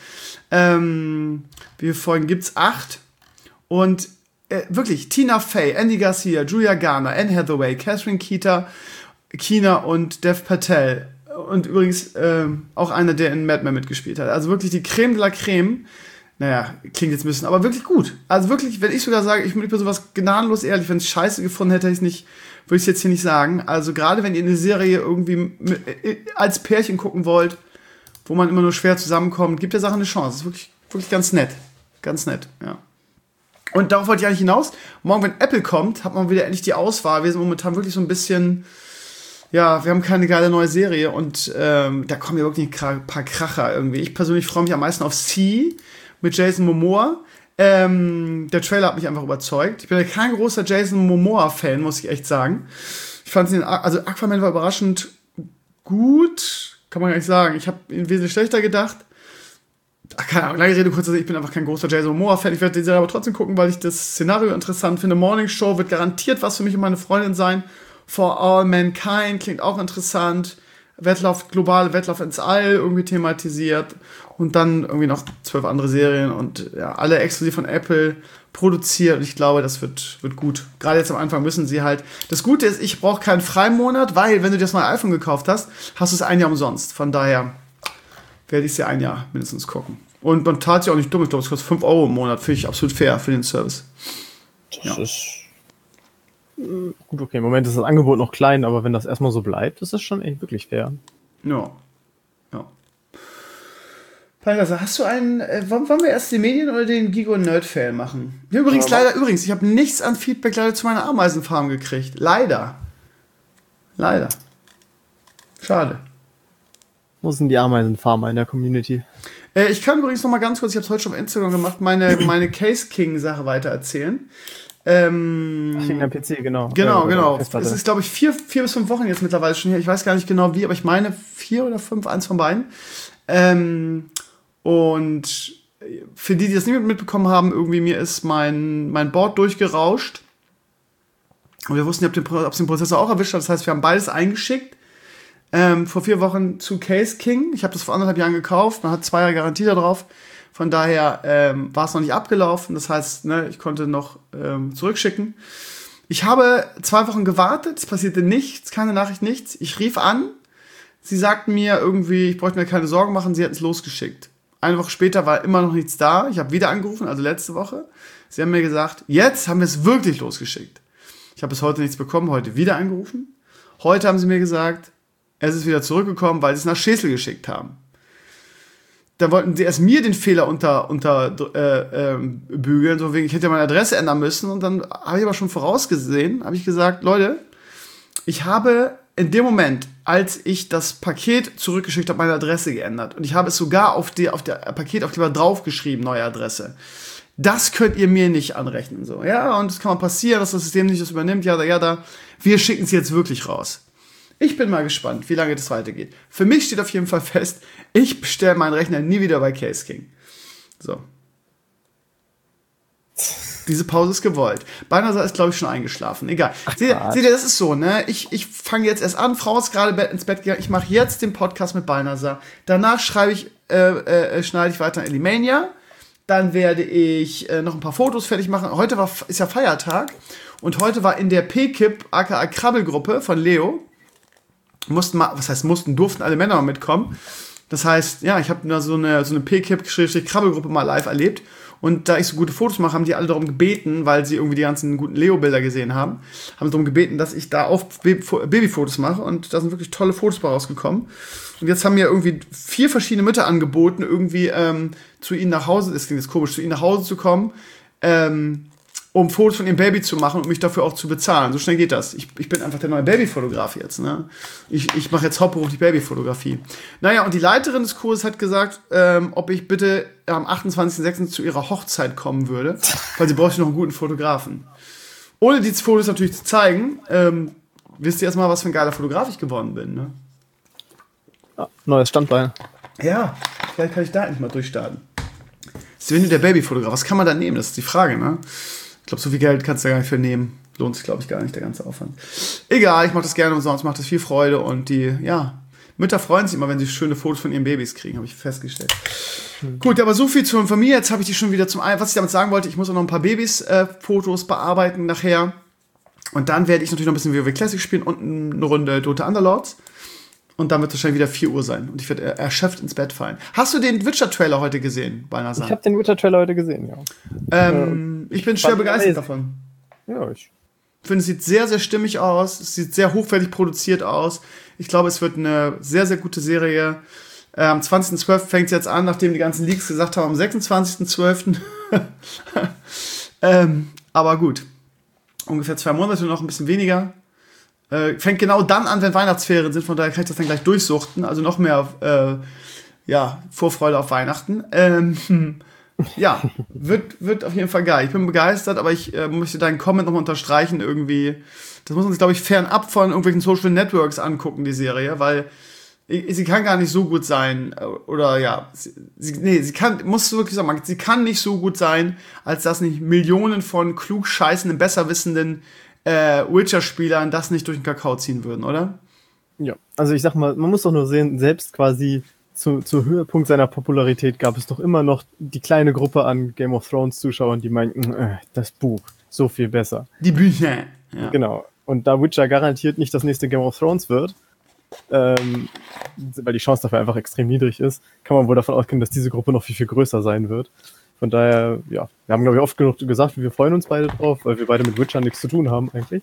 Ähm, wie viele Folgen gibt's? Acht. Und äh, wirklich, Tina Fey, Andy Garcia, Julia Garner, Anne Hathaway, Catherine Keener, Keener und Dev Patel. Und übrigens ähm, auch einer, der in Mad Men mitgespielt hat. Also wirklich die Creme de la Creme. Naja, klingt jetzt ein bisschen, aber wirklich gut. Also wirklich, wenn ich sogar sage, ich bin sowas gnadenlos ehrlich, wenn ich scheiße gefunden hätte, hätte ich es nicht, würde ich es jetzt hier nicht sagen. Also gerade wenn ihr eine Serie irgendwie mit, als Pärchen gucken wollt, wo man immer nur schwer zusammenkommt, gibt der Sache eine Chance. Das ist wirklich, wirklich ganz nett. Ganz nett, ja. Und darauf wollte ich eigentlich hinaus. Morgen, wenn Apple kommt, hat man wieder endlich die Auswahl. Wir sind momentan wirklich so ein bisschen, ja, wir haben keine geile neue Serie und ähm, da kommen ja wirklich ein paar Kracher irgendwie. Ich persönlich freue mich am meisten auf C mit Jason Momoa. Ähm, der Trailer hat mich einfach überzeugt. Ich bin ja kein großer Jason Momoa-Fan, muss ich echt sagen. Ich fand ihn, also Aquaman war überraschend gut, kann man gar nicht sagen. Ich habe ihn wesentlich schlechter gedacht. Ach, keine Ahnung, lange Rede, kurzer Sinn, ich bin einfach kein großer Jason Momoa-Fan. Ich werde die Serie aber trotzdem gucken, weil ich das Szenario interessant finde. Morning Show wird garantiert was für mich und meine Freundin sein. For All Mankind klingt auch interessant. Wettlauf, globale Wettlauf ins All irgendwie thematisiert. Und dann irgendwie noch zwölf andere Serien und ja, alle exklusiv von Apple produziert. Und ich glaube, das wird, wird gut. Gerade jetzt am Anfang müssen sie halt. Das Gute ist, ich brauche keinen Freimonat, weil, wenn du dir das neue iPhone gekauft hast, hast du es ein Jahr umsonst. Von daher werde ich es ja ein Jahr mindestens gucken. Und man tat sich auch nicht dumm. Ich glaube, es kostet fünf Euro im Monat. Finde ich absolut fair für den Service. Das ja. ist. Gut, okay, im Moment ist das Angebot noch klein, aber wenn das erstmal so bleibt, ist das schon echt wirklich fair. Ja. Ja. Also hast du einen, äh, wollen wir erst die Medien oder den Gigo Nerd Fail machen? Ja, übrigens, ja, leider, übrigens, ich habe nichts an Feedback leider zu meiner Ameisenfarm gekriegt. Leider. Leider. Schade. Wo sind die Ameisenfarmer in der Community? Äh, ich kann übrigens noch mal ganz kurz, ich habe es heute schon auf Instagram gemacht, meine, meine Case King Sache weiter erzählen. Ähm, Ach, wegen deinem P C, genau. Genau, äh, genau. Es ist, glaube ich, vier, vier bis fünf Wochen jetzt mittlerweile schon hier. Ich weiß gar nicht genau wie, aber ich meine vier oder fünf, eins von beiden. Ähm, und für die, die das nicht mitbekommen haben, irgendwie mir ist mein, mein Board durchgerauscht. Und wir wussten nicht, ob es den Prozessor auch erwischt hat. Das heißt, wir haben beides eingeschickt. Ähm, vor vier Wochen zu Case King. Ich habe das vor anderthalb Jahren gekauft. Man hat zwei Jahre Garantie da drauf. Von daher ähm, war es noch nicht abgelaufen. Das heißt, ne, ich konnte noch ähm, zurückschicken. Ich habe zwei Wochen gewartet. Es passierte nichts, keine Nachricht, nichts. Ich rief an. Sie sagten mir irgendwie, ich bräuchte mir keine Sorgen machen. Sie hätten es losgeschickt. Eine Woche später war immer noch nichts da. Ich habe wieder angerufen, also letzte Woche. Sie haben mir gesagt, jetzt haben wir es wirklich losgeschickt. Ich habe bis heute nichts bekommen. Heute wieder angerufen. Heute haben sie mir gesagt, es ist wieder zurückgekommen, weil sie es nach Schesel geschickt haben. Da wollten sie erst mir den Fehler unter, unter äh, äh, bügeln, so wegen, ich hätte ja meine Adresse ändern müssen. Und dann habe ich aber schon vorausgesehen, habe ich gesagt, Leute, ich habe in dem Moment, als ich das Paket zurückgeschickt habe, meine Adresse geändert. Und ich habe es sogar auf, die, auf der Paketaufkleber draufgeschrieben, neue Adresse. Das könnt ihr mir nicht anrechnen. So. Ja, und es kann mal passieren, dass das System nicht das übernimmt. Ja, da, ja, da. Wir schicken es jetzt wirklich raus. Ich bin mal gespannt, wie lange das weitergeht. Für mich steht auf jeden Fall fest, ich bestelle meinen Rechner nie wieder bei Case King. So. Diese Pause ist gewollt. Balnasar ist, glaube ich, schon eingeschlafen. Egal. Seht ihr, seht ihr, das ist so, ne? Ich, ich fange jetzt erst an, Frau ist gerade ins Bett gegangen. Ich mache jetzt den Podcast mit Balnasar. Danach schreibe ich, äh, äh, schneide ich weiter in Elimania. Dann werde ich äh, noch ein paar Fotos fertig machen. Heute war, ist ja Feiertag. Und heute war in der P-Kip, aka Krabbelgruppe von Leo, mussten mal, was heißt mussten, durften alle Männer mal mitkommen. Das heißt, ja, ich habe so eine, so eine P-Kip-Krabbelgruppe mal live erlebt. Und da ich so gute Fotos mache, haben die alle darum gebeten, weil sie irgendwie die ganzen guten Leo-Bilder gesehen haben, haben darum gebeten, dass ich da auch Babyfotos mache. Und da sind wirklich tolle Fotos bei rausgekommen. Und jetzt haben mir irgendwie vier verschiedene Mütter angeboten, irgendwie ähm, zu ihnen nach Hause, das klingt jetzt komisch, zu ihnen nach Hause zu kommen, ähm, um Fotos von ihrem Baby zu machen und mich dafür auch zu bezahlen. So schnell geht das. Ich, ich bin einfach der neue Babyfotograf jetzt. Ne? Ich, ich mache jetzt hauptberuflich Babyfotografie. Naja, und die Leiterin des Kurses hat gesagt, ähm, ob ich bitte am achtundzwanzigsten sechsten zu ihrer Hochzeit kommen würde, weil sie bräuchte noch einen guten Fotografen. Ohne die Fotos natürlich zu zeigen, ähm, wisst ihr erstmal, was für ein geiler Fotograf ich geworden bin. Ne? Ja, neues Standbein. Ja, vielleicht kann ich da endlich mal durchstarten. Sven, der Babyfotograf, was kann man da nehmen? Das ist die Frage, ne? Ich glaube, so viel Geld kannst du da gar nicht für nehmen. Lohnt sich, glaube ich, gar nicht, der ganze Aufwand. Egal, ich mache das gerne umsonst, macht das viel Freude. Und die, ja, Mütter freuen sich immer, wenn sie schöne Fotos von ihren Babys kriegen, habe ich festgestellt. Mhm. Gut, aber so viel zu von mir. Jetzt habe ich die schon wieder zum einen. Was ich damit sagen wollte, ich muss auch noch ein paar Babys-Fotos äh, bearbeiten nachher. Und dann werde ich natürlich noch ein bisschen WoW Classic spielen und eine Runde Dota Underlords. Und dann wird es wahrscheinlich wieder vier Uhr sein. Und ich werde erschöpft ins Bett fallen. Hast du den Witcher-Trailer heute gesehen, Balnasar? Ich habe den Witcher-Trailer heute gesehen, ja. Ähm, äh, ich bin schwer begeistert davon. Ja, ich finde, es sieht sehr, sehr stimmig aus. Es sieht sehr hochwertig produziert aus. Ich glaube, es wird eine sehr, sehr gute Serie. Äh, am zwanzigsten zwölften fängt es jetzt an, nachdem die ganzen Leaks gesagt haben, am sechsundzwanzigsten zwölften ähm, aber gut. Ungefähr zwei Monate noch, ein bisschen weniger. Äh, fängt genau dann an, wenn Weihnachtsferien sind, von daher kann ich das dann gleich durchsuchten. Also noch mehr äh, ja, Vorfreude auf Weihnachten. Ähm, ja, wird, wird auf jeden Fall geil. Ich bin begeistert, aber ich äh, möchte deinen Comment nochmal unterstreichen irgendwie. Das muss man sich, glaube ich, fernab von irgendwelchen Social Networks angucken, die Serie, weil sie kann gar nicht so gut sein. Oder ja, sie, sie, nee, sie kann, musst du wirklich sagen, sie kann nicht so gut sein, als dass nicht Millionen von klug scheißenden, besserwissenden Äh, Witcher-Spielern das nicht durch den Kakao ziehen würden, oder? Ja, also ich sag mal, man muss doch nur sehen, selbst quasi zu, zu Höhepunkt seiner Popularität gab es doch immer noch die kleine Gruppe an Game of Thrones-Zuschauern, die meinten, äh, das Buch, so viel besser. Die Bücher. Ja. Genau. Und da Witcher garantiert nicht das nächste Game of Thrones wird, ähm, weil die Chance dafür einfach extrem niedrig ist, kann man wohl davon ausgehen, dass diese Gruppe noch viel, viel größer sein wird. Von daher, ja, wir haben, glaube ich, oft genug gesagt, wir freuen uns beide drauf, weil wir beide mit Witcher nichts zu tun haben, eigentlich.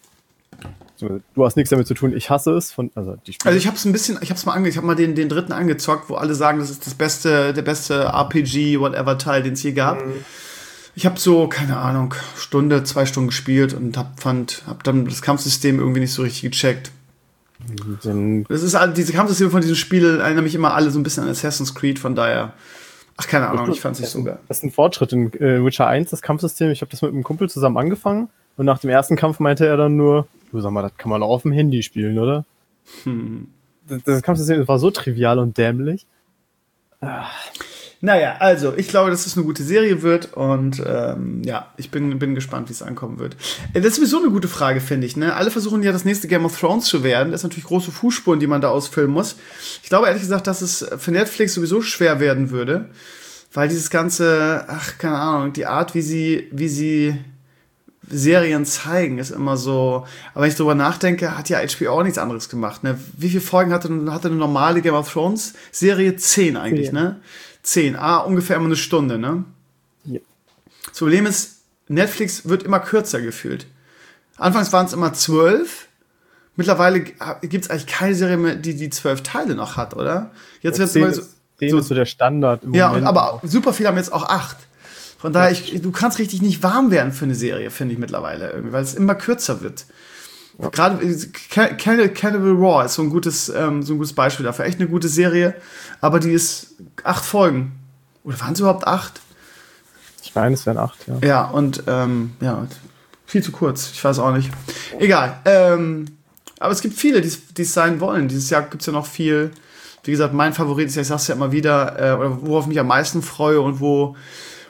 Du hast nichts damit zu tun, ich hasse es. Von, also, die also ich habe es ein bisschen, ich habe es mal ange, ich habe mal den, den dritten angezockt, wo alle sagen, das ist das beste, der beste R P G, whatever Teil, den es je gab. Mhm. Ich habe so, keine Ahnung, Stunde, zwei Stunden gespielt und hab, fand, hab dann das Kampfsystem irgendwie nicht so richtig gecheckt. Mhm. Das ist halt, diese Kampfsysteme von diesen Spielen erinnern mich immer alle so ein bisschen an Assassin's Creed, von daher. Ach, keine Ahnung, ich fand's nicht so geil. Das ist ein Fortschritt in äh, Witcher eins, das Kampfsystem. Ich habe das mit einem Kumpel zusammen angefangen und nach dem ersten Kampf meinte er dann nur, du sag mal, das kann man auch auf dem Handy spielen, oder? Hm. Das, das Kampfsystem war so trivial und dämlich. Ah. Naja, also, ich glaube, dass es eine gute Serie wird und ähm, ja, ich bin, bin gespannt, wie es ankommen wird. Das ist sowieso eine gute Frage, finde ich. Ne? Alle versuchen ja, das nächste Game of Thrones zu werden. Das sind natürlich große Fußspuren, die man da ausfüllen muss. Ich glaube ehrlich gesagt, dass es für Netflix sowieso schwer werden würde, weil dieses ganze, ach, keine Ahnung, die Art, wie sie, wie sie Serien zeigen, ist immer so. Aber wenn ich darüber nachdenke, hat ja H B O auch nichts anderes gemacht. Ne? Wie viele Folgen hatte, hatte eine normale Game of Thrones Serie? Zehn eigentlich, ja. ne? Zehn, ah, ungefähr immer eine Stunde, ne? Ja. Das Problem ist, Netflix wird immer kürzer gefühlt. Anfangs waren es immer zwölf. Mittlerweile gibt es eigentlich keine Serie mehr, die die zwölf Teile noch hat, oder? Jetzt wird es immer so, so, ist so der Standard im ja, Moment. Und, aber auch. Super viele haben jetzt auch acht. Von daher, ich, du kannst richtig nicht warm werden für eine Serie, finde ich mittlerweile irgendwie, weil es immer kürzer wird. Ja. Gerade Cannibal Raw ist so ein gutes, ähm, so ein gutes Beispiel dafür. Echt eine gute Serie, aber die ist acht Folgen. Oder waren es überhaupt acht? Ich meine, es wären acht, ja. Ja, und ähm, ja, viel zu kurz. Ich weiß auch nicht. Egal. Ähm, aber es gibt viele, die es sein wollen. Dieses Jahr gibt es ja noch viel. Wie gesagt, mein Favorit ist, ich sag's ja immer wieder, äh, oder worauf ich mich am meisten freue und wo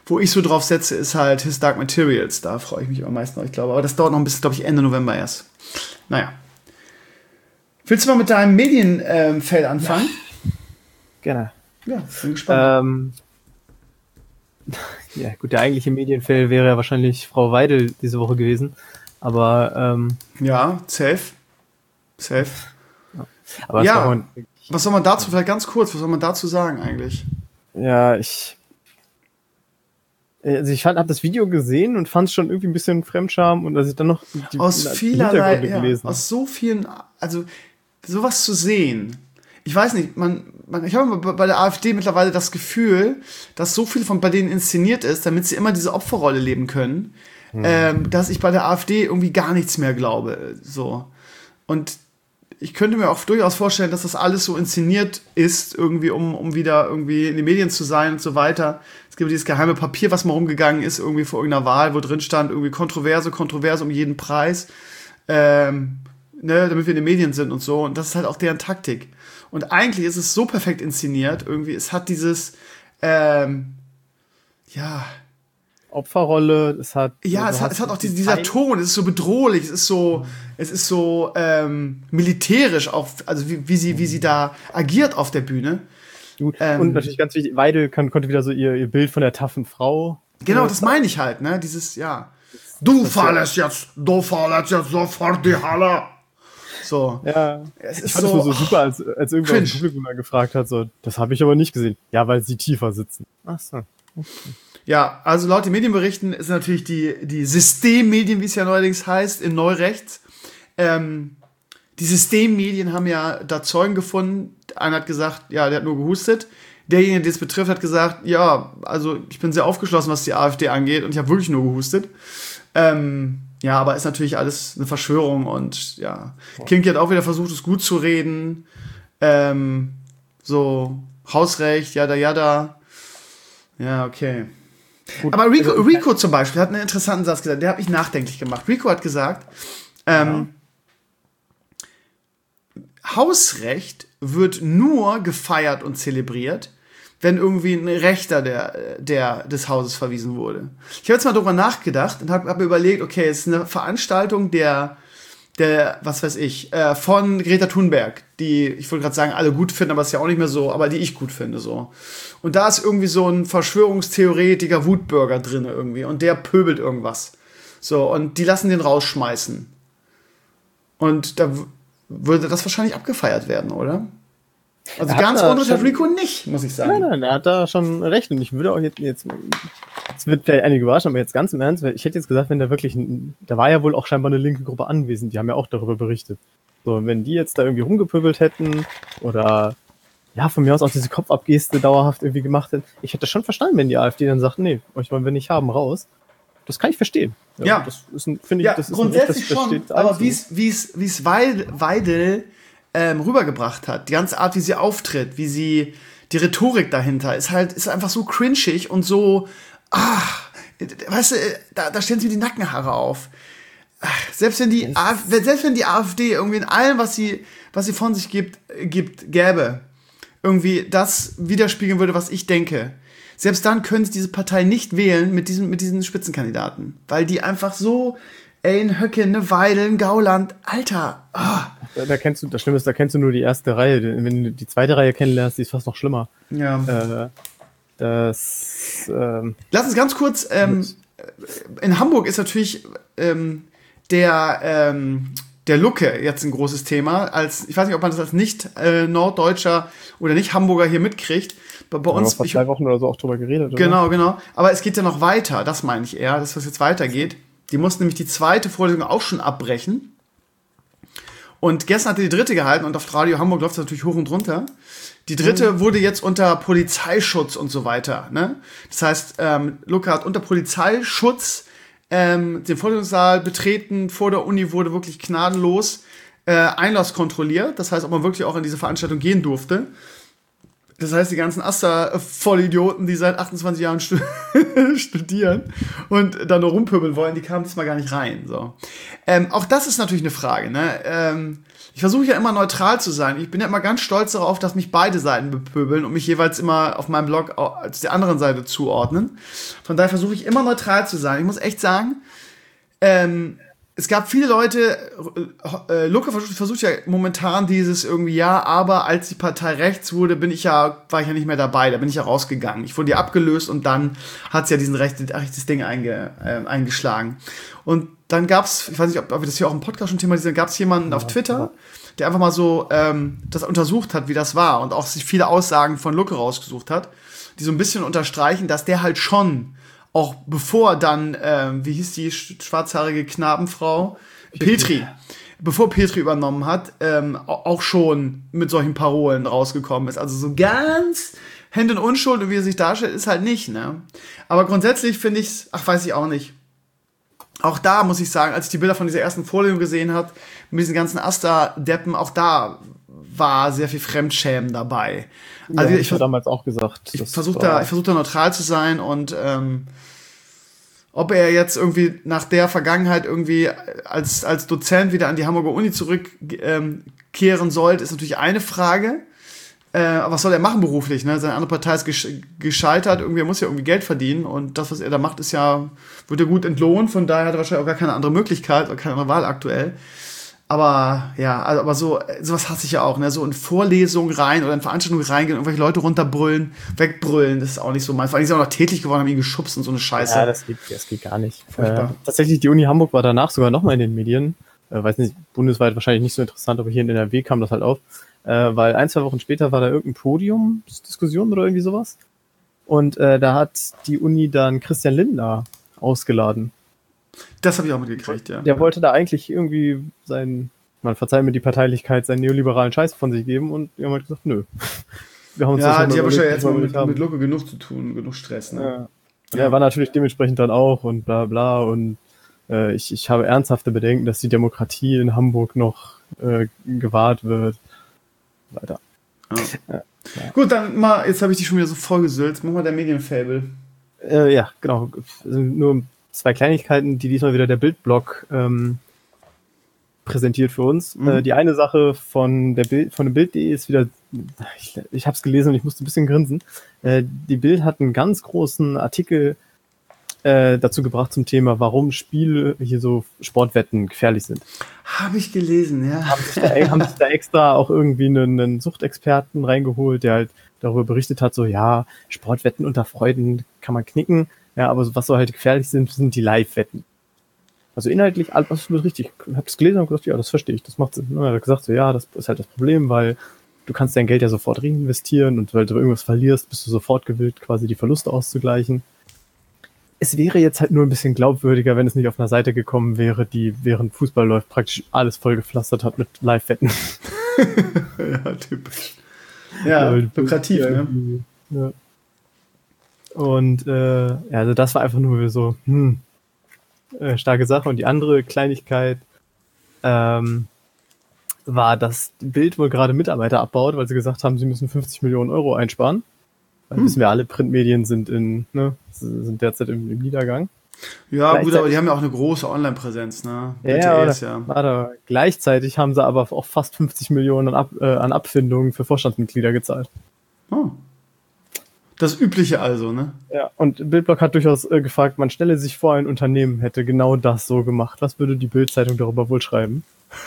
wo ich so drauf setze, ist halt His Dark Materials. Da freue ich mich am meisten, ich glaube. Aber das dauert noch ein bisschen, glaube ich, Ende November erst. Naja. Willst du mal mit deinem Medienfeld ähm, anfangen? Ja. Gerne. Ja, bin gespannt. Ähm, ja, gut, der eigentliche Medienfeld wäre ja wahrscheinlich Frau Weidel diese Woche gewesen. Aber, ähm, ja, safe. Safe. Ja, aber ja. Man, was soll man dazu, vielleicht ganz kurz, was soll man dazu sagen eigentlich? Ja, ich. Also ich habe das Video gesehen und fand es schon irgendwie ein bisschen Fremdscham und als ich dann noch die, aus die vielerlei, Hintergründe gelesen ja, aus so vielen, also sowas zu sehen. Ich weiß nicht, man, man ich habe bei der AfD mittlerweile das Gefühl, dass so viel von bei denen inszeniert ist, damit sie immer diese Opferrolle leben können, hm. ähm, dass ich bei der AfD irgendwie gar nichts mehr glaube. So. Und ich könnte mir auch durchaus vorstellen, dass das alles so inszeniert ist, irgendwie, um, um wieder irgendwie in den Medien zu sein und so weiter. Es gibt dieses geheime Papier, was mal rumgegangen ist, irgendwie vor irgendeiner Wahl, wo drin stand, irgendwie Kontroverse, Kontroverse um jeden Preis, ähm, ne, damit wir in den Medien sind und so. Und das ist halt auch deren Taktik. Und eigentlich ist es so perfekt inszeniert, irgendwie, es hat dieses, ähm, ja... Opferrolle, es hat... Ja, es hat, es hat auch die, dieser Ton, es ist so bedrohlich, es ist so, mhm. es ist so ähm, militärisch, auch, also wie, wie, sie, wie sie da agiert auf der Bühne. Ähm, und natürlich ganz wichtig, Weidel kann, konnte wieder so ihr, ihr Bild von der taffen Frau... Genau, das meine ich halt, ne, dieses, ja. Du verlässt jetzt, du verlässt jetzt sofort die Halle. So. Ja, es ist ich fand es so, nur so super, als, als irgendwer im Publikum mal gefragt hat, so, das habe ich aber nicht gesehen. Ja, weil sie tiefer sitzen. Ach so, okay. Ja, also laut den Medienberichten ist natürlich die, die Systemmedien, wie es ja neuerdings heißt, in Neurechts. Ähm, die Systemmedien haben ja da Zeugen gefunden. Einer hat gesagt, ja, der hat nur gehustet. Derjenige, der es betrifft, hat gesagt, ja, also ich bin sehr aufgeschlossen, was die AfD angeht und ich habe wirklich nur gehustet. Ähm, ja, aber ist natürlich alles eine Verschwörung und ja. Kinky hat auch wieder versucht, es gut zu reden. Ähm, so, Hausrecht, jada, jada. Ja, okay. Gut. Aber Rico, Rico zum Beispiel hat einen interessanten Satz gesagt, der hat mich nachdenklich gemacht. Rico hat gesagt, ähm, ja. Hausrecht wird nur gefeiert und zelebriert, wenn irgendwie ein Rechter der, der, des Hauses verwiesen wurde. Ich habe jetzt mal darüber nachgedacht und habe hab mir überlegt, okay, es ist eine Veranstaltung der, der was weiß ich, äh, von Greta Thunberg, die, ich wollte gerade sagen, alle gut finden, aber ist ja auch nicht mehr so, aber die ich gut finde, so. Und da ist irgendwie so ein Verschwörungstheoretiker Wutbürger drin irgendwie und der pöbelt irgendwas. So, und die lassen den rausschmeißen. Und da w- würde das wahrscheinlich abgefeiert werden, oder? Also ganz unter der Rico nicht, muss ich sagen. Nein, nein, er hat da schon recht. Und ich würde auch jetzt, jetzt, es wird vielleicht einige überraschen, aber jetzt ganz im Ernst, ich hätte jetzt gesagt, wenn da wirklich, ein, da war ja wohl auch scheinbar eine linke Gruppe anwesend, die haben ja auch darüber berichtet. So, und wenn die jetzt da irgendwie rumgepöbelt hätten oder ja, von mir aus auch diese Kopfabgeste dauerhaft irgendwie gemacht hätten, ich hätte schon verstanden, wenn die AfD dann sagt, nee, euch wollen wir nicht haben, raus. Das kann ich verstehen. Ja, ja. Das ist ein, finde ich, ja, das ist grundsätzlich ein, das schon, aber wie es, wie es, wie es Weidel ähm, rübergebracht hat, die ganze Art, wie sie auftritt, wie sie, die Rhetorik dahinter, ist halt, ist einfach so cringig und so, ach, weißt du, da, da stellen sie die Nackenhaare auf. Ach, selbst wenn die, AfD, selbst wenn die AfD irgendwie in allem, was sie, was sie von sich gibt, gibt, gäbe, irgendwie das widerspiegeln würde, was ich denke. Selbst dann können sie diese Partei nicht wählen mit diesen, mit diesen Spitzenkandidaten. Weil die einfach so, ey, ein Höcke, eine Weidel, ein Gauland, Alter. Oh. Da, da kennst du, das Schlimme ist, da kennst du nur die erste Reihe. Wenn du die zweite Reihe kennenlernst, die ist fast noch schlimmer. Ja. Äh, das, ähm, Lass uns ganz kurz, ähm, in Hamburg ist natürlich ähm, der, ähm, der Lucke jetzt ein großes Thema. Als, ich weiß nicht, ob man das als Nicht-Norddeutscher äh, oder Nicht-Hamburger hier mitkriegt. Bei, bei uns, vor zwei Wochen oder so auch drüber geredet. Genau, oder? genau. Aber es geht ja noch weiter, das meine ich eher, das, was jetzt weitergeht. Die mussten nämlich die zweite Vorlesung auch schon abbrechen. Und gestern hat er die dritte gehalten und auf Radio Hamburg läuft es natürlich hoch und runter. Die dritte mhm. wurde jetzt unter Polizeischutz und so weiter. Ne? Das heißt, ähm, Lucke hat unter Polizeischutz ähm, den Vorlesungssaal betreten. Vor der Uni wurde wirklich gnadenlos äh, Einlass kontrolliert. Das heißt, ob man wirklich auch in diese Veranstaltung gehen durfte. Das heißt, die ganzen Asta-Vollidioten, die seit achtundzwanzig Jahren stu- studieren und da nur rumpöbeln wollen, die kamen diesmal gar nicht rein. So. Ähm, auch das ist natürlich eine Frage. Ne? Ähm, ich versuche ja immer neutral zu sein. Ich bin ja immer ganz stolz darauf, dass mich beide Seiten bepöbeln und mich jeweils immer auf meinem Blog als der anderen Seite zuordnen. Von daher versuche ich immer neutral zu sein. Ich muss echt sagen, ähm, es gab viele Leute, äh, Lucke versucht, versucht ja momentan dieses irgendwie, ja, aber als die Partei rechts wurde, bin ich ja, war ich ja nicht mehr dabei, da bin ich ja rausgegangen. Ich wurde ja abgelöst und dann hat sie ja diesen recht, rechtes Ding einge, äh, eingeschlagen. Und dann gab's, ich weiß nicht, ob, ob wir das hier auch im Podcast schon thematisieren, gab's jemanden ja, auf Twitter, ja. der einfach mal so ähm, das untersucht hat, wie das war und auch sich viele Aussagen von Lucke rausgesucht hat, die so ein bisschen unterstreichen, dass der halt schon auch bevor dann, ähm, wie hieß die schwarzhaarige Knabenfrau? Petri. Petri. Bevor Petri übernommen hat, ähm, auch schon mit solchen Parolen rausgekommen ist. Also so ganz Hände in Unschuld und wie er sich darstellt, ist halt nicht, ne? Aber grundsätzlich finde ich's, ach, weiß ich auch nicht. Auch da muss ich sagen, als ich die Bilder von dieser ersten Vorlesung gesehen habe, mit diesen ganzen Asta-Deppen, auch da war sehr viel Fremdschämen dabei. Also ja, ich habe damals auch gesagt. Ich versuche da, ich versuche da neutral zu sein und ähm, ob er jetzt irgendwie nach der Vergangenheit irgendwie als als Dozent wieder an die Hamburger Uni zurückkehren ähm, sollte, ist natürlich eine Frage. Äh, aber was soll er machen beruflich? Ne? Seine andere Partei ist gesch- gescheitert. Irgendwie er muss ja irgendwie Geld verdienen und das, was er da macht, ist ja wird er gut entlohnt. Von daher hat er wahrscheinlich auch gar keine andere Möglichkeit oder keine andere Wahl aktuell. Aber ja, also, aber so sowas hasse ich ja auch, ne? So in Vorlesungen rein oder in Veranstaltungen reingehen, irgendwelche Leute runterbrüllen, wegbrüllen, das ist auch nicht so mein. Vor allem, die sind auch noch tätlich geworden, haben ihn geschubst und so eine Scheiße. Ja, das geht, das geht gar nicht. Äh, tatsächlich, die Uni Hamburg war danach sogar nochmal in den Medien. Äh, weiß nicht, bundesweit wahrscheinlich nicht so interessant, aber hier in N R W kam das halt auf. Äh, weil ein, zwei Wochen später war da irgendein Podiumsdiskussion oder irgendwie sowas. Und äh, da hat die Uni dann Christian Lindner ausgeladen. Das habe ich auch mitgekriegt, ja. Der wollte da eigentlich irgendwie seinen, man verzeiht mir die Parteilichkeit, seinen neoliberalen Scheiß von sich geben und die haben halt gesagt, nö. Wir haben uns ja, das die haben wahrscheinlich jetzt mal mit, mit Lucke genug zu tun, genug Stress, ne? Ja. Ja, er war natürlich dementsprechend dann auch und bla bla und äh, ich, ich habe ernsthafte Bedenken, dass die Demokratie in Hamburg noch äh, gewahrt wird. Weiter. Ja. Ja. Ja. Gut, dann mal, jetzt habe ich dich schon wieder so vollgesülzt, mach mal der Medienfable. Äh, ja, genau. Nur zwei Kleinigkeiten, die diesmal wieder der Bildblog ähm, präsentiert für uns. Mhm. Äh, die eine Sache von der Bild, von dem Bild punkt de ist wieder, ich, ich habe es gelesen und ich musste ein bisschen grinsen. Äh, die Bild hat einen ganz großen Artikel äh, dazu gebracht zum Thema, warum Spiele, hier so Sportwetten gefährlich sind. Habe ich gelesen, ja. Haben sich da, haben sich da extra auch irgendwie einen, einen Suchtexperten reingeholt, der halt darüber berichtet hat, so ja, Sportwetten unter Freuden kann man knicken. Ja, aber was so halt gefährlich sind, sind die Live-Wetten. Also inhaltlich alles absolut richtig. Ich habe das gelesen und gesagt, ja, das verstehe ich, das macht Sinn. Und er hat gesagt, so ja, das ist halt das Problem, weil du kannst dein Geld ja sofort reinvestieren und weil du irgendwas verlierst, bist du sofort gewillt, quasi die Verluste auszugleichen. Es wäre jetzt halt nur ein bisschen glaubwürdiger, wenn es nicht auf einer Seite gekommen wäre, die während Fußball läuft praktisch alles vollgepflastert hat mit Live-Wetten. Ja, typisch. Ja, ja lukrativ, ne? Ja. Und äh, ja, also das war einfach nur so, hm, äh, starke Sache. Und die andere Kleinigkeit ähm, war, dass Bild wohl gerade Mitarbeiter abbaut, weil sie gesagt haben, sie müssen fünfzig Millionen Euro einsparen. Weil hm. wissen wir alle, Printmedien sind in, ne, sind derzeit im, im Niedergang. Ja, gut, aber die haben ja auch eine große Online-Präsenz, ne? Ja, oder, ja. Warte, gleichzeitig haben sie aber auch fast fünfzig Millionen an, Ab, äh, an Abfindungen für Vorstandsmitglieder gezahlt. Oh. Das Übliche also, ne? Ja, und Bildblog hat durchaus äh, gefragt, man stelle sich vor, ein Unternehmen hätte genau das so gemacht. Was würde die Bild-Zeitung darüber wohl schreiben?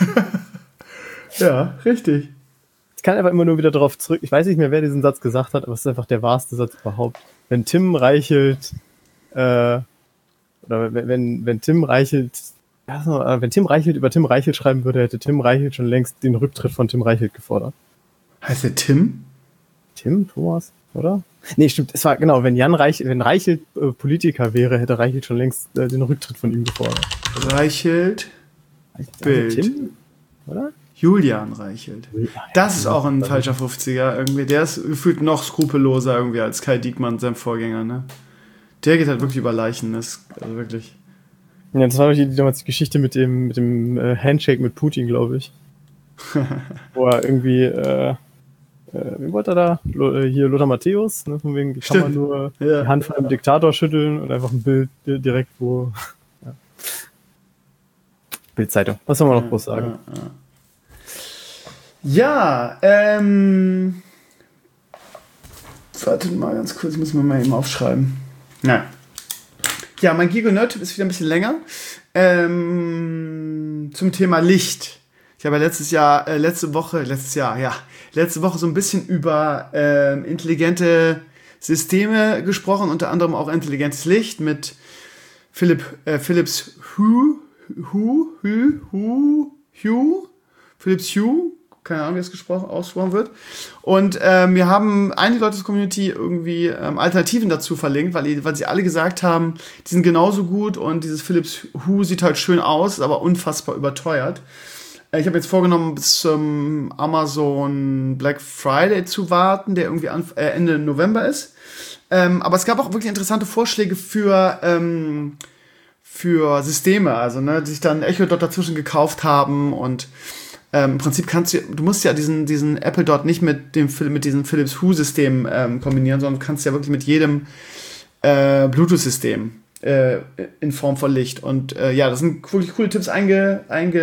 Ja, richtig. Ich kann einfach immer nur wieder darauf zurück, ich weiß nicht mehr, wer diesen Satz gesagt hat, aber es ist einfach der wahrste Satz überhaupt. Wenn Tim Reichelt, äh, oder wenn, wenn, wenn Tim Reichelt, ja, wenn Tim Reichelt über Tim Reichelt schreiben würde, hätte Tim Reichelt schon längst den Rücktritt von Tim Reichelt gefordert. Heißt der Tim? Tim, Thomas, oder? Nee, stimmt, es war, genau, wenn Jan Reichelt, wenn Reichelt äh, Politiker wäre, hätte Reichelt schon längst äh, den Rücktritt von ihm gefordert. Reichelt, Reichelt Bild. Tim, oder? Julian Reichelt. Das ist auch ein falscher fünfziger irgendwie. Der ist gefühlt noch skrupelloser irgendwie als Kai Diekmann, sein Vorgänger, ne? Der geht halt wirklich über Leichen, das, also wirklich. Ja, das war die, damals die Geschichte mit dem, mit dem äh, Handshake mit Putin, glaube ich. Wo er irgendwie, äh, äh, wie wollte er da? Lo, äh, hier Lothar Matthäus, ne? Von wegen, wie kann man nur ja. die Hand von einem Diktator schütteln und einfach ein Bild direkt, wo. Ja. Bildzeitung. Was soll man noch groß sagen? Ja, ja ähm. Warte mal ganz kurz, müssen wir mal eben aufschreiben. Nein. Ja, mein Geek- und Nerd-Tipp ist wieder ein bisschen länger. Ähm, zum Thema Licht. Ich habe ja letztes Jahr, äh, letzte Woche, letztes Jahr, ja, letzte Woche so ein bisschen über äh, intelligente Systeme gesprochen, unter anderem auch intelligentes Licht mit Philipp, äh, Philips Hue, Hue, Hue, Hue, Hue, Philips Hue, keine Ahnung, wie es gesprochen, ausgesprochen wird. Und ähm, wir haben einige Leute der Community irgendwie ähm, Alternativen dazu verlinkt, weil, weil sie alle gesagt haben, die sind genauso gut und dieses Philips Hue sieht halt schön aus, ist aber unfassbar überteuert. Äh, ich habe jetzt vorgenommen, bis zum Amazon Black Friday zu warten, der irgendwie an, äh, Ende November ist. Ähm, aber es gab auch wirklich interessante Vorschläge für ähm, für Systeme, also ne, die sich dann Echo Dot dazwischen gekauft haben und Ähm, im Prinzip kannst du, du musst ja diesen, diesen Apple Dot nicht mit dem mit diesem Philips Hue-System ähm, kombinieren, sondern du kannst ja wirklich mit jedem äh, Bluetooth-System äh, in Form von Licht. Und äh, ja, das sind wirklich coole Tipps einge,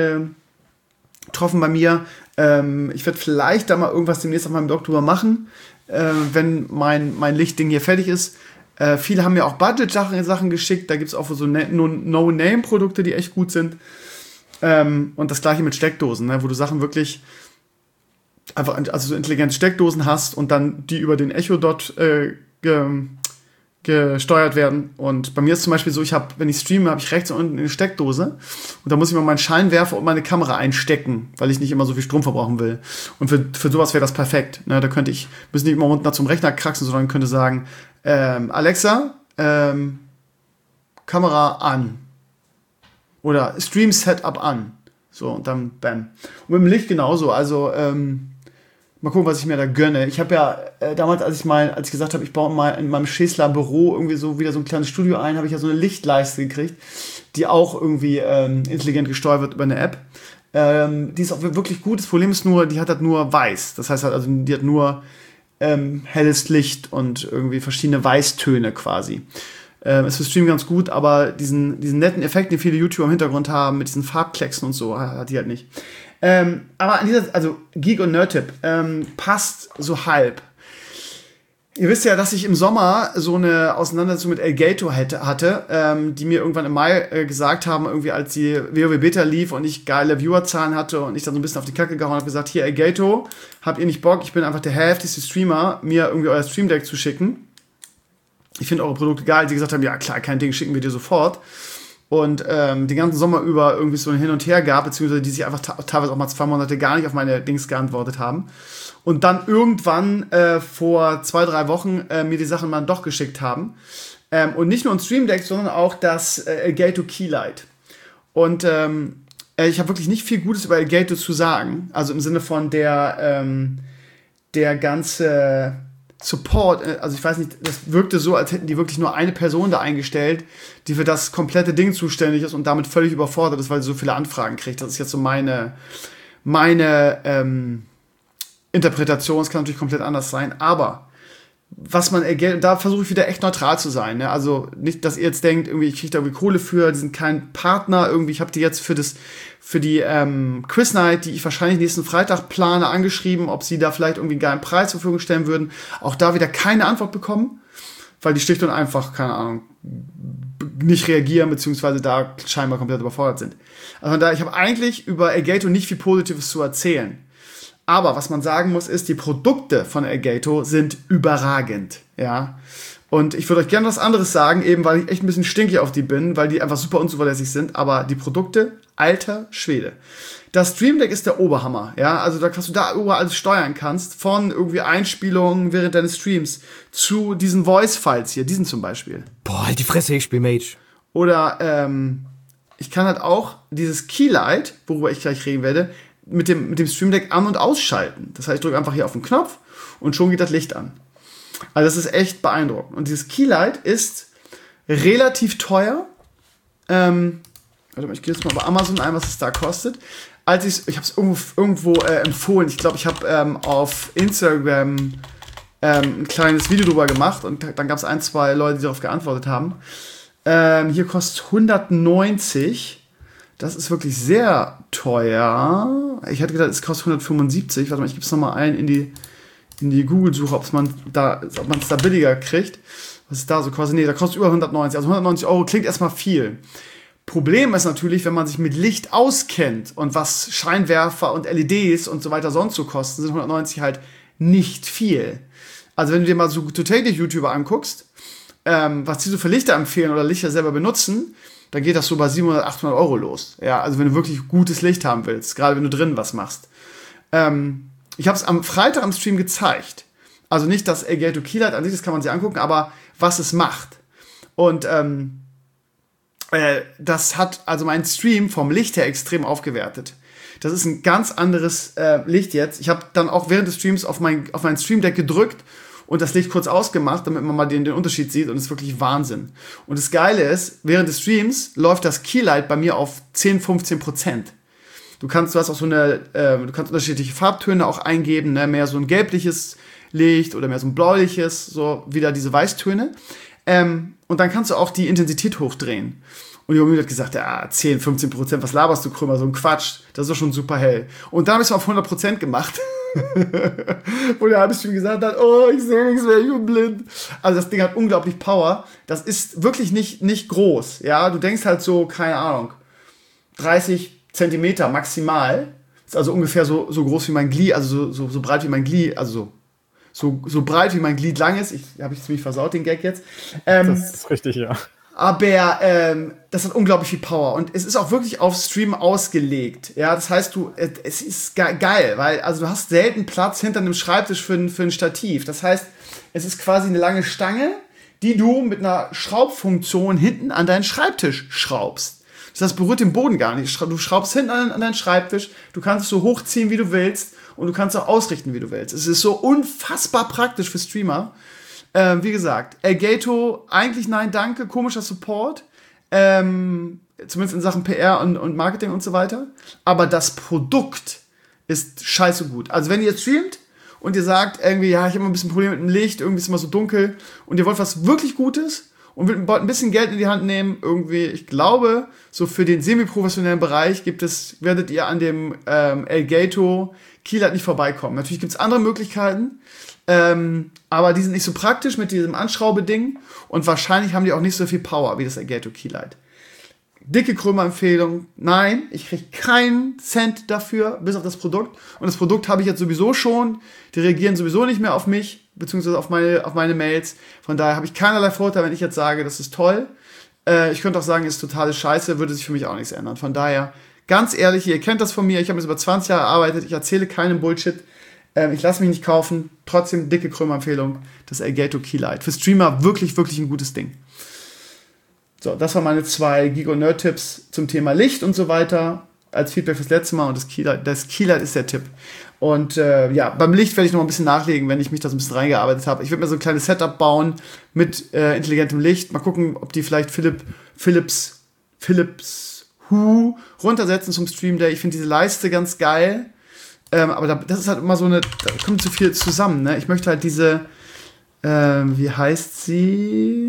eingetroffen bei mir. Ähm, ich werde vielleicht da mal irgendwas demnächst auf meinem Blog drüber machen, äh, wenn mein, mein Lichtding hier fertig ist. Äh, viele haben mir auch Budget-Sachen Sachen geschickt. Da gibt es auch so No-Name-Produkte, die echt gut sind. Ähm, und das gleiche mit Steckdosen, ne, wo du Sachen wirklich einfach, also so intelligente Steckdosen hast und dann die über den Echo Dot äh, ge, gesteuert werden. Und bei mir ist zum Beispiel so, ich habe, wenn ich streame, habe ich rechts unten eine Steckdose und da muss ich mal meinen Scheinwerfer und meine Kamera einstecken, weil ich nicht immer so viel Strom verbrauchen will. Und für, für sowas wäre das perfekt. Ne? Da könnte ich, müssen nicht immer runter zum Rechner kraxen, sondern könnte sagen, ähm, Alexa, ähm, Kamera an. Oder Stream Setup an. So, und dann bam. Und mit dem Licht genauso. Also, ähm, mal gucken, was ich mir da gönne. Ich habe ja äh, damals, als ich mal, als ich gesagt habe, ich baue mal in meinem Schäßler Büro irgendwie so wieder so ein kleines Studio ein, habe ich ja so eine Lichtleiste gekriegt, die auch irgendwie ähm, intelligent gesteuert wird über eine App. Ähm, die ist auch wirklich gut. Das Problem ist nur, die hat halt nur weiß. Das heißt halt, also die hat nur ähm, helles Licht und irgendwie verschiedene Weißtöne quasi. Ähm, ist für Stream ganz gut, aber diesen, diesen netten Effekt, den viele YouTuber im Hintergrund haben, mit diesen Farbklecksen und so, hat die halt nicht. Ähm, aber an dieser, also Geek- und Nerd-Tipp, ähm, passt so halb. Ihr wisst ja, dass ich im Sommer so eine Auseinandersetzung mit Elgato hätte, hatte, ähm, die mir irgendwann im Mai äh, gesagt haben, irgendwie als die WoW Beta lief und ich geile Viewerzahlen hatte und ich dann so ein bisschen auf die Kacke gehauen habe, gesagt, hier Elgato, habt ihr nicht Bock, ich bin einfach der heftigste Streamer, mir irgendwie euer Stream Deck zu schicken. Ich finde eure Produkte geil. Die gesagt haben, ja klar, kein Ding, schicken wir dir sofort. Und ähm, den ganzen Sommer über irgendwie so ein Hin und Her gab, beziehungsweise die sich einfach ta- teilweise auch mal zwei Monate gar nicht auf meine Dings geantwortet haben. Und dann irgendwann äh, vor zwei, drei Wochen äh, mir die Sachen mal doch geschickt haben. Ähm, und nicht nur ein Stream Deck, sondern auch das äh, Elgato Keylight. Und ähm, ich habe wirklich nicht viel Gutes über Elgato zu sagen. Also im Sinne von der, ähm, der ganze Support, also ich weiß nicht, das wirkte so, als hätten die wirklich nur eine Person da eingestellt, die für das komplette Ding zuständig ist und damit völlig überfordert ist, weil sie so viele Anfragen kriegt. Das ist jetzt so meine, meine ähm, Interpretation. Es kann natürlich komplett anders sein, aber was man, da versuche ich wieder echt neutral zu sein. Ne? Also nicht, dass ihr jetzt denkt, irgendwie ich kriege da irgendwie Kohle für, die sind kein Partner, irgendwie ich habe die jetzt für das für die ähm, Quiz Night, die ich wahrscheinlich nächsten Freitag plane, angeschrieben, ob sie da vielleicht irgendwie einen geilen Preis zur Verfügung stellen würden. Auch da wieder keine Antwort bekommen, weil die schlicht und einfach, keine Ahnung, nicht reagieren, beziehungsweise da scheinbar komplett überfordert sind. Also da, ich habe eigentlich über Elgato nicht viel Positives zu erzählen. Aber was man sagen muss, ist, die Produkte von Elgato sind überragend, ja. Und ich würde euch gerne was anderes sagen, eben weil ich echt ein bisschen stinkig auf die bin, weil die einfach super unzuverlässig sind. Aber die Produkte, alter Schwede. Das Stream Deck ist der Oberhammer, ja. Also da, was du da überall alles steuern kannst, von irgendwie Einspielungen während deines Streams zu diesen Voice-Files hier, diesen zum Beispiel. Boah, halt die Fresse, ich spiel Mage. Oder ähm, ich kann halt auch dieses Keylight, worüber ich gleich reden werde, mit dem, mit dem Stream Deck an- und ausschalten. Das heißt, ich drücke einfach hier auf den Knopf und schon geht das Licht an. Also das ist echt beeindruckend. Und dieses Keylight ist relativ teuer. Ähm, warte mal, ich gehe jetzt mal bei Amazon ein, was es da kostet. als ich, ich habe es irgendwo, irgendwo äh, empfohlen, ich glaube, ich habe ähm, auf Instagram ähm, ein kleines Video drüber gemacht und dann gab es ein, zwei Leute, die darauf geantwortet haben. Ähm, hier kostet hundertneunzig. Das ist wirklich sehr teuer. Ich hätte gedacht, es kostet hundertfünfundsiebzig. Warte mal, ich gebe es nochmal ein in die, in die Google-Suche, ob man da, ob man es da billiger kriegt. Was ist da so kostet? Nee, da kostet über hundertneunzig. Also hundertneunzig Euro klingt erstmal viel. Problem ist natürlich, wenn man sich mit Licht auskennt und was Scheinwerfer und L E Ds und so weiter sonst so kosten, sind hundertneunzig halt nicht viel. Also wenn du dir mal so Tutorial-YouTuber anguckst, ähm, was die so für Lichter empfehlen oder Lichter selber benutzen, dann geht das so bei siebenhundert, achthundert Euro los. Ja, also wenn du wirklich gutes Licht haben willst, gerade wenn du drin was machst. Ähm, ich habe es am Freitag am Stream gezeigt. Also nicht das Elgato Keylight an sich, das kann man sich angucken, aber was es macht. Und ähm, äh, das hat also meinen Stream vom Licht her extrem aufgewertet. Das ist ein ganz anderes äh, Licht jetzt. Ich habe dann auch während des Streams auf mein, auf mein Stream Deck gedrückt und das Licht kurz ausgemacht, damit man mal den, den Unterschied sieht, und es ist wirklich Wahnsinn. Und das Geile ist, während des Streams läuft das Keylight bei mir auf zehn, fünfzehn Prozent. Du kannst, du hast auch so eine, äh, du kannst unterschiedliche Farbtöne auch eingeben, ne? Mehr so ein gelbliches Licht oder mehr so ein bläuliches, so wieder diese Weißtöne. Ähm, und dann kannst du auch die Intensität hochdrehen. Und die Homie hat gesagt, ja, zehn, fünfzehn Prozent, was laberst du, Krümmer, so ein Quatsch, das ist doch schon super hell. Und dann habe ich es auf hundert Prozent gemacht. Wo der halbe Stream gesagt hat, oh, ich sehe nichts mehr, ich bin blind. Also das Ding hat unglaublich Power. Das ist wirklich nicht, nicht groß. Ja, du denkst halt so, keine Ahnung, dreißig Zentimeter maximal. Ist also ungefähr so, so groß wie mein Glied, also so, so, so breit wie mein Glied, also so, so, so breit wie mein Glied lang ist. Ich habe ich ziemlich versaut, den Gag jetzt. Ähm, das ist richtig, ja. Aber ähm, das hat unglaublich viel Power und es ist auch wirklich auf Stream ausgelegt. Ja, das heißt, du, es ist ge- geil, weil also du hast selten Platz hinter einem Schreibtisch für ein, für ein Stativ. Das heißt, es ist quasi eine lange Stange, die du mit einer Schraubfunktion hinten an deinen Schreibtisch schraubst. Das heißt, berührt den Boden gar nicht. Du schraubst hinten an, an deinen Schreibtisch, du kannst es so hochziehen, wie du willst, und du kannst auch ausrichten, wie du willst. Es ist so unfassbar praktisch für Streamer. Ähm, wie gesagt, Elgato, eigentlich nein, danke, komischer Support, ähm, zumindest in Sachen P R und, und Marketing und so weiter, aber das Produkt ist scheiße gut. Also wenn ihr jetzt streamt und ihr sagt irgendwie, ja, ich habe immer ein bisschen Probleme mit dem Licht, irgendwie ist es immer so dunkel und ihr wollt was wirklich Gutes und wollt ein bisschen Geld in die Hand nehmen, irgendwie, ich glaube, so für den semi-professionellen Bereich gibt es, werdet ihr an dem ähm, Elgato Keylight nicht vorbeikommen. Natürlich gibt es andere Möglichkeiten, Ähm, aber die sind nicht so praktisch mit diesem Anschraubeding und wahrscheinlich haben die auch nicht so viel Power wie das Elgato Keylight. Dicke Krümmer-Empfehlung. Nein, ich kriege keinen Cent dafür, bis auf das Produkt. Und das Produkt habe ich jetzt sowieso schon. Die reagieren sowieso nicht mehr auf mich, beziehungsweise auf meine, auf meine Mails. Von daher habe ich keinerlei Vorteil, wenn ich jetzt sage, das ist toll. Äh, ich könnte auch sagen, es ist totale Scheiße, würde sich für mich auch nichts ändern. Von daher, ganz ehrlich, ihr kennt das von mir. Ich habe jetzt über zwanzig Jahre gearbeitet. Ich erzähle keinen Bullshit. Ähm, ich lasse mich nicht kaufen. Trotzdem dicke Krümmer-Empfehlung. Das Elgato Keylight. Für Streamer wirklich, wirklich ein gutes Ding. So, das waren meine zwei Giga-Nerd-Tipps zum Thema Licht und so weiter. Als Feedback fürs letzte Mal. Und das Keylight, das Keylight ist der Tipp. Und äh, ja, beim Licht werde ich noch ein bisschen nachlegen, wenn ich mich da so ein bisschen reingearbeitet habe. Ich werde mir so ein kleines Setup bauen mit äh, intelligentem Licht. Mal gucken, ob die vielleicht Philipp, Philips, Philips Hue runtersetzen zum Stream Day. Ich finde diese Leiste ganz geil. Ähm, aber da, das ist halt immer so eine, da kommt zu viel zusammen, ne? Ich möchte halt diese, ähm, wie heißt sie?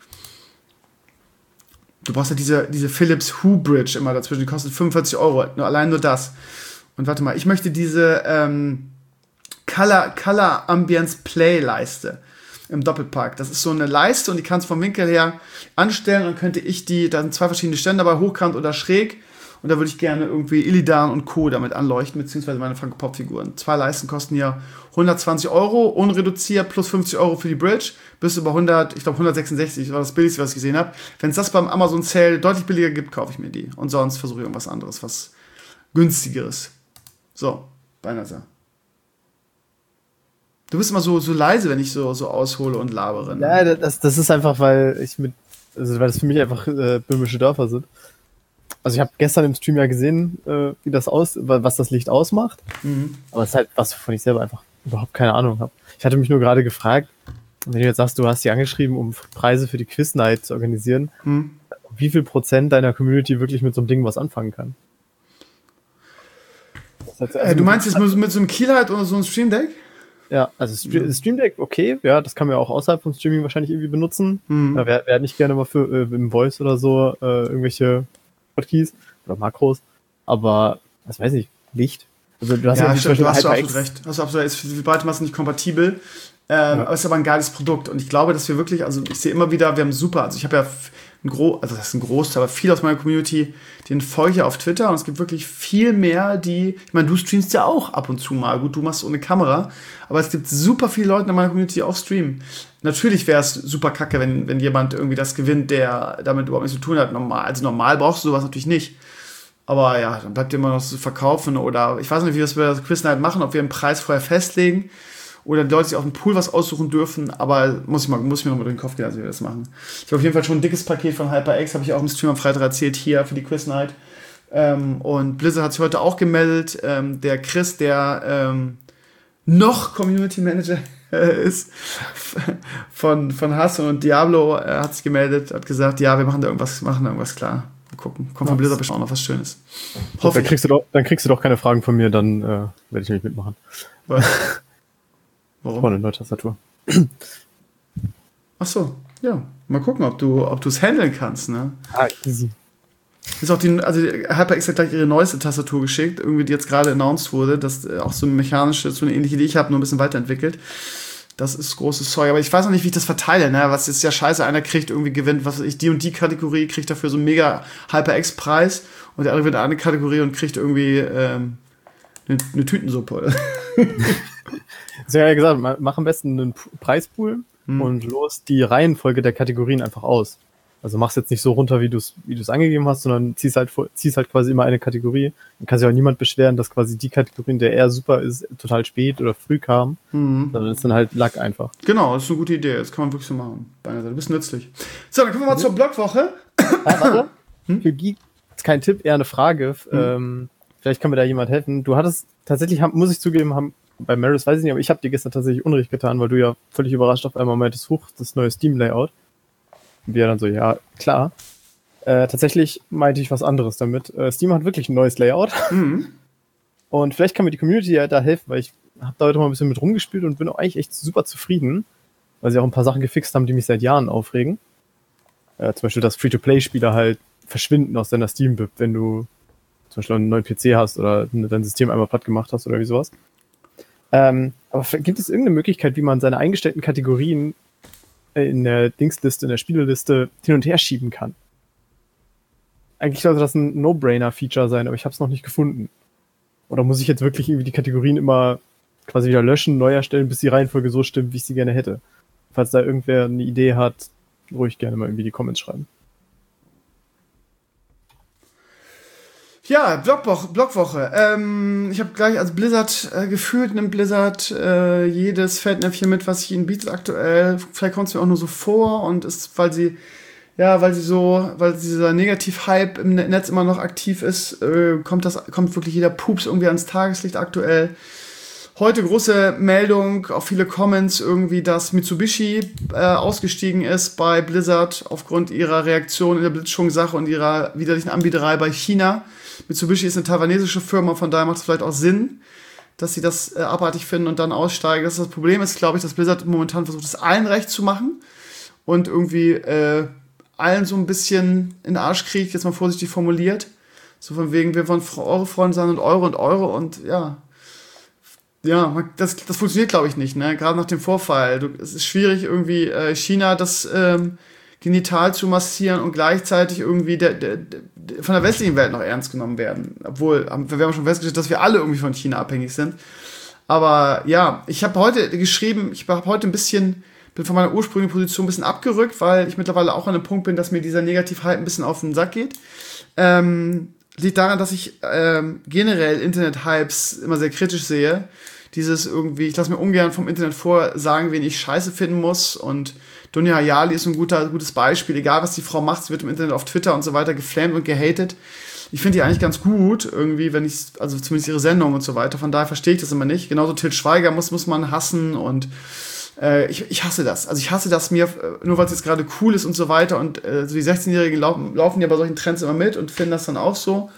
Du brauchst halt diese, diese Philips Hue Bridge immer dazwischen, die kostet fünfundvierzig Euro, nur allein nur das. Und warte mal, ich möchte diese ähm, Color, Color Ambience Play Leiste im Doppelpack. Das ist so eine Leiste und die kannst du vom Winkel her anstellen, und dann könnte ich die, da sind zwei verschiedene Stände dabei, hochkant oder schräg. Und da würde ich gerne irgendwie Illidan und Co. damit anleuchten, beziehungsweise meine Funko-Pop-Figuren. Zwei Leisten kosten hier hundertzwanzig Euro, unreduziert, plus fünfzig Euro für die Bridge, bis über hundert, ich glaube hundertsechsundsechzig, war das billigste, was ich gesehen habe. Wenn es das beim Amazon Sale deutlich billiger gibt, kaufe ich mir die. Und sonst versuche ich irgendwas anderes, was günstigeres. So, Beinasser. Du bist immer so, so leise, wenn ich so, so aushole und labere. Ne? Ja, das, das ist einfach, weil ich mit, also weil das für mich einfach äh, böhmische Dörfer sind. Also ich habe gestern im Stream ja gesehen, äh, wie das aus, was das Licht ausmacht. Mhm. Aber es ist halt was, wovon ich selber einfach überhaupt keine Ahnung habe. Ich hatte mich nur gerade gefragt, wenn du jetzt sagst, du hast die angeschrieben, um Preise für die Quiz Night zu organisieren, mhm. wie viel Prozent deiner Community wirklich mit so einem Ding was anfangen kann? Also äh, du meinst jetzt mit, mit so einem Keylight oder so einem Stream Deck? Ja, also Stream, Stream Deck, okay, ja, das kann man ja auch außerhalb vom Streaming wahrscheinlich irgendwie benutzen. Mhm. Ja, wer, wer nicht gerne mal für äh, im Voice oder so äh, irgendwelche Hotkeys oder Makros, aber, was weiß ich, Licht. Also du hast ja, ja stimmt, du hast du absolut recht. Hast du absolut recht. Ist für die breite Masse nicht kompatibel. Ähm, ja. Aber es ist aber ein geiles Produkt. Und ich glaube, dass wir wirklich, also ich sehe immer wieder, wir haben super, also ich habe ja ein Gro, also das ist ein Großteil, aber viel aus meiner Community, den folge ich auf Twitter und es gibt wirklich viel mehr, die, ich meine, du streamst ja auch ab und zu mal. Gut, du machst ohne Kamera, aber es gibt super viele Leute in meiner Community, die auch streamen. Natürlich wäre es super kacke, wenn, wenn jemand irgendwie das gewinnt, der damit überhaupt nichts zu tun hat. Normal, also normal brauchst du sowas natürlich nicht. Aber ja, dann bleibt dir immer noch zu verkaufen oder ich weiß nicht, wie wir das bei der Quiz Night machen, ob wir einen Preis vorher festlegen oder die Leute sich auf dem Pool was aussuchen dürfen, aber muss ich, mal, muss ich mir noch mal durch den Kopf gehen, als wir das machen. Ich habe auf jeden Fall schon ein dickes Paket von HyperX, habe ich auch im Stream am Freitag erzählt, hier für die Quiz Night. Ähm, und Blizzard hat sich heute auch gemeldet. Ähm, der Chris, der ähm, noch Community Manager äh, ist von, von Hearthstone und Diablo, äh, hat sich gemeldet, hat gesagt, ja, wir machen da irgendwas, machen da irgendwas klar. Mal gucken. Kommt von Blizzard bestimmt auch noch was Schönes. Hoffe dann, kriegst du doch, dann kriegst du doch keine Fragen von mir, dann äh, werde ich nämlich mitmachen. Was? Warum? Vorne eine neue Tastatur. Ach so, ja. Mal gucken, ob du ob du es handeln kannst, ne? Ah, easy. Ist auch die, also HyperX hat gleich ihre neueste Tastatur geschickt, irgendwie die jetzt gerade announced wurde, das äh, auch so eine mechanische, so eine ähnliche, die ich habe, nur ein bisschen weiterentwickelt. Das ist großes Zeug, aber ich weiß noch nicht, wie ich das verteile, ne? Was ist ja scheiße, einer kriegt irgendwie gewinnt, was weiß ich, die und die Kategorie, kriegt dafür so einen mega HyperX-Preis und der andere gewinnt eine Kategorie und kriegt irgendwie ähm, eine, eine Tütensuppe. Sie haben ja gesagt, mach am besten einen Preispool hm. und los die Reihenfolge der Kategorien einfach aus. Also mach's jetzt nicht so runter, wie du es wie du's angegeben hast, sondern ziehst halt, ziehst halt quasi immer eine Kategorie. Dann kann sich auch niemand beschweren, dass quasi die Kategorie, in der er super ist, total spät oder früh kam. Mhm. Sondern ist dann halt Lack einfach. Genau, das ist eine gute Idee. Das kann man wirklich so machen. Du bist nützlich. So, dann kommen wir mal mhm. zur Blogwoche. Ah, warte. Hm? Für Geek ist kein Tipp, eher eine Frage. Mhm. Ähm, vielleicht kann mir da jemand helfen. Du hattest tatsächlich, muss ich zugeben, haben bei Maris weiß ich nicht, aber ich habe dir gestern tatsächlich Unrecht getan, weil du ja völlig überrascht auf einmal meintest, huch, das neue Steam-Layout. Und wir dann so, ja, klar. Äh, tatsächlich meinte ich was anderes damit. Äh, Steam hat wirklich ein neues Layout. Mhm. Und vielleicht kann mir die Community ja da helfen, weil ich habe da heute mal ein bisschen mit rumgespielt und bin auch eigentlich echt super zufrieden, weil sie auch ein paar Sachen gefixt haben, die mich seit Jahren aufregen. Äh, zum Beispiel, dass Free-to-Play-Spieler halt verschwinden aus deiner Steam-Bib, wenn du zum Beispiel einen neuen P C hast oder dein System einmal platt gemacht hast oder wie sowas. Ähm, aber gibt es irgendeine Möglichkeit, wie man seine eingestellten Kategorien in der Dingsliste, in der Spieleliste hin und her schieben kann? Eigentlich sollte das ein No-Brainer-Feature sein, aber ich habe es noch nicht gefunden. Oder muss ich jetzt wirklich irgendwie die Kategorien immer quasi wieder löschen, neu erstellen, bis die Reihenfolge so stimmt, wie ich sie gerne hätte? Falls da irgendwer eine Idee hat, ruhig gerne mal irgendwie die Comments schreiben. Ja, Blogwoche. Blogwoche. Ähm, ich habe gleich, also Blizzard, äh, gefühlt nimmt Blizzard äh, jedes Fettnäpfchen mit, was sich ihnen bietet aktuell. Vielleicht kommt es mir auch nur so vor und ist, weil sie, ja, weil sie so, weil dieser Negativ-Hype im Netz immer noch aktiv ist, äh, kommt das, kommt wirklich jeder Pups irgendwie ans Tageslicht aktuell. Heute große Meldung, auch viele Comments irgendwie, dass Mitsubishi äh, ausgestiegen ist bei Blizzard aufgrund ihrer Reaktion in der Blitzschung-Sache und ihrer widerlichen Anbieterei bei China. Mitsubishi ist eine taiwanesische Firma, von daher macht es vielleicht auch Sinn, dass sie das äh, abartig finden und dann aussteigen. Das, ist das Problem ist, glaube ich, dass Blizzard momentan versucht, es allen recht zu machen und irgendwie äh, allen so ein bisschen in den Arsch kriegt, jetzt mal vorsichtig formuliert. So von wegen, wir wollen eure Freunde sein und eure und eure und ja, Ja, das, das funktioniert, glaube ich, nicht, ne? Gerade nach dem Vorfall. Du, es ist schwierig, irgendwie äh, China das ähm, genital zu massieren und gleichzeitig irgendwie der, der, der, von der westlichen Welt noch ernst genommen werden. Obwohl, haben, wir haben schon festgestellt, dass wir alle irgendwie von China abhängig sind. Aber ja, ich habe heute geschrieben, ich habe heute ein bisschen, bin von meiner ursprünglichen Position ein bisschen abgerückt, weil ich mittlerweile auch an einem Punkt bin, dass mir dieser Negativ-Hype ein bisschen auf den Sack geht. Ähm, liegt daran, dass ich ähm, generell Internet-Hypes immer sehr kritisch sehe. Dieses irgendwie, ich lasse mir ungern vom Internet vorsagen, wen ich scheiße finden muss. Und Dunja Hayali ist ein guter, gutes Beispiel. Egal, was die Frau macht, sie wird im Internet auf Twitter und so weiter geflamed und gehatet. Ich finde die eigentlich ganz gut, irgendwie, wenn ich, also zumindest ihre Sendung und so weiter. Von daher verstehe ich das immer nicht. Genauso Til Schweiger muss, muss man hassen und äh, ich, ich hasse das. Also ich hasse das mir, nur weil es jetzt gerade cool ist und so weiter. Und äh, so die sechzehnjährigen laufen, laufen ja bei solchen Trends immer mit und finden das dann auch so.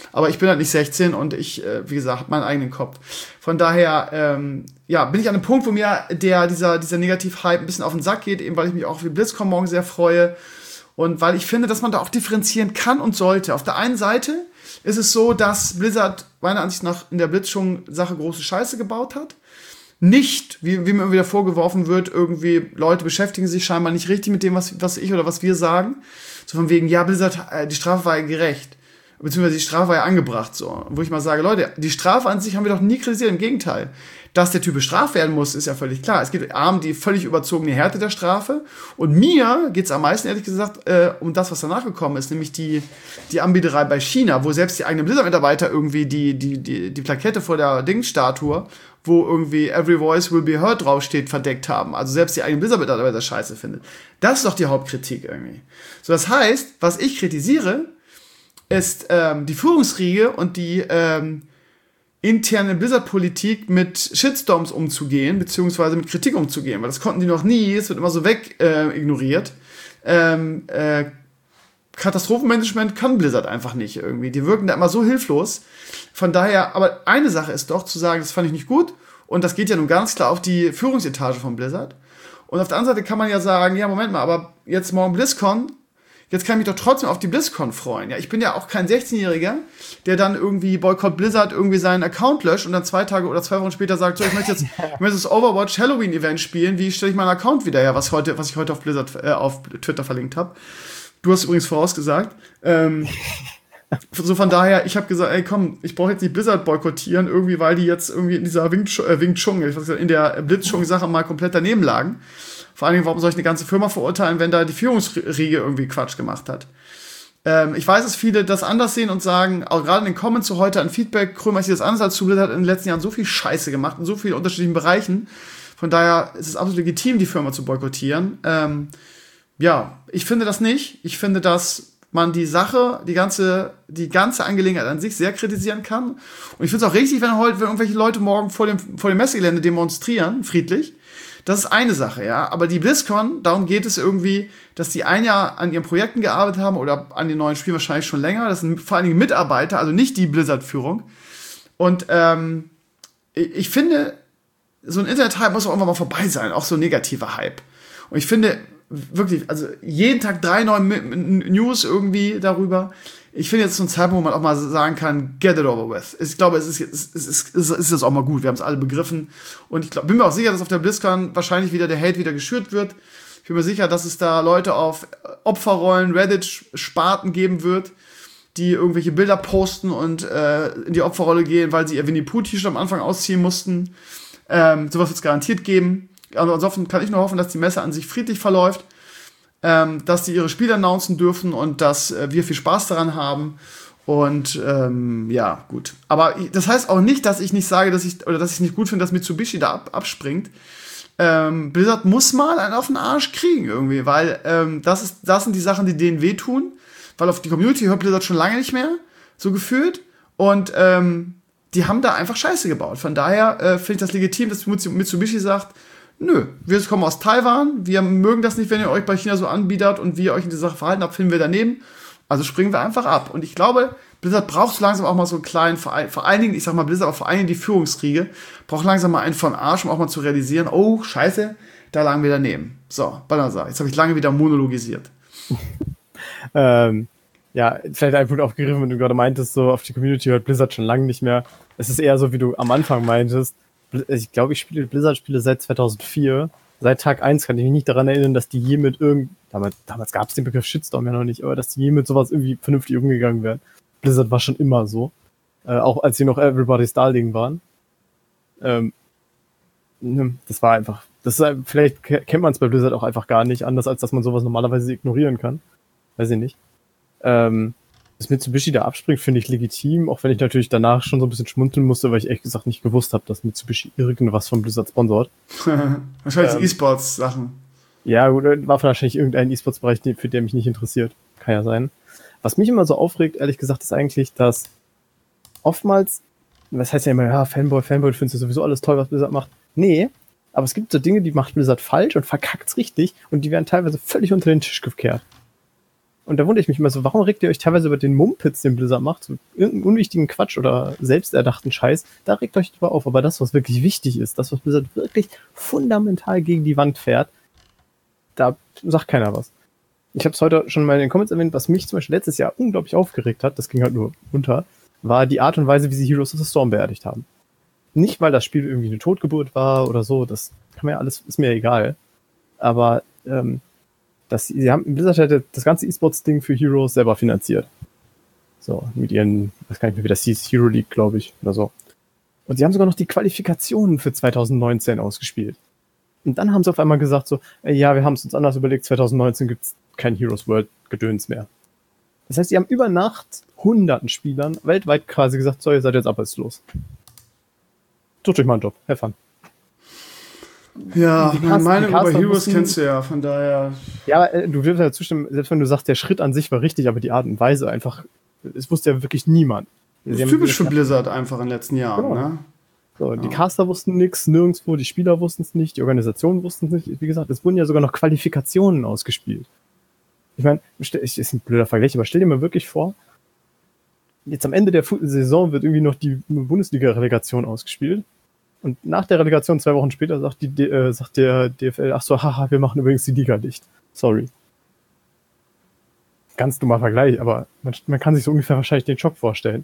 Aber ich bin halt nicht sechzehn und ich, äh, wie gesagt, habe meinen eigenen Kopf. Von daher, ähm, ja, bin ich an einem Punkt, wo mir der, dieser, dieser Negativ-Hype ein bisschen auf den Sack geht, eben weil ich mich auch auf die BlizzCon morgen sehr freue. Und weil ich finde, dass man da auch differenzieren kann und sollte. Auf der einen Seite ist es so, dass Blizzard meiner Ansicht nach in der Blitzschung-Sache große Scheiße gebaut hat. Nicht, wie, wie mir immer wieder vorgeworfen wird, irgendwie Leute beschäftigen sich scheinbar nicht richtig mit dem, was, was ich oder was wir sagen. So von wegen, ja, Blizzard, die Strafe war ja gerecht. Beziehungsweise die Strafe war ja angebracht. So. Wo ich mal sage, Leute, die Strafe an sich haben wir doch nie kritisiert. Im Gegenteil. Dass der Typ bestraft werden muss, ist ja völlig klar. Es geht um die völlig überzogene Härte der Strafe. Und mir geht es am meisten, ehrlich gesagt, äh, um das, was danach gekommen ist, nämlich die, die Anbieterei bei China, wo selbst die eigenen Blizzard-Mitarbeiter irgendwie die, die, die, die Plakette vor der Ding-Statue, wo irgendwie Every Voice Will Be Heard draufsteht, verdeckt haben. Also selbst die eigenen Blizzard-Mitarbeiter scheiße findet. Das ist doch die Hauptkritik irgendwie. So, das heißt, was ich kritisiere, ist ähm, die Führungsriege und die ähm, interne Blizzard-Politik mit Shitstorms umzugehen, beziehungsweise mit Kritik umzugehen, weil das konnten die noch nie, es wird immer so weg äh, ignoriert. Ähm, äh, Katastrophenmanagement kann Blizzard einfach nicht irgendwie. Die wirken da immer so hilflos. Von daher, aber eine Sache ist doch zu sagen, das fand ich nicht gut und das geht ja nun ganz klar auf die Führungsetage von Blizzard. Und auf der anderen Seite kann man ja sagen, ja, Moment mal, aber jetzt morgen BlizzCon, jetzt kann ich mich doch trotzdem auf die BlizzCon freuen. Ja, ich bin ja auch kein sechzehnjähriger, der dann irgendwie Boycott Blizzard irgendwie seinen Account löscht und dann zwei Tage oder zwei Wochen später sagt, so, ich möchte jetzt ich möchte das Overwatch Halloween Event spielen, wie stelle ich meinen Account wieder her, was heute, was ich heute auf Blizzard, äh, auf Twitter verlinkt habe. Du hast übrigens vorausgesagt. Ähm, so von daher, ich habe gesagt, ey komm, ich brauche jetzt nicht Blizzard boykottieren, irgendwie, weil die jetzt irgendwie in dieser Wing äh, Wing Chun, ich weiß nicht, in der Blitzchung-Sache mal komplett daneben lagen. Vor allen Dingen, warum soll ich eine ganze Firma verurteilen, wenn da die Führungsriege irgendwie Quatsch gemacht hat? Ähm, ich weiß, dass viele das anders sehen und sagen, auch gerade in den Comments zu heute an Feedback, Krömer sieht das anders als zu, Blizzard hat in den letzten Jahren so viel Scheiße gemacht in so vielen unterschiedlichen Bereichen. Von daher ist es absolut legitim, die Firma zu boykottieren. Ähm, ja, ich finde das nicht. Ich finde, dass man die Sache, die ganze, die ganze Angelegenheit an sich sehr kritisieren kann. Und ich finde es auch richtig, wenn heute, wenn irgendwelche Leute morgen vor dem, vor dem Messegelände demonstrieren, friedlich. Das ist eine Sache, ja. Aber die BlizzCon, darum geht es irgendwie, dass die ein Jahr an ihren Projekten gearbeitet haben oder an den neuen Spielen wahrscheinlich schon länger. Das sind vor allen Dingen Mitarbeiter, also nicht die Blizzard-Führung. Und ähm, ich finde, so ein Internet-Hype muss auch irgendwann mal vorbei sein, auch so ein negativer Hype. Und ich finde wirklich, also jeden Tag drei neue News irgendwie darüber. Ich finde jetzt so ein Zeitpunkt, wo man auch mal sagen kann, get it over with. Ich glaube, es ist jetzt, es ist, es ist jetzt auch mal gut. Wir haben es alle begriffen. Und ich glaub, bin mir auch sicher, dass auf der BlizzCon wahrscheinlich wieder der Hate wieder geschürt wird. Ich bin mir sicher, dass es da Leute auf Opferrollen, Reddit-Sparten geben wird, die irgendwelche Bilder posten und äh, in die Opferrolle gehen, weil sie ihr Winnie-Pooh-T-Shirt am Anfang ausziehen mussten. Ähm, sowas wird es garantiert geben. Also ansonsten kann ich nur hoffen, dass die Messe an sich friedlich verläuft, ähm, dass die ihre Spiele announcen dürfen und dass äh, wir viel Spaß daran haben. Und ähm, ja, gut. Aber das heißt auch nicht, dass ich nicht sage, dass ich oder dass ich nicht gut finde, dass Mitsubishi da ab, abspringt. Ähm, Blizzard muss mal einen auf den Arsch kriegen irgendwie, weil ähm, das ist, das sind die Sachen, die denen wehtun, weil auf die Community hört Blizzard schon lange nicht mehr, so gefühlt. Und ähm, die haben da einfach Scheiße gebaut. Von daher äh, finde ich das legitim, dass Mitsubishi sagt, nö, wir kommen aus Taiwan, wir mögen das nicht, wenn ihr euch bei China so anbietet und wie ihr euch in dieser Sache verhalten habt, finden wir daneben. Also springen wir einfach ab. Und ich glaube, Blizzard braucht so langsam auch mal so einen kleinen, vor, vor allen Dingen, ich sag mal Blizzard, aber vor allen Dingen die Führungsriege, braucht langsam mal einen von Arsch, um auch mal zu realisieren, oh, scheiße, da lagen wir daneben. So, Balazar, jetzt habe ich lange wieder monologisiert. ähm, ja, vielleicht ein Punkt aufgegriffen, wenn du gerade meintest, so auf die Community hört Blizzard schon lange nicht mehr. Es ist eher so, wie du am Anfang meintest, ich glaube, ich spiele Blizzard-Spiele seit zweitausendvier. Seit Tag eins kann ich mich nicht daran erinnern, dass die je mit irgend... Damals, damals gab es den Begriff Shitstorm ja noch nicht, aber dass die je mit sowas irgendwie vernünftig umgegangen wären. Blizzard war schon immer so. Äh, auch als sie noch Everybody's Darling waren. Ähm, das war einfach... Das ist, vielleicht kennt man es bei Blizzard auch einfach gar nicht, anders als dass man sowas normalerweise ignorieren kann. Weiß ich nicht. Ähm... Dass Mitsubishi da abspringt, finde ich legitim, auch wenn ich natürlich danach schon so ein bisschen schmunzeln musste, weil ich ehrlich gesagt nicht gewusst habe, dass Mitsubishi irgendwas von Blizzard sponsort. Wahrscheinlich ähm, E-Sports-Sachen. Ja, gut, war wahrscheinlich irgendein E-Sports-Bereich, für der mich nicht interessiert. Kann ja sein. Was mich immer so aufregt, ehrlich gesagt, ist eigentlich, dass oftmals, das heißt ja immer, ja, Fanboy, Fanboy, du findest ja sowieso alles toll, was Blizzard macht. Nee, aber es gibt so Dinge, die macht Blizzard falsch und verkackt's richtig und die werden teilweise völlig unter den Tisch gekehrt. Und da wundere ich mich immer so, warum regt ihr euch teilweise über den Mumpitz, den Blizzard macht, so irgendeinen unwichtigen Quatsch oder selbsterdachten Scheiß, da regt euch drüber auf. Aber das, was wirklich wichtig ist, das, was Blizzard wirklich fundamental gegen die Wand fährt, da sagt keiner was. Ich habe es heute schon mal in den Comments erwähnt, was mich zum Beispiel letztes Jahr unglaublich aufgeregt hat, das ging halt nur runter, war die Art und Weise, wie sie Heroes of the Storm beerdigt haben. Nicht, weil das Spiel irgendwie eine Totgeburt war oder so, das kann mir ja alles, ist mir egal. Aber, ähm, dass sie, sie haben, Blizzard hätte das ganze E-Sports-Ding für Heroes selber finanziert. So, mit ihren, ich weiß gar nicht mehr, wie das hieß, Hero League, glaube ich, oder so. Und sie haben sogar noch die Qualifikationen für zwanzig neunzehn ausgespielt. Und dann haben sie auf einmal gesagt so, ey, ja, wir haben es uns anders überlegt, zwanzig neunzehn gibt's kein Heroes World Gedöns mehr. Das heißt, sie haben über Nacht hunderten Spielern weltweit quasi gesagt, so, ihr seid jetzt arbeitslos. Sucht euch mal einen Job, have fun. Ja, Die Caster- meine die über Caster Heroes mussten- kennst du ja, von daher. Ja, aber äh, du wirst ja zustimmen, selbst wenn du sagst, der Schritt an sich war richtig, aber die Art und Weise einfach, es wusste ja wirklich niemand. Das Sie ist haben typisch für gesagt, Blizzard einfach in den letzten Jahren, Genau. ne? So, die Ja. Caster wussten nichts, nirgendwo, die Spieler wussten es nicht, die Organisation wussten es nicht. Wie gesagt, es wurden ja sogar noch Qualifikationen ausgespielt. Ich meine, stell- ich- ist ein blöder Vergleich, aber stell dir mal wirklich vor, jetzt am Ende der Fu- Saison wird irgendwie noch die Bundesliga-Relegation ausgespielt. Und nach der Relegation, zwei Wochen später, sagt, die, D- äh, sagt der D F L, ach so, haha, wir machen übrigens die Liga dicht. Sorry. Ganz dummer Vergleich, aber man, man kann sich so ungefähr wahrscheinlich den Schock vorstellen.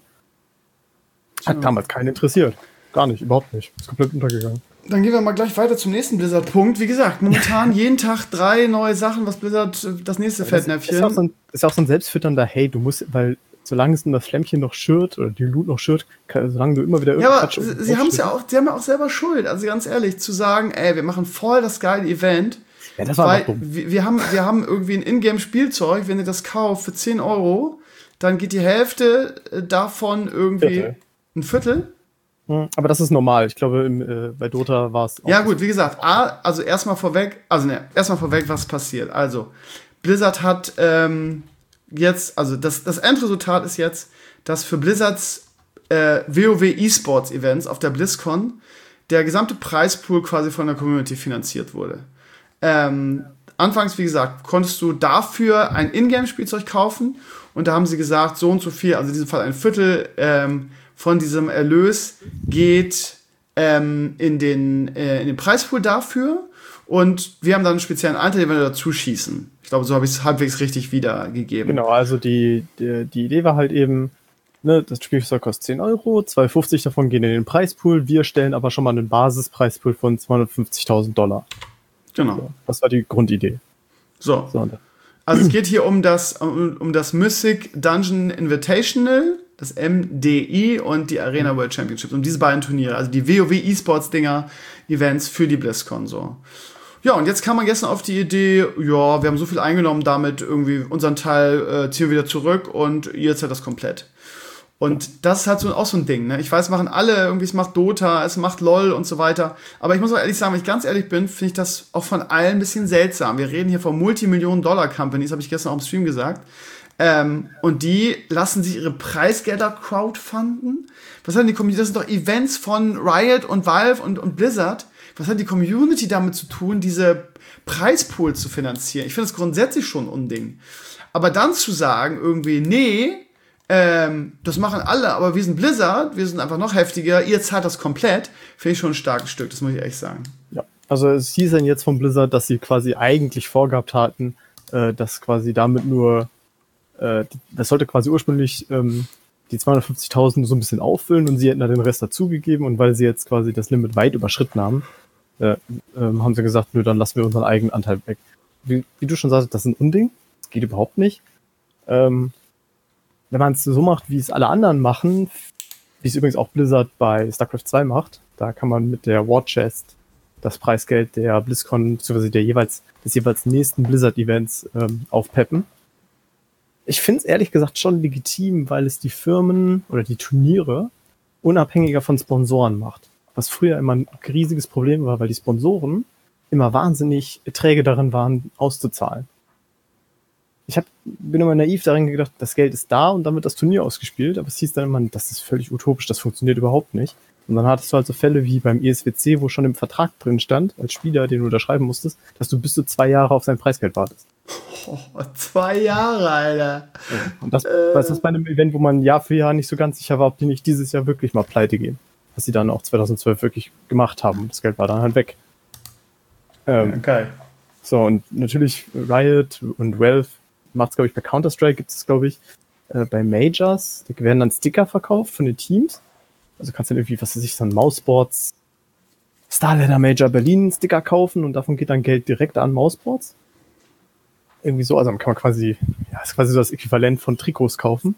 Hat Tja. damals keinen interessiert. Gar nicht, überhaupt nicht. Ist komplett untergegangen. Dann gehen wir mal gleich weiter zum nächsten Blizzard-Punkt. Wie gesagt, momentan jeden Tag drei neue Sachen, was Blizzard äh, das nächste Das ist, Fettnäpfchen. auch so ein, ist auch so ein selbstfütternder, hey, du musst, weil solange es nur das Flämmchen noch schürt oder die Loot noch schürt, kann, solange du immer wieder Ja, aber Quatsch sie, oben sie haben es ja draufschüttest. auch, sie haben ja auch selber Schuld. Also ganz ehrlich, zu sagen, ey, wir machen voll das geile Event. Ja, das war Weil einfach dumm. wir, wir, haben, wir haben irgendwie ein Ingame-Spielzeug, wenn ihr das kauft für zehn Euro, dann geht die Hälfte äh, davon irgendwie Viertel. ein Viertel. Hm, Aber das ist normal. Ich glaube, im, äh, bei Dota war es auch. Ja gut, wie gesagt, A, also erstmal vorweg, also ne, erstmal vorweg, was passiert. Also, Blizzard hat ähm, jetzt, also das, das Endresultat ist jetzt, dass für Blizzards äh, WoW E-Sports Events auf der BlizzCon der gesamte Preispool quasi von der Community finanziert wurde. Ähm, anfangs, wie gesagt, konntest du dafür ein Ingame-Spielzeug kaufen und da haben sie gesagt, so und so viel, also in diesem Fall ein Viertel ähm, von diesem Erlös geht ähm, in, den, äh, in den Preispool dafür und wir haben dann einen speziellen Anteil, den wir dazu schießen. Ich glaube, so habe ich es halbwegs richtig wiedergegeben. Genau, also die, die, die Idee war halt eben, ne, das Spielzeug kostet zehn Euro, zwei fünfzig davon gehen in den Preispool, wir stellen aber schon mal einen Basispreispool von zweihundertfünfzigtausend Dollar. Genau. Das war die Grundidee. So. So, und Also es geht hier um das, um, um das Mythic Dungeon Invitational, das M D I und die Arena World Championships, um diese beiden Turniere, also die WoW E-Sports Dinger, Events für die BlizzCon so. Ja, und jetzt kam man gestern auf die Idee, ja, wir haben so viel eingenommen damit, irgendwie unseren Teil äh, ziehen wir wieder zurück und ihr zahlt das komplett. Und das ist halt so, auch so ein Ding, ne? Ich weiß, machen alle, irgendwie, es macht Dota, es macht LOL und so weiter. Aber ich muss auch ehrlich sagen, wenn ich ganz ehrlich bin, finde ich das auch von allen ein bisschen seltsam. Wir reden hier von Multimillionen-Dollar-Companies, habe ich gestern auch im Stream gesagt. Ähm, und die lassen sich ihre Preisgelder crowdfunden. Was hat die Community? Das sind doch Events von Riot und Valve und, und Blizzard. Was hat die Community damit zu tun, diese Preispools zu finanzieren? Ich finde das grundsätzlich schon ein Unding. Aber dann zu sagen, irgendwie, nee, ähm, das machen alle, aber wir sind Blizzard, wir sind einfach noch heftiger, ihr zahlt das komplett, finde ich schon ein starkes Stück, das muss ich echt sagen. Ja, also es hieß dann jetzt von Blizzard, dass sie quasi eigentlich vorgehabt hatten, äh, dass quasi damit nur, äh, das sollte quasi ursprünglich ähm, die zweihundertfünfzigtausend so ein bisschen auffüllen und sie hätten da den Rest dazugegeben und weil sie jetzt quasi das Limit weit überschritten haben, äh, ähm, haben sie gesagt, nö, dann lassen wir unseren eigenen Anteil weg. Wie, wie du schon sagst, das ist ein Unding, das geht überhaupt nicht. Ähm, wenn man es so macht, wie es alle anderen machen, wie es übrigens auch Blizzard bei StarCraft zwei macht, da kann man mit der War Chest das Preisgeld der BlizzCon bzw. der jeweils des jeweils nächsten Blizzard-Events ähm, aufpeppen. Ich finde es ehrlich gesagt schon legitim, weil es die Firmen oder die Turniere unabhängiger von Sponsoren macht. Was früher immer ein riesiges Problem war, weil die Sponsoren immer wahnsinnig träge darin waren, auszuzahlen. Ich hab, bin immer naiv darin gedacht, das Geld ist da und dann wird das Turnier ausgespielt, aber es hieß dann immer, das ist völlig utopisch, das funktioniert überhaupt nicht. Und dann hattest du halt so Fälle wie beim E S W C, wo schon im Vertrag drin stand, als Spieler, den du unterschreiben musstest, dass du bis zu zwei Jahre auf sein Preisgeld wartest. Oh, zwei Jahre, Alter. Und das, äh, das ist bei einem Event, wo man Jahr für Jahr nicht so ganz sicher war, ob die nicht dieses Jahr wirklich mal pleite gehen. Was sie dann auch zweitausendzwölf wirklich gemacht haben. Das Geld war dann halt weg. Ähm, okay. So, und natürlich Riot und Valve macht es, glaube ich, bei Counter-Strike gibt es, glaube ich, äh, bei Majors, da werden dann Sticker verkauft von den Teams. Also kannst du dann irgendwie, was weiß ich, so ein Mouseboards Starladder Major Berlin Sticker kaufen und davon geht dann Geld direkt an Mouseboards. Irgendwie so, also kann man quasi, ja, ist quasi so das Äquivalent von Trikots kaufen.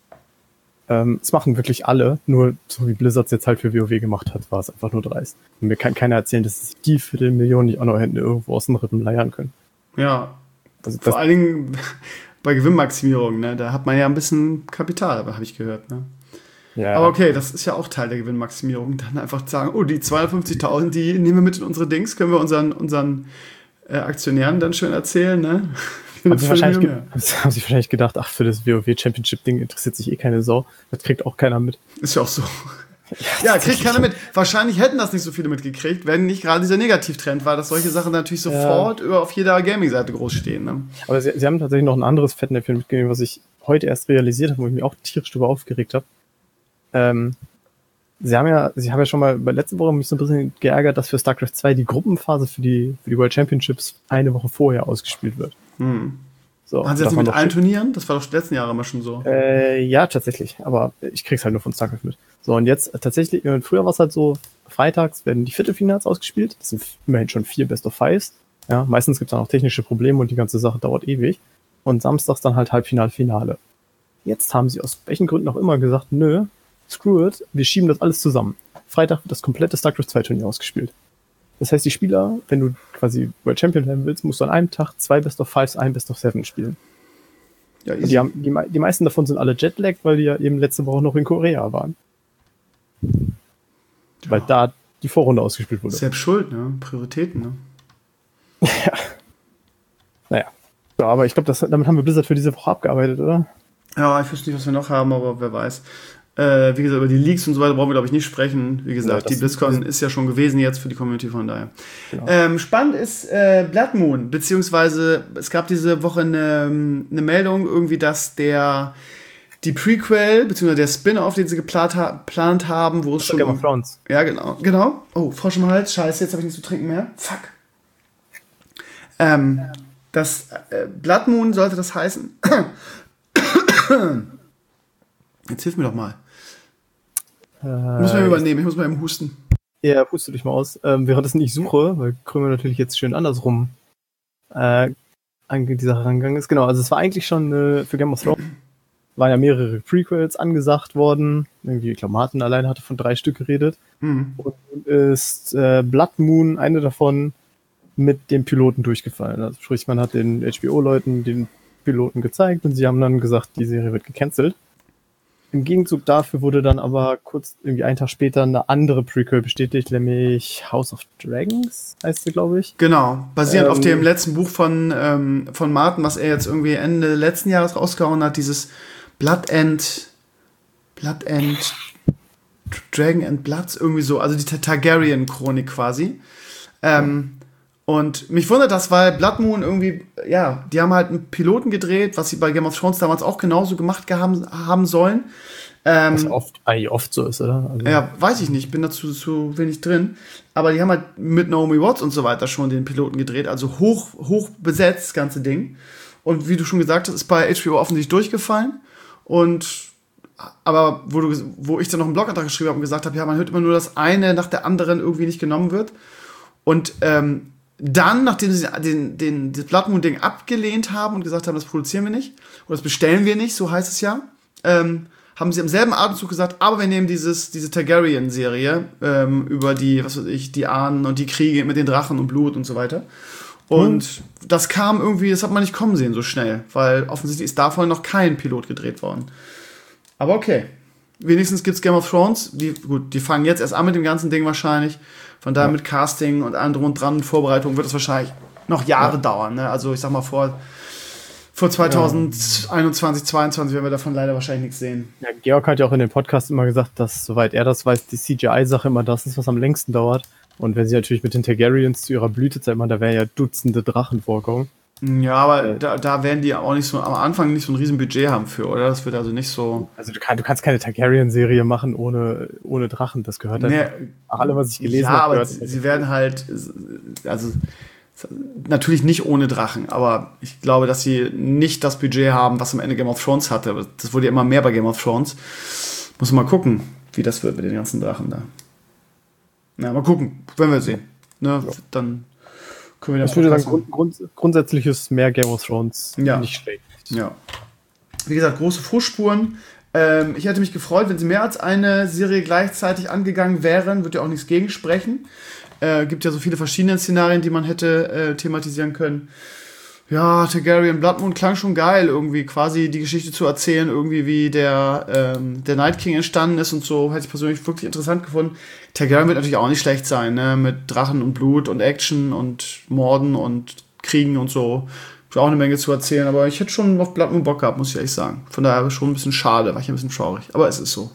Ähm, das machen wirklich alle, nur so wie Blizzard jetzt halt für WoW gemacht hat, war es einfach nur dreist. Und mir kann keiner erzählen, dass sich die Viertelmillionen nicht auch noch hätten irgendwo aus den Rippen leiern können. Ja, also vor allen Dingen bei Gewinnmaximierung, ne, da hat man ja ein bisschen Kapital, aber habe ich gehört, ne. Ja. Aber okay, das ist ja auch Teil der Gewinnmaximierung, dann einfach sagen, oh, die zweihundertfünfzigtausend, die nehmen wir mit in unsere Dings, können wir unseren, unseren äh, Aktionären dann schön erzählen, ne? Haben sie, wahrscheinlich ge- haben sie wahrscheinlich gedacht, ach, für das WoW Championship Ding interessiert sich eh keine Sau. Das kriegt auch keiner mit. Ist ja auch so. Ja, ja kriegt keiner mit. Wahrscheinlich hätten das nicht so viele mitgekriegt, wenn nicht gerade dieser Negativtrend war, dass solche Sachen natürlich sofort ja. auf jeder Gaming-Seite groß stehen. Ne? Aber sie, sie haben tatsächlich noch ein anderes Fettnäpfchen mitgegeben, was ich heute erst realisiert habe, wo ich mich auch tierisch drüber aufgeregt habe. Ähm, sie haben ja, sie haben ja schon mal bei letzter Woche mich so ein bisschen geärgert, dass für StarCraft zwei die Gruppenphase für die, für die World Championships eine Woche vorher ausgespielt wird. Hm. So, Waren sie das mit allen Turnieren? Das war doch die letzten Jahre immer schon so. Äh, ja, tatsächlich. Aber ich krieg's halt nur von StarCraft mit. So, und jetzt äh, tatsächlich, früher war es halt so, freitags werden die Viertelfinals ausgespielt. Das sind immerhin schon vier Best of Fives. Ja, meistens gibt's dann auch technische Probleme und die ganze Sache dauert ewig. Und samstags dann halt Halbfinale, Finale. Jetzt haben sie aus welchen Gründen auch immer gesagt, nö, screw it, wir schieben das alles zusammen. Freitag wird das komplette StarCraft zwei Turnier ausgespielt. Das heißt, die Spieler, wenn du quasi World Champion werden willst, musst du an einem Tag zwei Best of Fives, ein Best of Seven spielen. Ja, und die, haben, die, die meisten davon sind alle Jetlagged, weil die ja eben letzte Woche noch in Korea waren. Ja. Weil da die Vorrunde ausgespielt wurde. Selbst schuld, ne? Prioritäten, ne? Ja. Naja. Ja, aber ich glaube, damit haben wir Blizzard für diese Woche abgearbeitet, oder? Ja, ich wüsste nicht, was wir noch haben, aber wer weiß. Äh, wie gesagt, über die Leaks und so weiter brauchen wir, glaube ich, nicht sprechen. Wie gesagt, ja, die BlizzCon ist ja schon gewesen jetzt für die Community, von daher. Genau. Ähm, spannend ist äh, Blood Moon, beziehungsweise es gab diese Woche eine, eine Meldung irgendwie, dass der die Prequel, beziehungsweise der Spin-Off, den sie geplant, ha- geplant haben, wo es schon... Game of Thrones. Ja, genau. genau. Oh, Frosch im Hals, scheiße, jetzt habe ich nichts zu trinken mehr. Fuck. Ähm, das äh, Blood Moon sollte das heißen... Jetzt hilf mir doch mal. Äh, muss man übernehmen, ich muss mal eben husten. Ja, huste dich mal aus. Ähm, währenddessen ich suche, weil Krümel natürlich jetzt schön andersrum äh, an die Sache rangegangen ist. Genau, also es war eigentlich schon äh, für Game of Thrones, waren ja mehrere Prequels angesagt worden. Irgendwie, ich glaube, Martin alleine hatte von drei Stück geredet. Mhm. Und ist äh, Blood Moon eine davon mit dem Piloten durchgefallen. Also sprich, man hat den H B O-Leuten den Piloten gezeigt und sie haben dann gesagt, die Serie wird gecancelt. Im Gegenzug dafür wurde dann aber kurz, irgendwie einen Tag später, eine andere Prequel bestätigt, nämlich House of Dragons, heißt sie, glaube ich. Genau, basierend ähm, auf dem letzten Buch von, ähm, von Martin, was er jetzt irgendwie Ende letzten Jahres rausgehauen hat, dieses Blood and Blood and Dragon and Bloods, irgendwie so, also die Targaryen-Chronik quasi. Ähm, und mich wundert das, weil Blood Moon irgendwie, ja, die haben halt einen Piloten gedreht, was sie bei Game of Thrones damals auch genauso gemacht haben, haben sollen. Ähm, was oft, eigentlich oft so ist, oder? Also ja, weiß ich nicht, ich bin dazu zu wenig drin. Aber die haben halt mit Naomi Watts und so weiter schon den Piloten gedreht, also hoch, hoch besetzt, das ganze Ding. Und wie du schon gesagt hast, ist bei H B O offensichtlich durchgefallen. Und aber wo, du, wo ich dann noch einen Blogantrag geschrieben habe und gesagt habe, ja, man hört immer nur, dass eine nach der anderen irgendwie nicht genommen wird. Und ähm, dann, nachdem sie den, den, das Blood Moon-Ding abgelehnt haben und gesagt haben, das produzieren wir nicht, oder das bestellen wir nicht, so heißt es ja, ähm, haben sie im selben Atemzug gesagt, aber wir nehmen dieses, diese Targaryen-Serie ähm, über die, was weiß ich, die Ahnen und die Kriege mit den Drachen und Blut und so weiter. Und hm. das kam irgendwie, das hat man nicht kommen sehen so schnell, weil offensichtlich ist davon noch kein Pilot gedreht worden. Aber okay. Wenigstens gibt's Game of Thrones. Die, gut, die fangen jetzt erst an mit dem ganzen Ding wahrscheinlich. Von daher ja. mit Casting und allem drum und dran, Vorbereitung wird es wahrscheinlich noch Jahre ja. dauern. Ne? Also ich sag mal, vor, vor zwanzig einundzwanzig, ja. zweiundzwanzig werden wir davon leider wahrscheinlich nichts sehen. Ja, Georg hat ja auch in dem Podcast immer gesagt, dass, soweit er das weiß, die C G I-Sache immer das ist, was am längsten dauert. Und wenn sie natürlich mit den Targaryens zu ihrer Blütezeit machen, da werden ja Dutzende Drachen vorkommen. Ja, aber äh, da, da werden die auch nicht so am Anfang nicht so ein riesen Budget haben für, oder? Das wird also nicht so. Also du, kann, du kannst keine Targaryen-Serie machen ohne, ohne Drachen, das gehört dann. Nee, alle, was ich gelesen habe. Ja, aber gehört, sie werden halt, also natürlich nicht ohne Drachen, aber ich glaube, dass sie nicht das Budget haben, was am Ende Game of Thrones hatte. Das wurde ja immer mehr bei Game of Thrones. Muss man mal gucken, wie das wird mit den ganzen Drachen da. Na, mal gucken, wenn wir sehen. Ne, ja. Dann können wir Ich würde sagen, grund, grund, grundsätzlich ist mehr Game of Thrones ja. nicht schlecht. Ja. Wie gesagt, große Fußspuren. Ähm, ich hätte mich gefreut, wenn sie mehr als eine Serie gleichzeitig angegangen wären. Würde ja auch nichts gegen sprechen. Äh, gibt ja so viele verschiedene Szenarien, die man hätte äh, thematisieren können. Ja, Targaryen Blood Moon klang schon geil, irgendwie quasi die Geschichte zu erzählen, irgendwie wie der, ähm, der Night King entstanden ist und so, hätte ich persönlich wirklich interessant gefunden. Targaryen wird natürlich auch nicht schlecht sein, ne, mit Drachen und Blut und Action und Morden und Kriegen und so. Ist auch eine Menge zu erzählen, aber ich hätte schon auf Blood Moon Bock gehabt, muss ich ehrlich sagen. Von daher schon ein bisschen schade, war ich ein bisschen traurig, aber es ist so.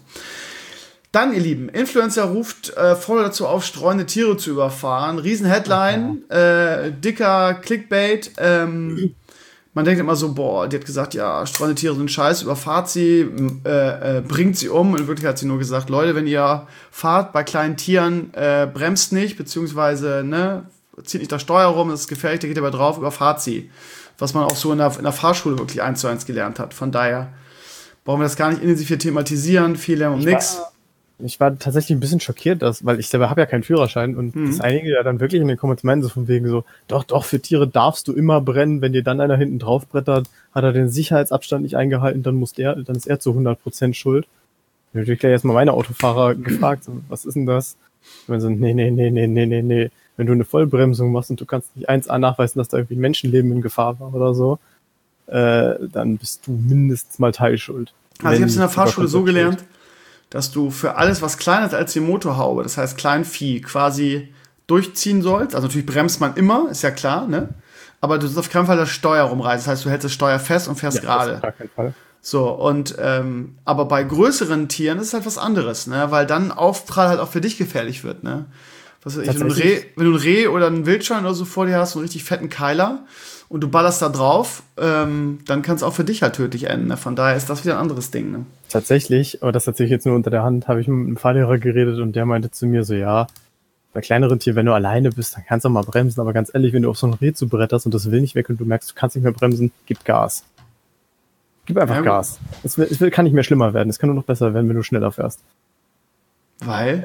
Dann, ihr Lieben, Influencer ruft äh, voll dazu auf, streunende Tiere zu überfahren. Riesen-Headline, äh, dicker Clickbait. Ähm, man denkt immer so, boah, die hat gesagt, ja, streunende Tiere sind scheiße, überfahrt sie, äh, äh, bringt sie um. In Wirklichkeit hat sie nur gesagt, Leute, wenn ihr fahrt bei kleinen Tieren, äh, bremst nicht, beziehungsweise ne, zieht nicht das Steuer rum, das ist gefährlich, da geht ihr aber drauf, überfahrt sie. Was man auch so in der, in der Fahrschule wirklich eins zu eins gelernt hat. Von daher brauchen wir das gar nicht intensiv hier thematisieren, viel lernen um nix. Ich war tatsächlich ein bisschen schockiert, dass, weil ich selber habe ja keinen Führerschein und mhm. dass einige ja dann wirklich in den Kommentaren meinen, so von wegen so, doch, doch, für Tiere darfst du immer brennen, wenn dir dann einer hinten drauf brettert, hat er den Sicherheitsabstand nicht eingehalten, dann muss der, dann ist er zu hundert Prozent schuld. Ich habe natürlich gleich erstmal meine Autofahrer gefragt, so, was ist denn das? Und dann so, nee, nee, nee, nee, nee, nee, nee. Wenn du eine Vollbremsung machst und du kannst nicht eins a nachweisen, dass da irgendwie ein Menschenleben in Gefahr war oder so, äh, dann bist du mindestens mal Teilschuld. Also ich habe es in der Fahrschule so gelernt, dass du für alles, was kleiner ist als die Motorhaube, das heißt Kleinvieh, quasi durchziehen sollst. Also natürlich bremst man immer, ist ja klar, ne? Aber du sollst auf keinen Fall das Steuer rumreißen. Das heißt, du hältst das Steuer fest und fährst ja, gerade. Auf keinen Fall. So, und ähm, aber bei größeren Tieren ist es halt was anderes, ne? Weil dann Aufprall halt auch für dich gefährlich wird, ne? Was weiß ich, wenn du, ein Reh, wenn du ein Reh oder einen Wildschwein oder so vor dir hast, einen richtig fetten Keiler, und du ballerst da drauf, ähm, dann kann es auch für dich halt tödlich enden. Ne? Von daher ist das wieder ein anderes Ding. Ne? Tatsächlich, aber das erzähle ich jetzt nur unter der Hand, habe ich mit einem Fahrlehrer geredet und der meinte zu mir so, ja, bei kleineren Tieren, wenn du alleine bist, dann kannst du auch mal bremsen, aber ganz ehrlich, wenn du auf so ein Reh zubretterst und das will nicht weg und du merkst, du kannst nicht mehr bremsen, gib Gas. Gib einfach ja, Gas. Es, will, es will, kann nicht mehr schlimmer werden, es kann nur noch besser werden, wenn du schneller fährst. Weil?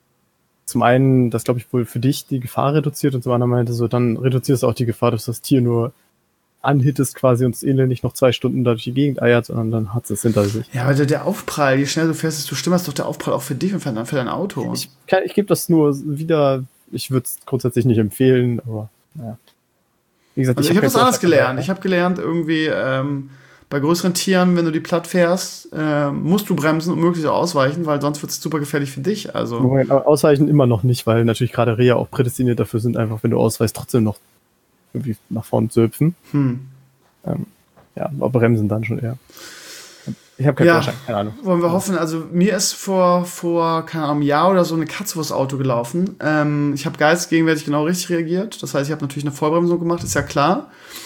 Zum einen, das glaube ich wohl für dich die Gefahr reduziert und zum anderen meinte so, dann reduzierst du auch die Gefahr, dass das Tier nur anhittest quasi und das Elend nicht noch zwei Stunden da durch die Gegend eiert, sondern dann hat es hinter sich. Ja, aber der, der Aufprall, je schneller du fährst, desto schlimmer ist doch der Aufprall auch für dich und für, für dein Auto. Ich, ich gebe das nur wieder, ich würde es grundsätzlich nicht empfehlen, aber naja. Wie gesagt, also ich, ich habe hab was anderes gelernt. Ich habe gelernt, irgendwie ähm, bei größeren Tieren, wenn du die platt fährst, äh, musst du bremsen und möglichst auch ausweichen, weil sonst wird es super gefährlich für dich. Also Moment, aber ausweichen immer noch nicht, weil natürlich gerade Rehe auch prädestiniert dafür sind, einfach wenn du ausweichst, trotzdem noch irgendwie nach vorne zu hüpfen. Hm. Ähm, ja, aber bremsen dann schon eher. Ich habe keinen ja, Führerschein, keine Ahnung. Wollen wir hoffen, also mir ist vor, vor keine Ahnung, einem Jahr oder so eine Katze vors Auto gelaufen. Ähm, ich habe geistesgegenwärtig genau richtig reagiert. Das heißt, ich habe natürlich eine Vollbremsung gemacht, ist ja klar.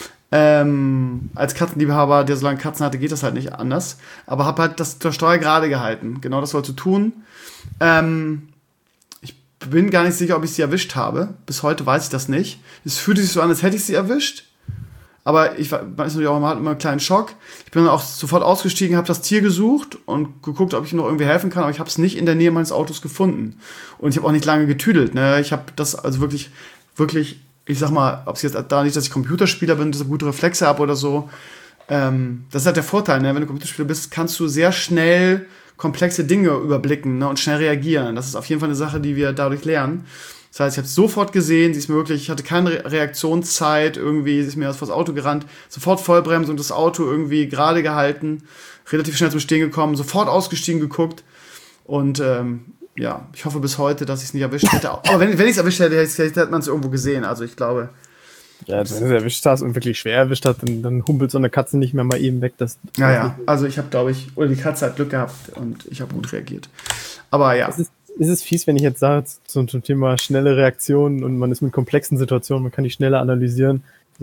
Ähm, als Katzenliebhaber, der so lange Katzen hatte, geht das halt nicht anders. Aber habe halt das, das Steuer gerade gehalten. Genau das sollst du tun. Ähm, ich bin gar nicht sicher, ob ich sie erwischt habe. Bis heute weiß ich das nicht. Es fühlte sich so an, als hätte ich sie erwischt. Aber ich war natürlich auch immer, immer einen kleinen Schock. Ich bin dann auch sofort ausgestiegen, habe das Tier gesucht und geguckt, ob ich ihm noch irgendwie helfen kann. Aber ich habe es nicht in der Nähe meines Autos gefunden. Und ich habe auch nicht lange getüdelt. Ne? Ich habe das also wirklich, wirklich... Ich sag mal, ob es jetzt da nicht, dass ich Computerspieler bin, dass ich gute Reflexe habe oder so. Ähm, das ist halt der Vorteil, ne? Wenn du Computerspieler bist, kannst du sehr schnell komplexe Dinge überblicken, ne? Und schnell reagieren. Das ist auf jeden Fall eine Sache, die wir dadurch lernen. Das heißt, ich habe es sofort gesehen, sie ist mir wirklich, ich hatte keine Re- Reaktionszeit, irgendwie, sie ist mir vors Auto gerannt, sofort Vollbremsung, das Auto irgendwie gerade gehalten, relativ schnell zum Stehen gekommen, sofort ausgestiegen, geguckt und ähm, ja, ich hoffe bis heute, dass ich es nicht erwischt hätte. Aber wenn, wenn ich es erwischt hätte, hätte man es irgendwo gesehen. Also ich glaube... Ja, wenn du es erwischt hast und wirklich schwer erwischt hast, dann, dann humpelt so eine Katze nicht mehr mal eben weg. Das ja, ja. Also ich habe, glaube ich... Oder die Katze hat Glück gehabt und ich habe gut reagiert. Aber ja. Es ist, ist es fies, wenn ich jetzt sage, zum, zum Thema schnelle Reaktionen und man ist mit komplexen Situationen, man kann die schneller analysieren. So,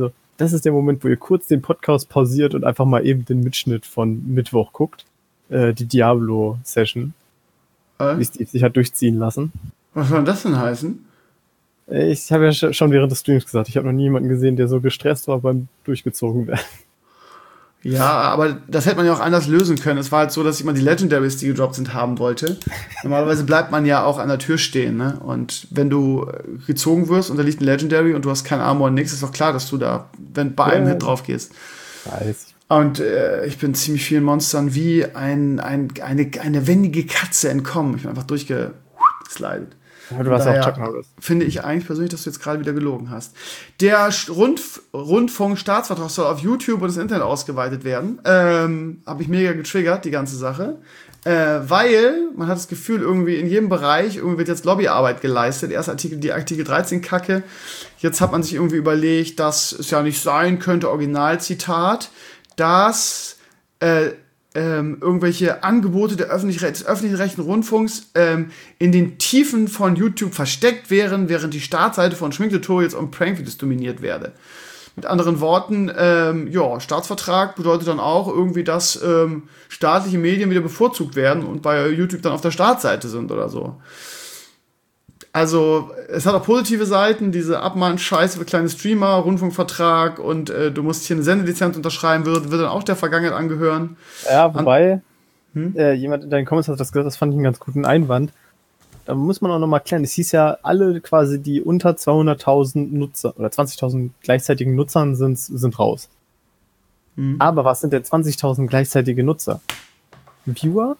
das ist der Moment, wo ihr kurz den Podcast pausiert und einfach mal eben den Mitschnitt von Mittwoch guckt. Äh, die Diablo-Session. Äh? Wie Steve sich hat durchziehen lassen. Was soll das denn heißen? Ich habe ja schon während des Streams gesagt, ich habe noch nie jemanden gesehen, der so gestresst war beim durchgezogen werden. Ja, aber das hätte man ja auch anders lösen können. Es war halt so, dass ich mal die Legendaries, die gedroppt sind, haben wollte. Normalerweise bleibt man ja auch an der Tür stehen, ne? Und wenn du gezogen wirst und da liegt ein Legendary und du hast kein Armor und nichts, ist doch klar, dass du da, wenn bei einem ja. Hit drauf gehst. Weiß. Und äh, ich bin ziemlich vielen Monstern wie ein, ein, eine, eine wendige Katze entkommen. Ich bin einfach durchgeslidet. Ja, du warst auch Chuck Norris. Finde ich eigentlich persönlich, dass du jetzt gerade wieder gelogen hast. Der Rundf- Rundfunk-Staatsvertrag soll auf YouTube und das Internet ausgeweitet werden. Ähm, Habe ich mega getriggert, die ganze Sache. Äh, weil man hat das Gefühl, irgendwie in jedem Bereich irgendwie wird jetzt Lobbyarbeit geleistet. Erst Artikel, die Artikel dreizehn Kacke. Jetzt hat man sich irgendwie überlegt, dass es ja nicht sein könnte, Originalzitat, dass äh, Ähm, irgendwelche Angebote der öffentlich- des öffentlich-rechtlichen Rundfunks ähm, in den Tiefen von YouTube versteckt wären, während die Startseite von Schminktutorials und Prankvideos dominiert werde. Mit anderen Worten, ähm, ja, Staatsvertrag bedeutet dann auch irgendwie, dass ähm, staatliche Medien wieder bevorzugt werden und bei YouTube dann auf der Startseite sind oder so. Also, es hat auch positive Seiten, diese Abmahn-Scheiße für kleine Streamer, Rundfunkvertrag und äh, du musst hier eine Sendelizenz unterschreiben, wird, wird dann auch der Vergangenheit angehören. Ja, wobei, An- hm? äh, jemand in deinen Comments hat das gesagt, das fand ich einen ganz guten Einwand. Da muss man auch nochmal klären, es hieß ja, alle quasi, die unter zweihunderttausend Nutzer oder zwanzigtausend gleichzeitigen Nutzern sind, sind raus. Hm. Aber was sind denn zwanzigtausend gleichzeitige Nutzer? Viewer?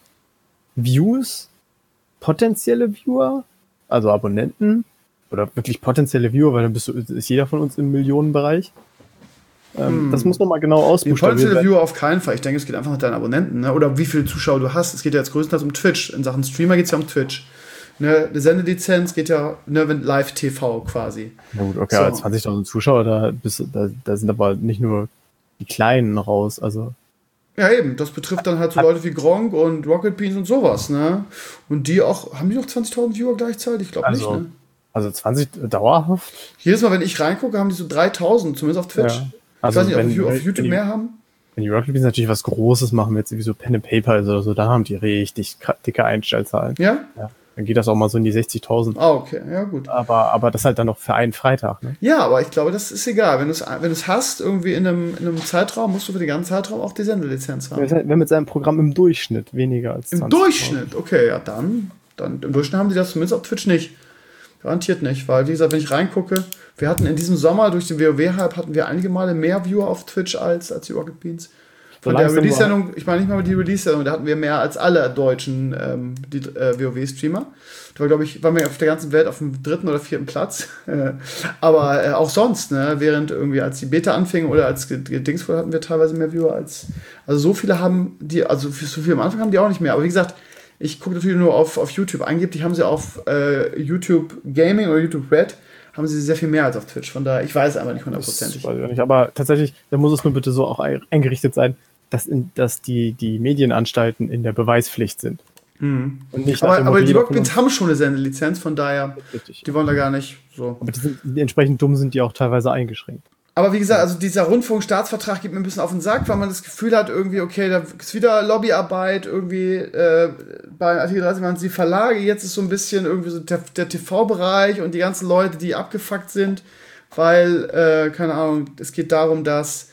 Views? Potenzielle Viewer? Also Abonnenten oder wirklich potenzielle Viewer, weil dann bist du, ist jeder von uns im Millionenbereich. Ähm, hm. Das muss man mal genau ausbuchstabieren. Potenzielle Viewer auf keinen Fall. Ich denke, es geht einfach nach deinen Abonnenten, ne? Oder wie viele Zuschauer du hast. Es geht ja jetzt größtenteils um Twitch. In Sachen Streamer geht es ja um Twitch. Ne? Eine Sendelizenz geht ja, ne, Live-T V quasi. Na gut, okay, so. aber zwanzigtausend Zuschauer, da, bist, da, da sind aber nicht nur die Kleinen raus, also... Ja, eben. Das betrifft dann halt so Leute wie Gronk und Rocket Beans und sowas, ne? Und die auch, haben die noch zwanzigtausend Viewer gleichzeitig? Ich glaube also, nicht, ne? Also zwanzig dauerhaft? Jedes Mal, wenn ich reingucke, haben die so dreitausend, zumindest auf Twitch. Ja. Also ich weiß nicht, wenn, ob die auf wenn YouTube die, mehr haben. Wenn die Rocket Beans natürlich was Großes machen, jetzt irgendwie so Pen and Paper oder so, da haben die richtig dicke Einstellzahlen. Ja? Ja. Dann geht das auch mal so in die sechzigtausend. Ah, okay, ja gut. Aber, aber das halt dann noch für einen Freitag, ne? Ja, aber ich glaube, das ist egal. Wenn du es wenn du's hast, irgendwie in einem, in einem Zeitraum, musst du für den ganzen Zeitraum auch die Sendelizenz haben. Wer mit seinem Programm im Durchschnitt weniger als zwanzig. Im Durchschnitt? Okay, ja, dann, dann. Im Durchschnitt haben die das zumindest auf Twitch nicht. Garantiert nicht, weil, wie gesagt, wenn ich reingucke, wir hatten in diesem Sommer durch den WoW-Hype hatten wir einige Male mehr Viewer auf Twitch als, als die Rocket Beans. Von der Release-Sendung, ich meine nicht mal die Release-Sendung, da hatten wir mehr als alle deutschen ähm, die, äh, WoW-Streamer. Da war, glaube ich, waren wir auf der ganzen Welt auf dem dritten oder vierten Platz. Aber äh, auch sonst, ne, während irgendwie als die Beta anfing oder als Dings hatten wir teilweise mehr Viewer als. Also so viele haben die, also so viele am Anfang haben die auch nicht mehr. Aber wie gesagt, ich gucke natürlich nur auf, auf YouTube. Angeblich haben sie auf äh, YouTube Gaming oder YouTube Red haben sie sehr viel mehr als auf Twitch. Von daher, ich weiß es einfach nicht hundertprozentig. Weiß ich nicht, aber tatsächlich, da muss es nur bitte so auch eingerichtet sein, dass, in, dass die, die Medienanstalten in der Beweispflicht sind. Mhm. Und nicht aber aber die Rockbins haben schon eine Sendelizenz, von daher, richtig. Die wollen da gar nicht so. Aber die sind, die entsprechend dumm sind die auch teilweise eingeschränkt. Aber wie gesagt, also dieser Rundfunkstaatsvertrag geht mir ein bisschen auf den Sack, weil man das Gefühl hat, irgendwie, okay, da ist wieder Lobbyarbeit, irgendwie äh, bei Artikel dreißig waren es die Verlage, jetzt ist so ein bisschen irgendwie so der, der T V-Bereich und die ganzen Leute, die abgefuckt sind, weil, äh, keine Ahnung, es geht darum, dass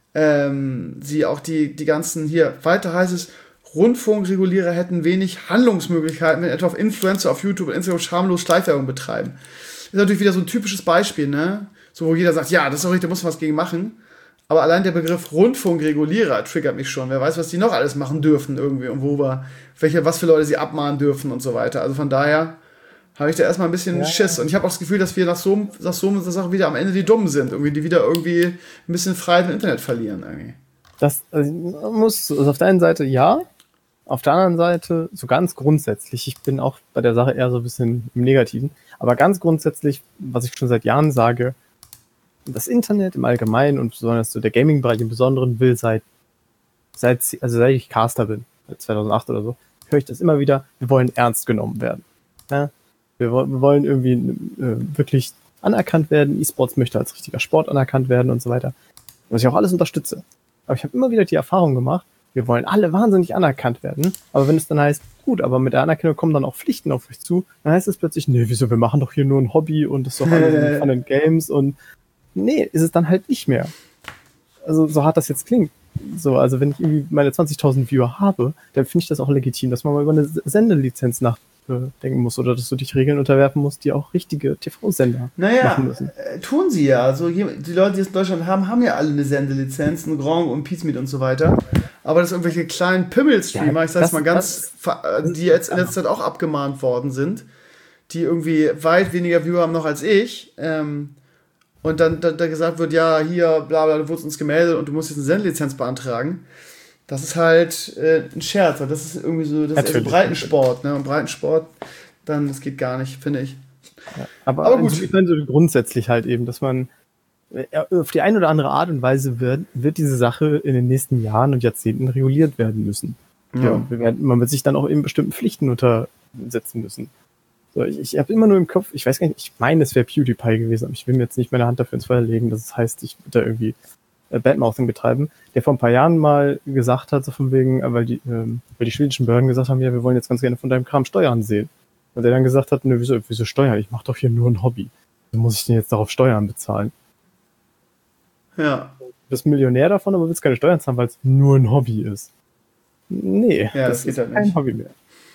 ähm, sie auch die, die ganzen, hier, weiter heißt es, Rundfunkregulierer hätten wenig Handlungsmöglichkeiten, wenn etwa auf Influencer auf YouTube und Instagram schamlos Schleichwerbung betreiben. Das ist natürlich wieder so ein typisches Beispiel, ne? So, wo jeder sagt, ja, das ist doch richtig, da muss man was gegen machen. Aber allein der Begriff Rundfunkregulierer triggert mich schon. Wer weiß, was die noch alles machen dürfen irgendwie und wo wir, welche, was für Leute sie abmahnen dürfen und so weiter. Also von daher habe ich da erstmal ein bisschen ja. Schiss. Und ich habe auch das Gefühl, dass wir nach so, nach so einer Sache wieder am Ende die Dummen sind. Irgendwie, die wieder irgendwie ein bisschen Freiheit im Internet verlieren irgendwie. Das also, muss, also auf der einen Seite ja, auf der anderen Seite so ganz grundsätzlich, ich bin auch bei der Sache eher so ein bisschen im Negativen, aber ganz grundsätzlich, was ich schon seit Jahren sage, das Internet im Allgemeinen und besonders so der Gaming-Bereich im Besonderen will seit, seit, also seit ich Caster bin, seit zweitausendacht oder so, höre ich das immer wieder, wir wollen ernst genommen werden. Ja? Wir, wir wollen irgendwie äh, wirklich anerkannt werden, E-Sports möchte als richtiger Sport anerkannt werden und so weiter. Was ich auch alles unterstütze. Aber ich habe immer wieder die Erfahrung gemacht, wir wollen alle wahnsinnig anerkannt werden. Aber wenn es dann heißt, gut, aber mit der Anerkennung kommen dann auch Pflichten auf euch zu, dann heißt es plötzlich, nee, wieso, wir machen doch hier nur ein Hobby und das ist doch alles Fun and Games und nee, ist es dann halt nicht mehr. Also so hart das jetzt klingt. So, also wenn ich irgendwie meine zwanzigtausend Viewer habe, dann finde ich das auch legitim, dass man mal über eine Sendelizenz nachdenken muss oder dass du dich Regeln unterwerfen musst, die auch richtige T V-Sender naja, machen müssen. Äh, tun sie ja. Also die Leute, die es in Deutschland haben, haben ja alle eine Sendelizenz, einen Gronk und Pizmeet und so weiter. Aber das irgendwelche kleinen Pimmel-Streamer, ja, ich sag's das, mal ganz, das, die jetzt in letzter Zeit auch abgemahnt worden sind, die irgendwie weit weniger Viewer haben noch als ich, ähm, und dann da, da gesagt wird, ja, hier, bla bla, du wurdest uns gemeldet und du musst jetzt eine Sendelizenz beantragen. Das ist halt äh, ein Scherz, weil das ist irgendwie so, das Natürlich. ist Breitensport, ne? Und Breitensport, dann, das geht gar nicht, finde ich. Ja, aber, aber gut. Ich meine so grundsätzlich halt eben, dass man auf die eine oder andere Art und Weise wird, wird diese Sache in den nächsten Jahren und Jahrzehnten reguliert werden müssen. Ja. Ja, wir werden, man wird sich dann auch eben bestimmten Pflichten untersetzen müssen. So, ich ich habe immer nur im Kopf, ich weiß gar nicht, ich meine, es wäre PewDiePie gewesen, aber ich will mir jetzt nicht meine Hand dafür ins Feuer legen, dass es heißt, ich würde da irgendwie äh, Badmouthing betreiben, der vor ein paar Jahren mal gesagt hat, so von wegen, äh, weil die ähm, weil die schwedischen Behörden gesagt haben, ja, wir wollen jetzt ganz gerne von deinem Kram Steuern sehen. Und der dann gesagt hat, ne, wieso, wieso Steuern? Ich mache doch hier nur ein Hobby. Wieso muss ich denn jetzt darauf Steuern bezahlen? Ja. Du bist Millionär davon, aber willst keine Steuern zahlen, weil es nur ein Hobby ist. Nee, ja, das, das ist halt kein nicht. Hobby mehr.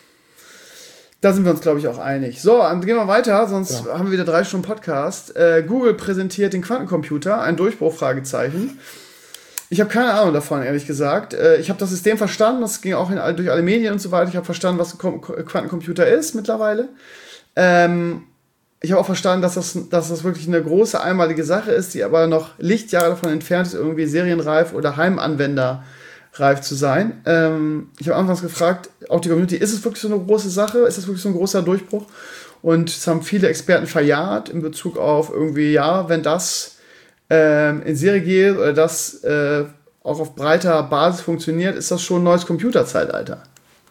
Da sind wir uns, glaube ich, auch einig. So, dann gehen wir weiter, sonst ja. haben wir wieder drei Stunden Podcast. Äh, Google präsentiert den Quantencomputer, ein Durchbruch, Fragezeichen. Ich habe keine Ahnung davon, ehrlich gesagt. Äh, ich habe das System verstanden, das ging auch in, durch alle Medien und so weiter. Ich habe verstanden, was ein Quantencomputer ist mittlerweile. Ähm, ich habe auch verstanden, dass das, dass das wirklich eine große, einmalige Sache ist, die aber noch Lichtjahre davon entfernt ist, irgendwie serienreif oder Heimanwender reif zu sein. Ähm, ich habe anfangs gefragt, auch die Community, ist es wirklich so eine große Sache? Ist es wirklich so ein großer Durchbruch? Und es haben viele Experten verjaht in Bezug auf irgendwie, ja, wenn das ähm, in Serie geht oder das äh, auch auf breiter Basis funktioniert, ist das schon ein neues Computerzeitalter.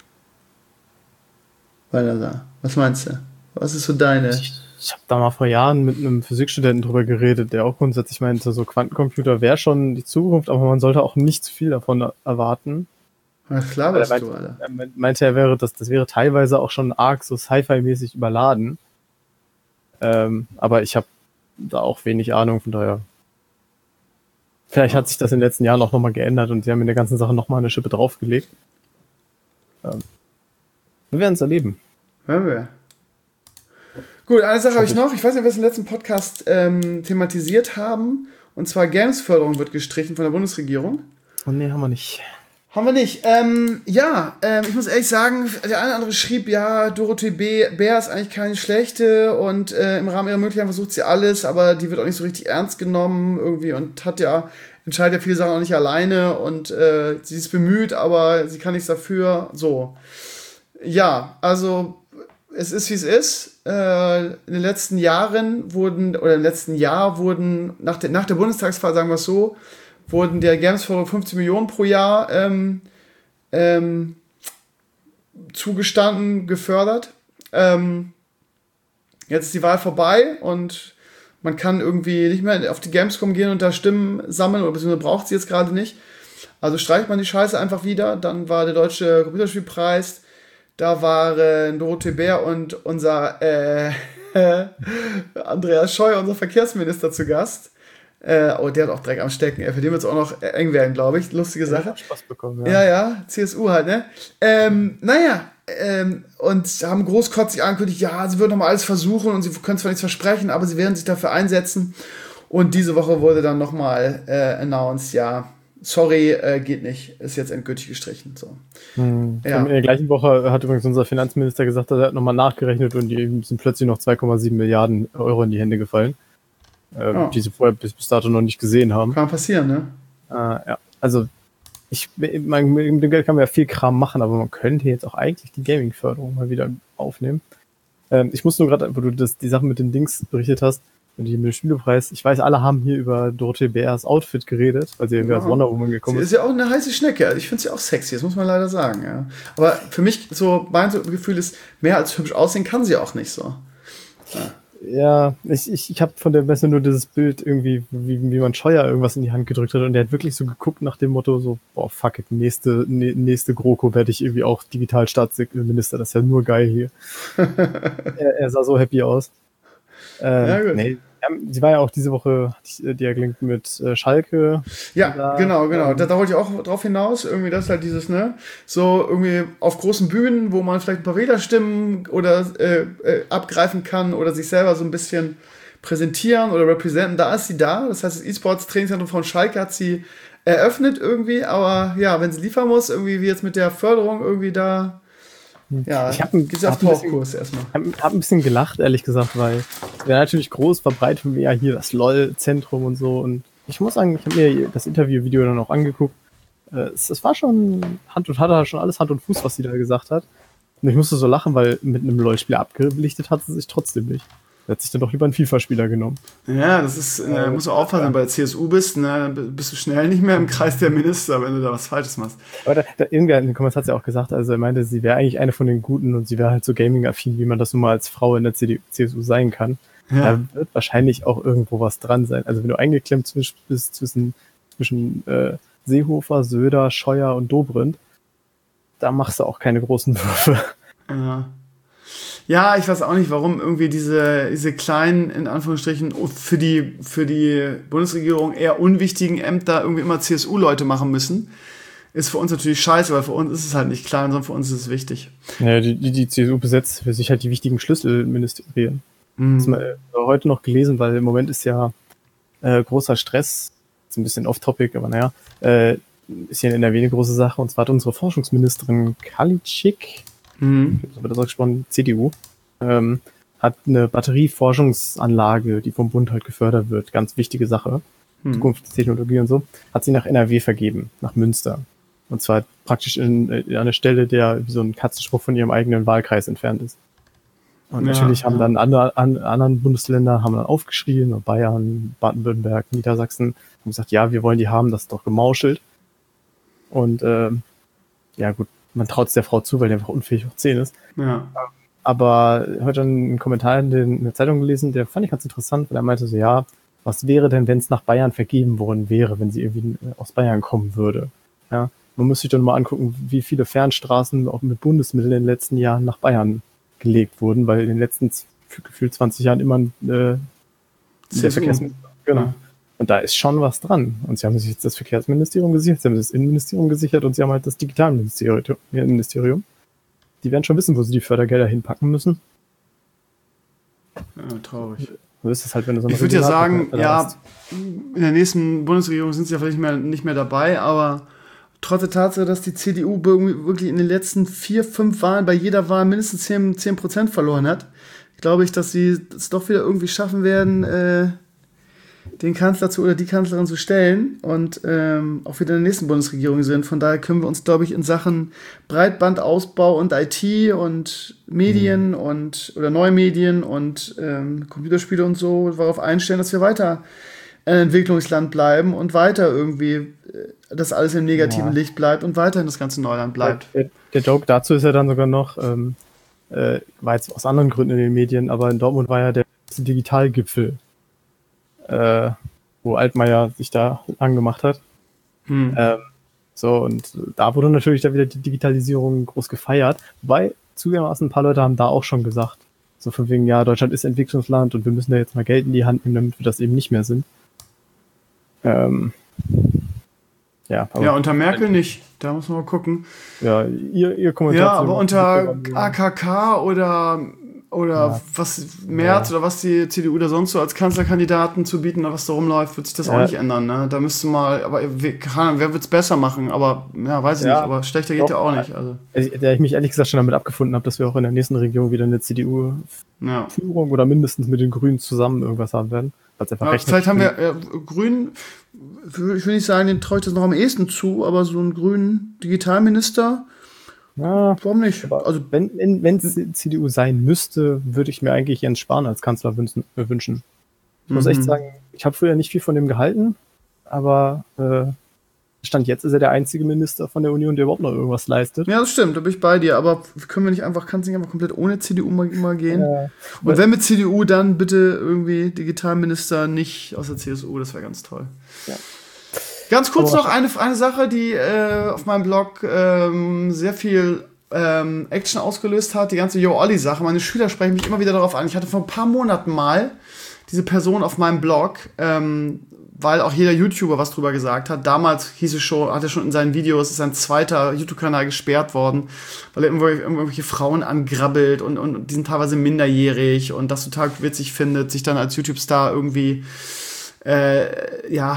Weiter, was meinst du? Was ist so deine... Ich, ich habe da mal vor Jahren mit einem Physikstudenten drüber geredet, der auch grundsätzlich meinte, so Quantencomputer wäre schon die Zukunft, aber man sollte auch nicht zu viel davon erwarten. Na klar, was meinte, du, Alter. Er meinte, er wäre, das, das wäre teilweise auch schon arg so Sci-Fi-mäßig überladen. Ähm, aber ich habe da auch wenig Ahnung, von daher. Vielleicht hat sich das in den letzten Jahren auch nochmal geändert und sie haben in der ganzen Sache nochmal eine Schippe draufgelegt. Ähm, wir werden es erleben. Hören wir. Gut, eine Sache habe ich noch. Ich weiß nicht, ob wir es im letzten Podcast ähm, thematisiert haben. Und zwar Games-Förderung wird gestrichen von der Bundesregierung. Oh nee, haben wir nicht. Haben wir nicht. Ähm, ja, ähm, ich muss ehrlich sagen, der eine oder andere schrieb, ja, Dorothee Bär ist eigentlich keine schlechte und äh, im Rahmen ihrer Möglichkeiten versucht sie alles, aber die wird auch nicht so richtig ernst genommen irgendwie und hat ja, entscheidet ja viele Sachen auch nicht alleine und äh, sie ist bemüht, aber sie kann nichts dafür. So. Ja, also es ist, wie es ist. Äh, in den letzten Jahren wurden, oder im letzten Jahr wurden, nach der, nach der Bundestagswahl, sagen wir es so, wurden der Games-Förderung fünfzehn Millionen pro Jahr ähm, ähm, zugestanden, gefördert. Ähm, jetzt ist die Wahl vorbei und man kann irgendwie nicht mehr auf die Gamescom gehen und da Stimmen sammeln, oder beziehungsweise braucht sie jetzt gerade nicht. Also streicht man die Scheiße einfach wieder. Dann war der Deutsche Computerspielpreis, da waren Dorothee Bär und unser äh, Andreas Scheuer, unser Verkehrsminister, zu Gast. Äh, oh, der hat auch Dreck am Stecken. Für den wird es auch noch eng werden, glaube ich. Lustige Sache. Ja, Spaß bekommen, ja. Ja, ja, C S U halt, ne? Ähm, naja, ähm, und haben großkotzig angekündigt, ja, sie würden nochmal alles versuchen und sie können zwar nichts versprechen, aber sie werden sich dafür einsetzen. Und diese Woche wurde dann nochmal äh, announced, ja, sorry, äh, geht nicht, ist jetzt endgültig gestrichen. So. Hm. Ja. In der gleichen Woche hat übrigens unser Finanzminister gesagt, er hat nochmal nachgerechnet und die sind plötzlich noch zwei Komma sieben Milliarden Euro in die Hände gefallen. Äh, oh. Die sie vorher bis, bis dato noch nicht gesehen haben. Kann passieren, ne? Äh, ja, also ich, man, mit dem Geld kann man ja viel Kram machen, aber man könnte jetzt auch eigentlich die Gaming-Förderung mal wieder aufnehmen. Ähm, ich muss nur gerade, wo du das, die Sachen mit den Dings berichtet hast, und die mit dem Spielepreis, ich weiß, alle haben hier über Dorothee Bärs Outfit geredet, weil sie irgendwie als Wonder Woman gekommen ist. Sie ist ja auch eine heiße Schnecke, also ich finde sie auch sexy, das muss man leider sagen, ja. Aber für mich, so mein Gefühl ist, mehr als hübsch aussehen kann sie auch nicht so. Ja. Ja, ich, ich, ich habe von der Messe nur dieses Bild irgendwie, wie, wie man Scheuer irgendwas in die Hand gedrückt hat und der hat wirklich so geguckt nach dem Motto so, boah, fuck it, nächste, ne, nächste GroKo werde ich irgendwie auch Digitalstaatsminister, das ist ja nur geil hier. er, er sah so happy aus. Ähm, ja, gut. Nee, sie war ja auch diese Woche, die erklingt mit äh, Schalke. Ja, da, genau, genau. Ähm, da, da wollte ich auch drauf hinaus. Irgendwie das ist halt dieses, ne, so irgendwie auf großen Bühnen, wo man vielleicht ein paar Wählerstimmen oder äh, äh, abgreifen kann oder sich selber so ein bisschen präsentieren oder repräsentieren. Da ist sie da. Das heißt, das E-Sports-Trainingszentrum von Schalke hat sie eröffnet irgendwie. Aber ja, wenn sie liefern muss, irgendwie wie jetzt mit der Förderung irgendwie da. Ja, ich habe einen, hab ein, hab, hab ein bisschen gelacht, ehrlich gesagt, weil es wäre natürlich groß verbreitet von mir, ja, hier das LOL-Zentrum und so. Und ich muss sagen, ich habe mir das Interviewvideo dann auch angeguckt. Es, es war schon Hand und hatte schon alles Hand und Fuß, was sie da gesagt hat. Und ich musste so lachen, weil mit einem LOL-Spiel abgelichtet hat sie sich trotzdem nicht. Er hat sich dann doch lieber einen FIFA-Spieler genommen. Ja, das ist, äh, musst du aufpassen, wenn du bei der C S U bist, ne, dann bist du schnell nicht mehr im Kreis der Minister, wenn du da was Falsches machst. Aber da, da, irgendwer in den Kommentaren hat sie auch gesagt, also er meinte, sie wäre eigentlich eine von den Guten und sie wäre halt so Gaming-affin, wie man das nun mal als Frau in der C S U sein kann. Ja. Da wird wahrscheinlich auch irgendwo was dran sein. Also wenn du eingeklemmt bist zwischen, zwischen äh, Seehofer, Söder, Scheuer und Dobrindt, da machst du auch keine großen Würfe. Ja. Ja, ich weiß auch nicht, warum irgendwie diese, diese kleinen, in Anführungsstrichen, für die, für die Bundesregierung eher unwichtigen Ämter irgendwie immer C S U-Leute machen müssen. Ist für uns natürlich scheiße, weil für uns ist es halt nicht klein, sondern für uns ist es wichtig. Ja, die, die C S U besetzt für sich halt die wichtigen Schlüsselministerien. Mhm. Das haben wir heute noch gelesen, weil im Moment ist ja äh, großer Stress, ist ein bisschen off-topic, aber naja, äh, ist hier in N R W eine große Sache. Und zwar hat unsere Forschungsministerin Karliczek, Mhm. Ich habe das auch gesprochen, C D U, ähm, hat eine Batterieforschungsanlage, die vom Bund halt gefördert wird, ganz wichtige Sache, mhm. Zukunftstechnologie und so, hat sie nach N R W vergeben, nach Münster. Und zwar praktisch in, in eine Stelle, der wie so ein Katzensprung von ihrem eigenen Wahlkreis entfernt ist. Und ja, natürlich haben ja. dann andere an, anderen Bundesländer haben dann aufgeschrien, Bayern, Baden-Württemberg, Niedersachsen, haben gesagt, ja, wir wollen die haben, das ist doch gemauschelt. Und ähm, ja gut, man traut es der Frau zu, weil die einfach unfähig hoch zehn ist. Ja. Aber heute einen Kommentar in, den, in der Zeitung gelesen, der fand ich ganz interessant, weil er meinte so, ja, was wäre denn, wenn es nach Bayern vergeben worden wäre, wenn sie irgendwie aus Bayern kommen würde? Ja, man muss sich dann mal angucken, wie viele Fernstraßen auch mit Bundesmitteln in den letzten Jahren nach Bayern gelegt wurden, weil in den letzten gefühlt zwanzig Jahren immer äh, der Verkehrsminister. Genau. Ja. Und da ist schon was dran. Und sie haben sich jetzt das Verkehrsministerium gesichert, sie haben das Innenministerium gesichert und sie haben halt das Digitalministerium. Die werden schon wissen, wo sie die Fördergelder hinpacken müssen. Ja, traurig. So ist es halt, wenn du so eine Ich würde ja sagen, ja, hast. In der nächsten Bundesregierung sind sie ja vielleicht nicht mehr, nicht mehr dabei, aber trotz der Tatsache, dass die C D U wirklich in den letzten vier, fünf Wahlen bei jeder Wahl mindestens zehn Prozent verloren hat, glaube ich, dass sie es doch wieder irgendwie schaffen werden, äh, den Kanzler zu oder die Kanzlerin zu stellen und ähm, auch wieder in der nächsten Bundesregierung sind. Von daher können wir uns, glaube ich, in Sachen Breitbandausbau und I T und Medien mhm. und oder neue Medien und ähm, Computerspiele und so darauf einstellen, dass wir weiter ein Entwicklungsland bleiben und weiter irgendwie äh, das alles im negativen ja. Licht bleibt und weiterhin das ganze Neuland bleibt. Der, der Joke dazu ist ja dann sogar noch, ähm, äh, war jetzt aus anderen Gründen in den Medien, aber in Dortmund war ja der Digitalgipfel, Äh, wo Altmaier sich da angemacht hat. Hm. Ähm, so, und da wurde natürlich da wieder die Digitalisierung groß gefeiert. Wobei, zugegebenermaßen, ein paar Leute haben da auch schon gesagt, so von wegen, ja, Deutschland ist Entwicklungsland und wir müssen da jetzt mal Geld in die Hand nehmen, damit wir das eben nicht mehr sind. Ähm, ja, aber ja, unter Merkel nicht. Da muss man mal gucken. Ja, ihr, ihr Kommentar. Ja, aber unter A K K oder oder ja. was Merz ja. oder was die C D U da sonst so als Kanzlerkandidaten zu bieten oder was da rumläuft, wird sich das ja. auch nicht ändern. Ne? Da müsste mal, aber wer, wer wird es besser machen? Aber ja, weiß ich ja. nicht, aber schlechter geht Doch, ja auch nicht. Also. Da ich mich ehrlich gesagt schon damit abgefunden habe, dass wir auch in der nächsten Regierung wieder eine C D U-Führung ja. oder mindestens mit den Grünen zusammen irgendwas haben werden. Einfach ja, vielleicht haben wir äh, Grünen, ich will nicht sagen, den traue ich das noch am ehesten zu, aber so einen grünen Digitalminister, ja, warum nicht? Also wenn wenn wenn es C D U sein müsste, würde ich mir eigentlich Jens Spahn als Kanzler wünschen. Äh, wünschen. Ich mhm. muss echt sagen, ich habe früher nicht viel von dem gehalten, aber äh, Stand jetzt ist er der einzige Minister von der Union, der überhaupt noch irgendwas leistet. Ja, das stimmt, da bin ich bei dir, aber können wir nicht einfach, kann es nicht einfach komplett ohne C D U mal, mal gehen? Ja. Und wenn mit C D U, dann bitte irgendwie Digitalminister nicht aus der C S U, das wäre ganz toll. Ja. Ganz kurz aber noch eine, eine Sache, die äh, auf meinem Blog ähm, sehr viel ähm, Action ausgelöst hat, die ganze Yo-Olli-Sache. Meine Schüler sprechen mich immer wieder darauf an. Ich hatte vor ein paar Monaten mal diese Person auf meinem Blog, ähm, weil auch jeder YouTuber was drüber gesagt hat. Damals hieß es schon, hat er schon in seinen Videos, ist sein zweiter YouTube-Kanal gesperrt worden, weil er irgendwelche, irgendwelche Frauen angrabbelt und, und die sind teilweise minderjährig und das total witzig findet, sich dann als YouTube-Star irgendwie, äh, ja,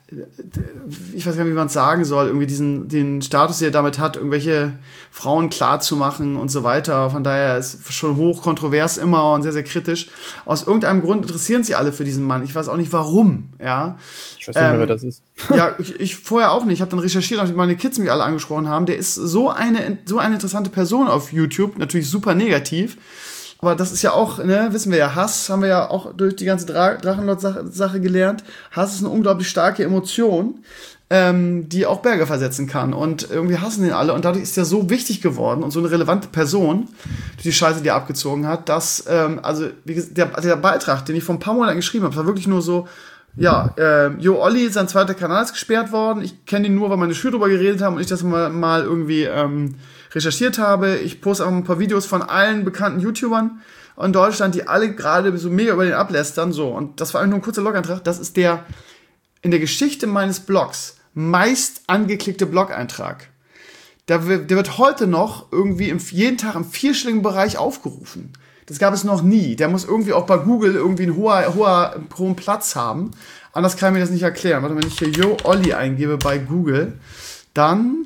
ich weiß gar nicht, wie man es sagen soll, irgendwie diesen den Status, den er damit hat, irgendwelche Frauen klar zu machen und so weiter. Von daher ist es schon hoch kontrovers immer und sehr, sehr kritisch. Aus irgendeinem Grund interessieren sich alle für diesen Mann. Ich weiß auch nicht, warum. Ja. Ich weiß nicht mehr, ähm, wer das ist. Ja, ich, ich vorher auch nicht. Ich habe dann recherchiert, nachdem meine Kids mich alle angesprochen haben. Der ist so eine, so eine interessante Person auf YouTube. Natürlich super negativ. Aber das ist ja auch, ne, wissen wir ja, Hass haben wir ja auch durch die ganze Dra- Drachenlord-Sache gelernt. Hass ist eine unglaublich starke Emotion, ähm, die auch Berge versetzen kann. Und irgendwie hassen ihn alle. Und dadurch ist er so wichtig geworden und so eine relevante Person, durch die Scheiße, die er abgezogen hat, dass, ähm, also wie gesagt, der, der Beitrag, den ich vor ein paar Monaten geschrieben habe, war wirklich nur so, ja, äh, Yo-Olli, sein zweiter Kanal ist gesperrt worden. Ich kenne ihn nur, weil meine Schüler drüber geredet haben und ich das mal, mal irgendwie ähm, recherchiert habe. Ich poste auch ein paar Videos von allen bekannten YouTubern in Deutschland, die alle gerade so mega über den ablästern. So, und das war eigentlich nur ein kurzer Blog-Eintrag. Das ist der in der Geschichte meines Blogs meist angeklickte Blog-Eintrag. Der wird, der wird heute noch irgendwie im, jeden Tag im vierstelligen Bereich aufgerufen. Das gab es noch nie. Der muss irgendwie auch bei Google irgendwie einen hoher, hoher, hohen Platz haben. Anders kann ich mir das nicht erklären. Warte, wenn ich hier Yo-Olli eingebe bei Google, dann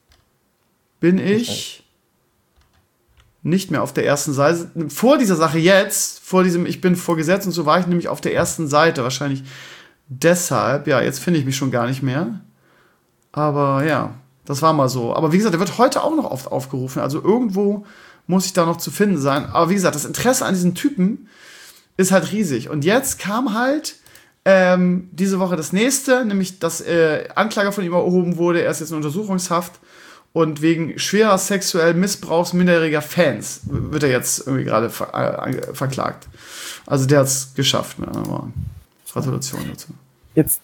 bin ich nicht mehr auf der ersten Seite. Vor dieser Sache jetzt, vor diesem Ich bin vor Gesetz und so, war ich nämlich auf der ersten Seite. Wahrscheinlich deshalb. Ja, jetzt finde ich mich schon gar nicht mehr. Aber ja, das war mal so. Aber wie gesagt, der wird heute auch noch oft aufgerufen. Also irgendwo muss ich da noch zu finden sein. Aber wie gesagt, das Interesse an diesen Typen ist halt riesig. Und jetzt kam halt ähm, diese Woche das nächste, nämlich dass äh, Anklage von ihm erhoben wurde. Er ist jetzt in Untersuchungshaft. Und wegen schwerer sexuellen Missbrauchs minderjähriger Fans wird er jetzt irgendwie gerade ver- äh, verklagt. Also der hat es geschafft. Ne? Gratulation dazu. Jetzt,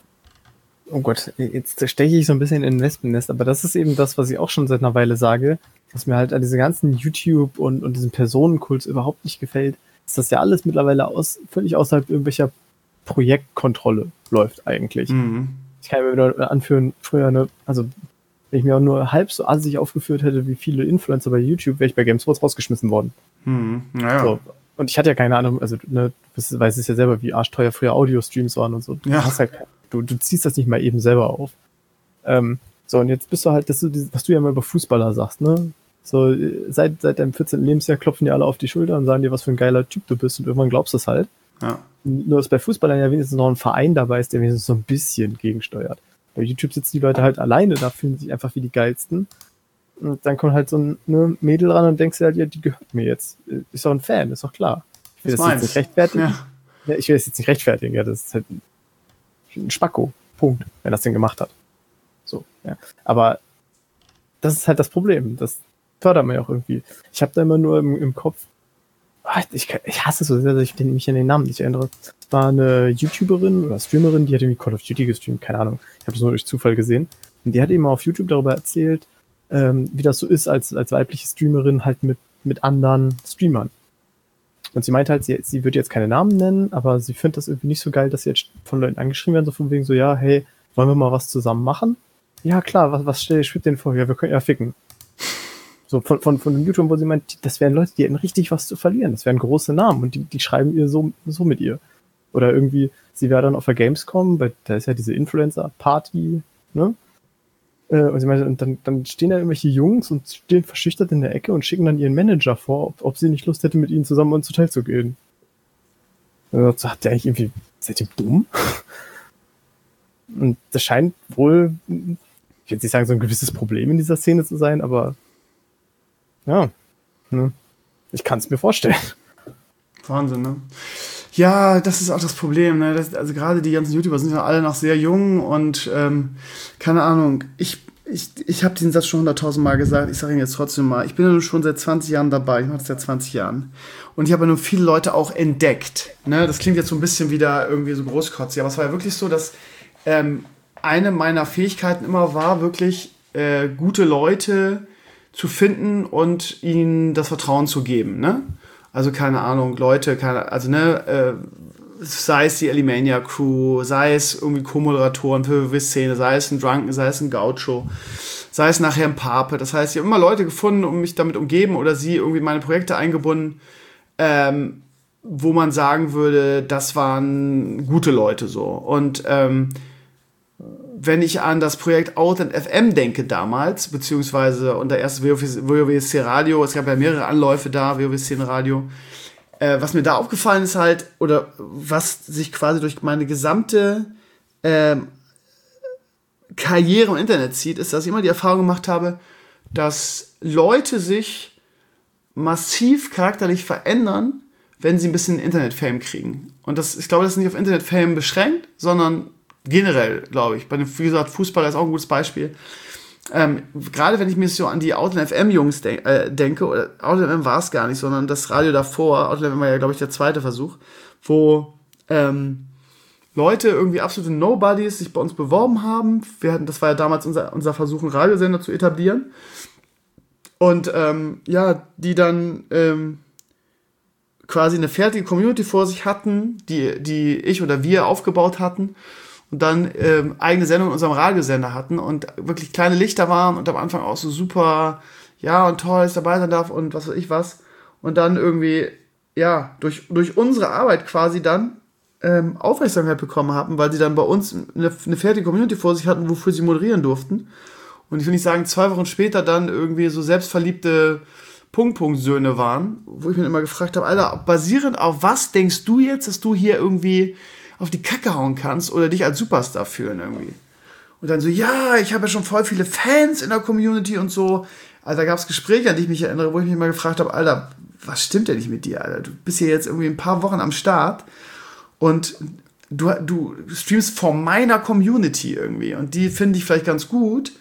oh Gott, jetzt steche ich so ein bisschen in ein Wespennest, aber das ist eben das, was ich auch schon seit einer Weile sage, was mir halt an diesem ganzen YouTube und, und diesem Personenkult überhaupt nicht gefällt, ist, dass ja alles mittlerweile aus, völlig außerhalb irgendwelcher Projektkontrolle läuft eigentlich. Mhm. Ich kann mir wieder anführen, früher, ne, also wenn ich mir auch nur halb so assig aufgeführt hätte, wie viele Influencer bei YouTube, wäre ich bei GameSports rausgeschmissen worden. Mhm. Naja. So. Und ich hatte ja keine Ahnung, also ne, du weißt es ja selber, wie arschteuer früher Audio-Streams waren und so. Du, ja. hast halt, du, du ziehst das nicht mal eben selber auf. Ähm, so, und jetzt bist du halt, das du, was du ja mal über Fußballer sagst, ne? So, seit, seit deinem vierzehnten Lebensjahr klopfen dir alle auf die Schulter und sagen dir, was für ein geiler Typ du bist und irgendwann glaubst du es halt. Ja. Nur, dass bei Fußballern ja wenigstens noch ein Verein dabei ist, der wenigstens so ein bisschen gegensteuert. Bei YouTube sitzen die Leute halt alleine, da fühlen sich einfach wie die Geilsten. Und dann kommt halt so ein ne, Mädel ran und denkst dir halt, ja, die gehört mir jetzt. Ist doch ein Fan, ist doch klar. Ich will das, das jetzt nicht rechtfertigen. Ja. Ja, ich will das jetzt nicht rechtfertigen, ja, das ist halt ein, ein Spacko. Punkt, wenn das denn gemacht hat. So, ja. Aber das ist halt das Problem. Das fördert man ja auch irgendwie. Ich habe da immer nur im, im Kopf, ich, ich hasse es so sehr, dass ich mich an den Namen nicht erinnere. Es war eine YouTuberin oder Streamerin, die hat irgendwie Call of Duty gestreamt, keine Ahnung. Ich habe das nur durch Zufall gesehen. Und die hat eben auf YouTube darüber erzählt, ähm, wie das so ist, als, als weibliche Streamerin halt mit, mit anderen Streamern. Und sie meinte halt, sie, sie würde jetzt keine Namen nennen, aber sie findet das irgendwie nicht so geil, dass sie jetzt von Leuten angeschrieben werden, so von wegen so, ja, hey, wollen wir mal was zusammen machen? Ja, klar, was, was stell ich denn vor? Ja, wir können ja ficken. So von, von, von YouTube, wo sie meint, das wären Leute, die hätten richtig was zu verlieren. Das wären große Namen und die, die schreiben ihr so, so mit ihr. Oder irgendwie, sie wäre dann auf der Gamescom, weil da ist ja diese Influencer-Party, ne? Äh, und sie meinte, und dann, dann stehen da irgendwelche Jungs und stehen verschüchtert in der Ecke und schicken dann ihren Manager vor, ob, ob sie nicht Lust hätte, mit ihnen zusammen ins Hotel zu gehen. Und so, habt ihr eigentlich irgendwie, seid ihr dumm? Und das scheint wohl, ich will jetzt nicht sagen, so ein gewisses Problem in dieser Szene zu sein, aber ja, ne? Ich kann es mir vorstellen. Wahnsinn, ne? Ja, das ist auch das Problem. Ne? Das, also gerade die ganzen YouTuber sind ja alle noch sehr jung und ähm, keine Ahnung. Ich, ich, ich habe diesen Satz schon hunderttausend Mal gesagt. Ich sage ihn jetzt trotzdem mal. Ich bin ja nun schon seit zwanzig Jahren dabei. Ich mache das seit zwanzig Jahren. Und ich habe ja nun viele Leute auch entdeckt. Ne? Das klingt jetzt so ein bisschen wieder irgendwie so großkotzig. Aber es war ja wirklich so, dass ähm, eine meiner Fähigkeiten immer war, wirklich äh, gute Leute zu finden und ihnen das Vertrauen zu geben. Ne? Also keine Ahnung, Leute, keine, also ne, äh, sei es die Alimania Crew, sei es irgendwie Co-Moderatoren für W W Szene, sei es ein Drunken, sei es ein Gaucho, sei es nachher ein Pape. Das heißt, ich habe immer Leute gefunden, um mich damit umgeben oder sie irgendwie in meine Projekte eingebunden, ähm, wo man sagen würde, das waren gute Leute so. Und ähm, wenn ich an das Projekt Outland F M denke damals, beziehungsweise unter erst W O W C Radio, es gab ja mehrere Anläufe da, W O W C Radio, äh, was mir da aufgefallen ist halt, oder was sich quasi durch meine gesamte ähm, Karriere im Internet zieht, ist, dass ich immer die Erfahrung gemacht habe, dass Leute sich massiv charakterlich verändern, wenn sie ein bisschen Internet-Fame kriegen. Und das, ich glaube, das ist nicht auf Internet-Fame beschränkt, sondern generell, glaube ich. Bei dem, wie gesagt, Fußballer ist auch ein gutes Beispiel. Ähm, gerade wenn ich mir so an die Outland F M-Jungs de- äh, denke, oder Outland F M war es gar nicht, sondern das Radio davor, Outland F M war ja, glaube ich, der zweite Versuch, wo ähm, Leute, irgendwie absolute Nobodies, sich bei uns beworben haben. Wir hatten, das war ja damals unser, unser Versuch, einen Radiosender zu etablieren. Und ähm, ja, die dann ähm, quasi eine fertige Community vor sich hatten, die, die ich oder wir aufgebaut hatten. Und dann ähm, eigene Sendung in unserem Radiosender hatten und wirklich kleine Lichter waren und am Anfang auch so super, ja und toll, dass ich dabei sein darf und was weiß ich was. Und dann irgendwie, ja, durch, durch unsere Arbeit quasi dann ähm, Aufmerksamkeit bekommen haben, weil sie dann bei uns eine, eine fertige Community vor sich hatten, wofür sie moderieren durften. Und ich will nicht sagen, zwei Wochen später dann irgendwie so selbstverliebte Punkt-Punkt-Söhne waren, wo ich mir immer gefragt habe, Alter, basierend auf was denkst du jetzt, dass du hier irgendwie auf die Kacke hauen kannst oder dich als Superstar fühlen irgendwie. Und dann so, ja, ich habe ja schon voll viele Fans in der Community und so. Also da gab es Gespräche, an die ich mich erinnere, wo ich mich mal gefragt habe, Alter, was stimmt denn nicht mit dir, Alter? Du bist hier jetzt irgendwie ein paar Wochen am Start und du, du streamst vor meiner Community irgendwie und die finde ich vielleicht ganz gut,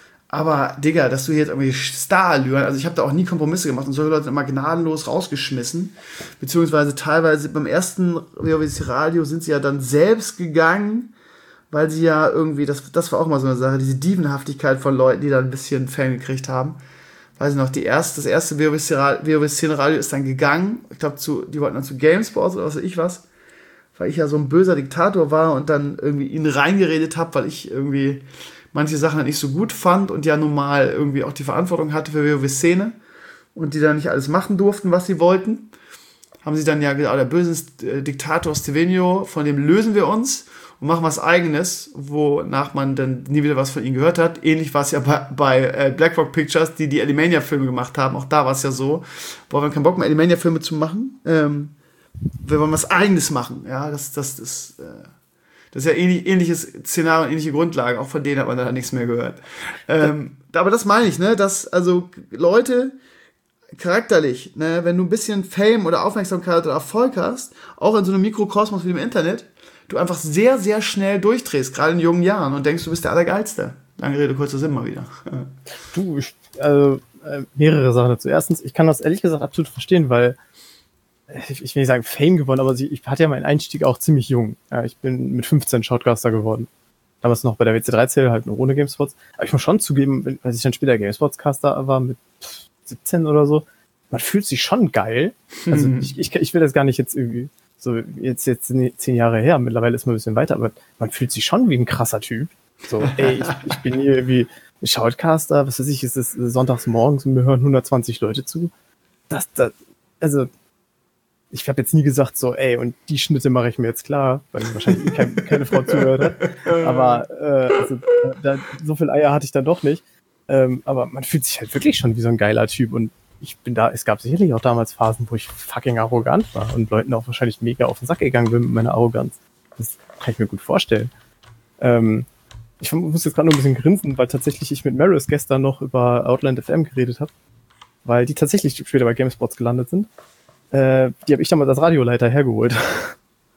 aber Digga, dass du jetzt irgendwie Star-Allüren, also ich habe da auch nie Kompromisse gemacht und solche Leute immer gnadenlos rausgeschmissen, beziehungsweise teilweise beim ersten W O W C Radio sind sie ja dann selbst gegangen, weil sie ja irgendwie, das, das war auch mal so eine Sache, diese Dievenhaftigkeit von Leuten, die da ein bisschen Fan gekriegt haben. Weiß ich noch, die erste, das erste W O W C-Radio ist dann gegangen, ich glaube, die wollten dann zu GameSport oder was weiß ich was, weil ich ja so ein böser Diktator war und dann irgendwie ihnen reingeredet habe, weil ich irgendwie manche Sachen halt nicht so gut fand und ja nun mal irgendwie auch die Verantwortung hatte für W O W-Szene und die dann nicht alles machen durften, was sie wollten, haben sie dann ja gesagt, der böse Diktator Stevenio, von dem lösen wir uns und machen was Eigenes, wonach man dann nie wieder was von ihnen gehört hat. Ähnlich war es ja bei, bei BlackRock Pictures, die die Alimania-Filme gemacht haben. Auch da war es ja so, boah, wir haben keinen Bock mehr, Alimania-Filme zu machen. Ähm, wir wollen was Eigenes machen. Ja, das, das, das, äh, Das ist ja ähnlich, ähnliches Szenario, ähnliche Grundlage. Auch von denen hat man dann nichts mehr gehört. Ähm, aber das meine ich, ne, dass also Leute charakterlich, ne, wenn du ein bisschen Fame oder Aufmerksamkeit oder Erfolg hast, auch in so einem Mikrokosmos wie dem Internet, du einfach sehr, sehr schnell durchdrehst, gerade in jungen Jahren und denkst, du bist der Allergeilste. Lange Rede, kurzer Sinn mal wieder. Du, ich, also, äh, mehrere Sachen dazu. Erstens, ich kann das ehrlich gesagt absolut verstehen, weil Ich, ich will nicht sagen Fame gewonnen, aber ich hatte ja meinen Einstieg auch ziemlich jung. Ja, ich bin mit fünfzehn Shoutcaster geworden. Damals noch bei der W C dreizehn, halt nur ohne GameSpots. Aber ich muss schon zugeben, als ich dann später GameSpots-Caster war, mit siebzehn oder so, man fühlt sich schon geil. Also mhm. ich, ich, ich will das gar nicht jetzt irgendwie, so jetzt jetzt zehn Jahre her, mittlerweile ist man ein bisschen weiter, aber man fühlt sich schon wie ein krasser Typ. So, ey, ich, ich bin hier irgendwie Shoutcaster, was weiß ich, es ist sonntags morgens und mir hören hundertzwanzig Leute zu. Das, das, also ich habe jetzt nie gesagt so, ey, und die Schnitte mache ich mir jetzt klar, weil wahrscheinlich kein, keine Frau zugehört hat. Aber äh, also, da, so viel Eier hatte ich dann doch nicht. Ähm, aber man fühlt sich halt wirklich schon wie so ein geiler Typ. Und ich bin da, es gab sicherlich auch damals Phasen, wo ich fucking arrogant war und Leuten auch wahrscheinlich mega auf den Sack gegangen bin mit meiner Arroganz. Das kann ich mir gut vorstellen. Ähm, ich muss jetzt gerade nur ein bisschen grinsen, weil tatsächlich ich mit Maris gestern noch über Outland F M geredet habe, weil die tatsächlich später bei GameSpots gelandet sind. Äh, die habe ich damals als Radioleiter hergeholt.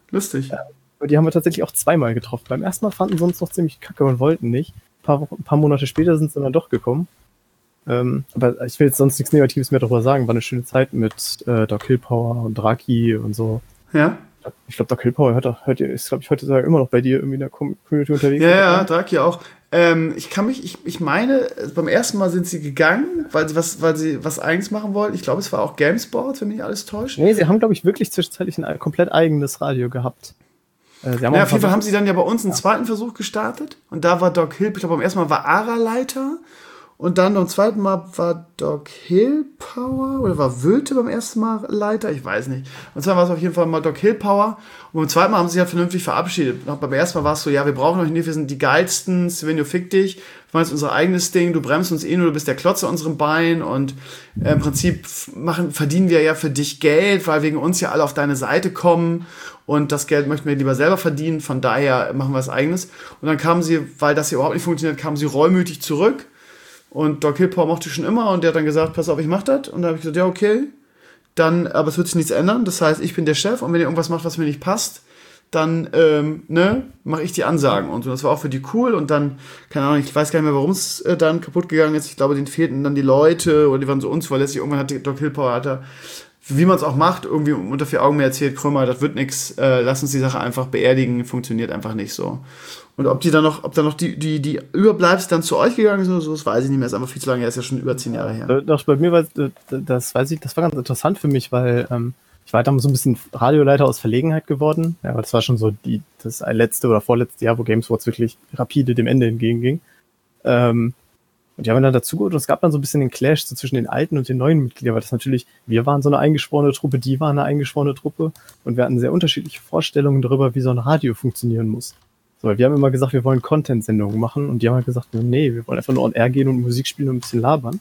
lustig. Ja, aber die haben wir tatsächlich auch zweimal getroffen. Beim ersten Mal fanden sie uns noch ziemlich kacke und wollten nicht. Ein paar, Wochen, ein paar Monate später sind sie dann doch gekommen. Ähm, aber ich will jetzt sonst nichts Negatives mehr darüber sagen. War eine schöne Zeit mit äh, Doc Hillpower und Draki und so. Ja. Ich glaube, Doc Hillpower hört, hört ihr, ist, glaube ich, heute immer noch bei dir irgendwie in der Community unterwegs. Ja, ja, Draki auch. Ähm, ich kann mich, ich, ich meine, beim ersten Mal sind sie gegangen, weil sie was, weil sie was Eigenes machen wollten. Ich glaube, es war auch GameSport, wenn mich alles täuscht. Nee, sie haben, glaube ich, wirklich zwischenzeitlich ein komplett eigenes Radio gehabt. Äh, sie haben ja, auf jeden Fall haben sie dann ja bei uns einen ja. zweiten Versuch gestartet. Und da war Doc Hill, ich glaube, beim ersten Mal war Ara Leiter. Und dann beim zweiten Mal war Doc Hillpower oder war Wöte beim ersten Mal Leiter? Ich weiß nicht. Und zwar war es auf jeden Fall mal Doc Hillpower. Und beim zweiten Mal haben sie sich ja vernünftig verabschiedet. Und beim ersten Mal war es so, ja, wir brauchen euch nicht, wir sind die geilsten, Svenjo, fick dich. Wir machen jetzt unser eigenes Ding, du bremst uns eh nur, du bist der Klotz an unserem Bein. Und äh, im Prinzip machen, verdienen wir ja für dich Geld, weil wegen uns ja alle auf deine Seite kommen. Und das Geld möchten wir lieber selber verdienen, von daher machen wir was Eigenes. Und dann kamen sie, weil das hier überhaupt nicht funktioniert, kamen sie reumütig zurück. Und Doc Hillpower mochte ich schon immer und der hat dann gesagt, pass auf, ich mach das. Und dann habe ich gesagt, ja, okay. Dann, aber es wird sich nichts ändern. Das heißt, ich bin der Chef und wenn ihr irgendwas macht, was mir nicht passt, dann, ähm, ne, mache ich die Ansagen. Und so. Das war auch für die cool. Und dann, keine Ahnung, ich weiß gar nicht mehr, warum es äh, dann kaputt gegangen ist. Ich glaube, denen fehlten dann die Leute oder die waren so unzuverlässig. Irgendwann hat Doc Hillpower, hat er, wie man es auch macht, irgendwie unter vier Augen mir erzählt, Krömer, das wird nix, äh, lass uns die Sache einfach beerdigen, funktioniert einfach nicht so. Und ob die dann noch, ob dann noch die, die, die Überbleibsel dann zu euch gegangen sind oder so, das weiß ich nicht mehr, ist einfach viel zu lange her, ist ja schon über zehn Jahre her. Doch, bei mir war, das weiß ich, das war ganz interessant für mich, weil, ähm, ich war damals so ein bisschen Radioleiter aus Verlegenheit geworden, ja, aber das war schon so die, das letzte oder vorletzte Jahr, wo GameSports wirklich rapide dem Ende entgegenging. Ähm, Und die haben dann dazu geholt und es gab dann so ein bisschen den Clash so zwischen den alten und den neuen Mitgliedern, weil das natürlich, wir waren so eine eingeschworene Truppe, die waren eine eingeschworene Truppe und wir hatten sehr unterschiedliche Vorstellungen darüber, wie so ein Radio funktionieren muss. So, weil wir haben immer gesagt, wir wollen Content-Sendungen machen und die haben halt gesagt, nee, wir wollen einfach nur on air gehen und Musik spielen und ein bisschen labern.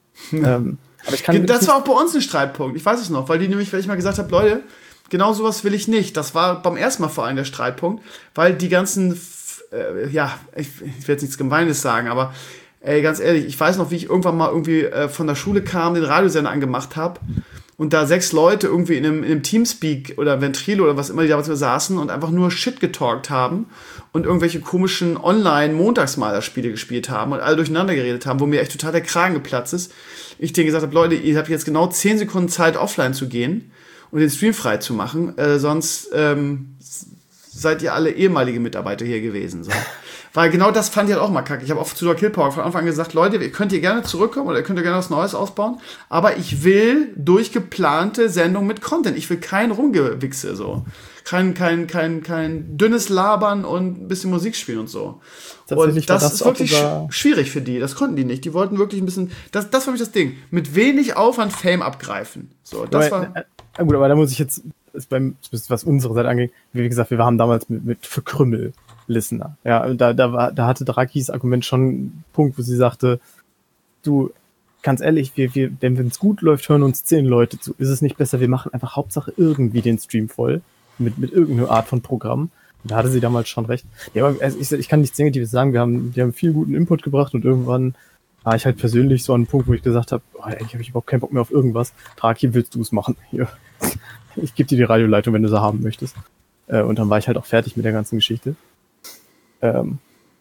ähm, aber ich kann das war auch bei uns ein Streitpunkt, ich weiß es noch, weil die nämlich, weil ich mal gesagt habe, Leute, genau sowas will ich nicht. Das war beim ersten Mal vor allem der Streitpunkt, weil die ganzen, äh, ja, ich, ich werde jetzt nichts Gemeines sagen, aber ey, ganz ehrlich, ich weiß noch, wie ich irgendwann mal irgendwie äh, von der Schule kam, den Radiosender angemacht habe und da sechs Leute irgendwie in einem, in einem Teamspeak oder Ventrilo oder was immer die damals saßen und einfach nur Shit getalkt haben und irgendwelche komischen Online-Montagsmaler-Spiele gespielt haben und alle durcheinander geredet haben, wo mir echt total der Kragen geplatzt ist. Ich denen gesagt habe, Leute, ihr habt jetzt genau zehn Sekunden Zeit, offline zu gehen und den Stream frei zu machen, äh, sonst ähm, seid ihr alle ehemalige Mitarbeiter hier gewesen. So. Weil genau das fand ich halt auch mal kacke. Ich habe auch zu Doc Hillpower von Anfang an gesagt, Leute, ihr könnt hier gerne zurückkommen oder ihr könnt ja gerne was Neues ausbauen, aber ich will durchgeplante Sendungen mit Content. Ich will kein Rumgewichse, so. Kein, kein, kein, kein dünnes Labern und ein bisschen Musik spielen und so. Und das, das ist wirklich sch- schwierig für die. Das konnten die nicht. Die wollten wirklich ein bisschen, das, das war nämlich das Ding. Mit wenig Aufwand Fame abgreifen. So, das aber, war. Äh, gut, aber da muss ich jetzt, ist beim, was unsere Seite angeht, wie gesagt, wir haben damals mit, mit für Krümmel Listener. Ja, da, da, war, da hatte Drakis Argument schon einen Punkt, wo sie sagte, du, ganz ehrlich, wir, wir, denn wenn es gut läuft, hören uns zehn Leute zu. Ist es nicht besser, wir machen einfach Hauptsache irgendwie den Stream voll, mit, mit irgendeiner Art von Programm. Und da hatte sie damals schon recht. Ja, aber ich, ich kann nichts Negatives sagen, wir haben, die haben viel guten Input gebracht und irgendwann war ich halt persönlich so an einem Punkt, wo ich gesagt habe, oh, eigentlich habe ich überhaupt keinen Bock mehr auf irgendwas. Draki, willst du es machen? Hier. Ich gebe dir die Radioleitung, wenn du sie haben möchtest. Äh, und dann war ich halt auch fertig mit der ganzen Geschichte. Ähm,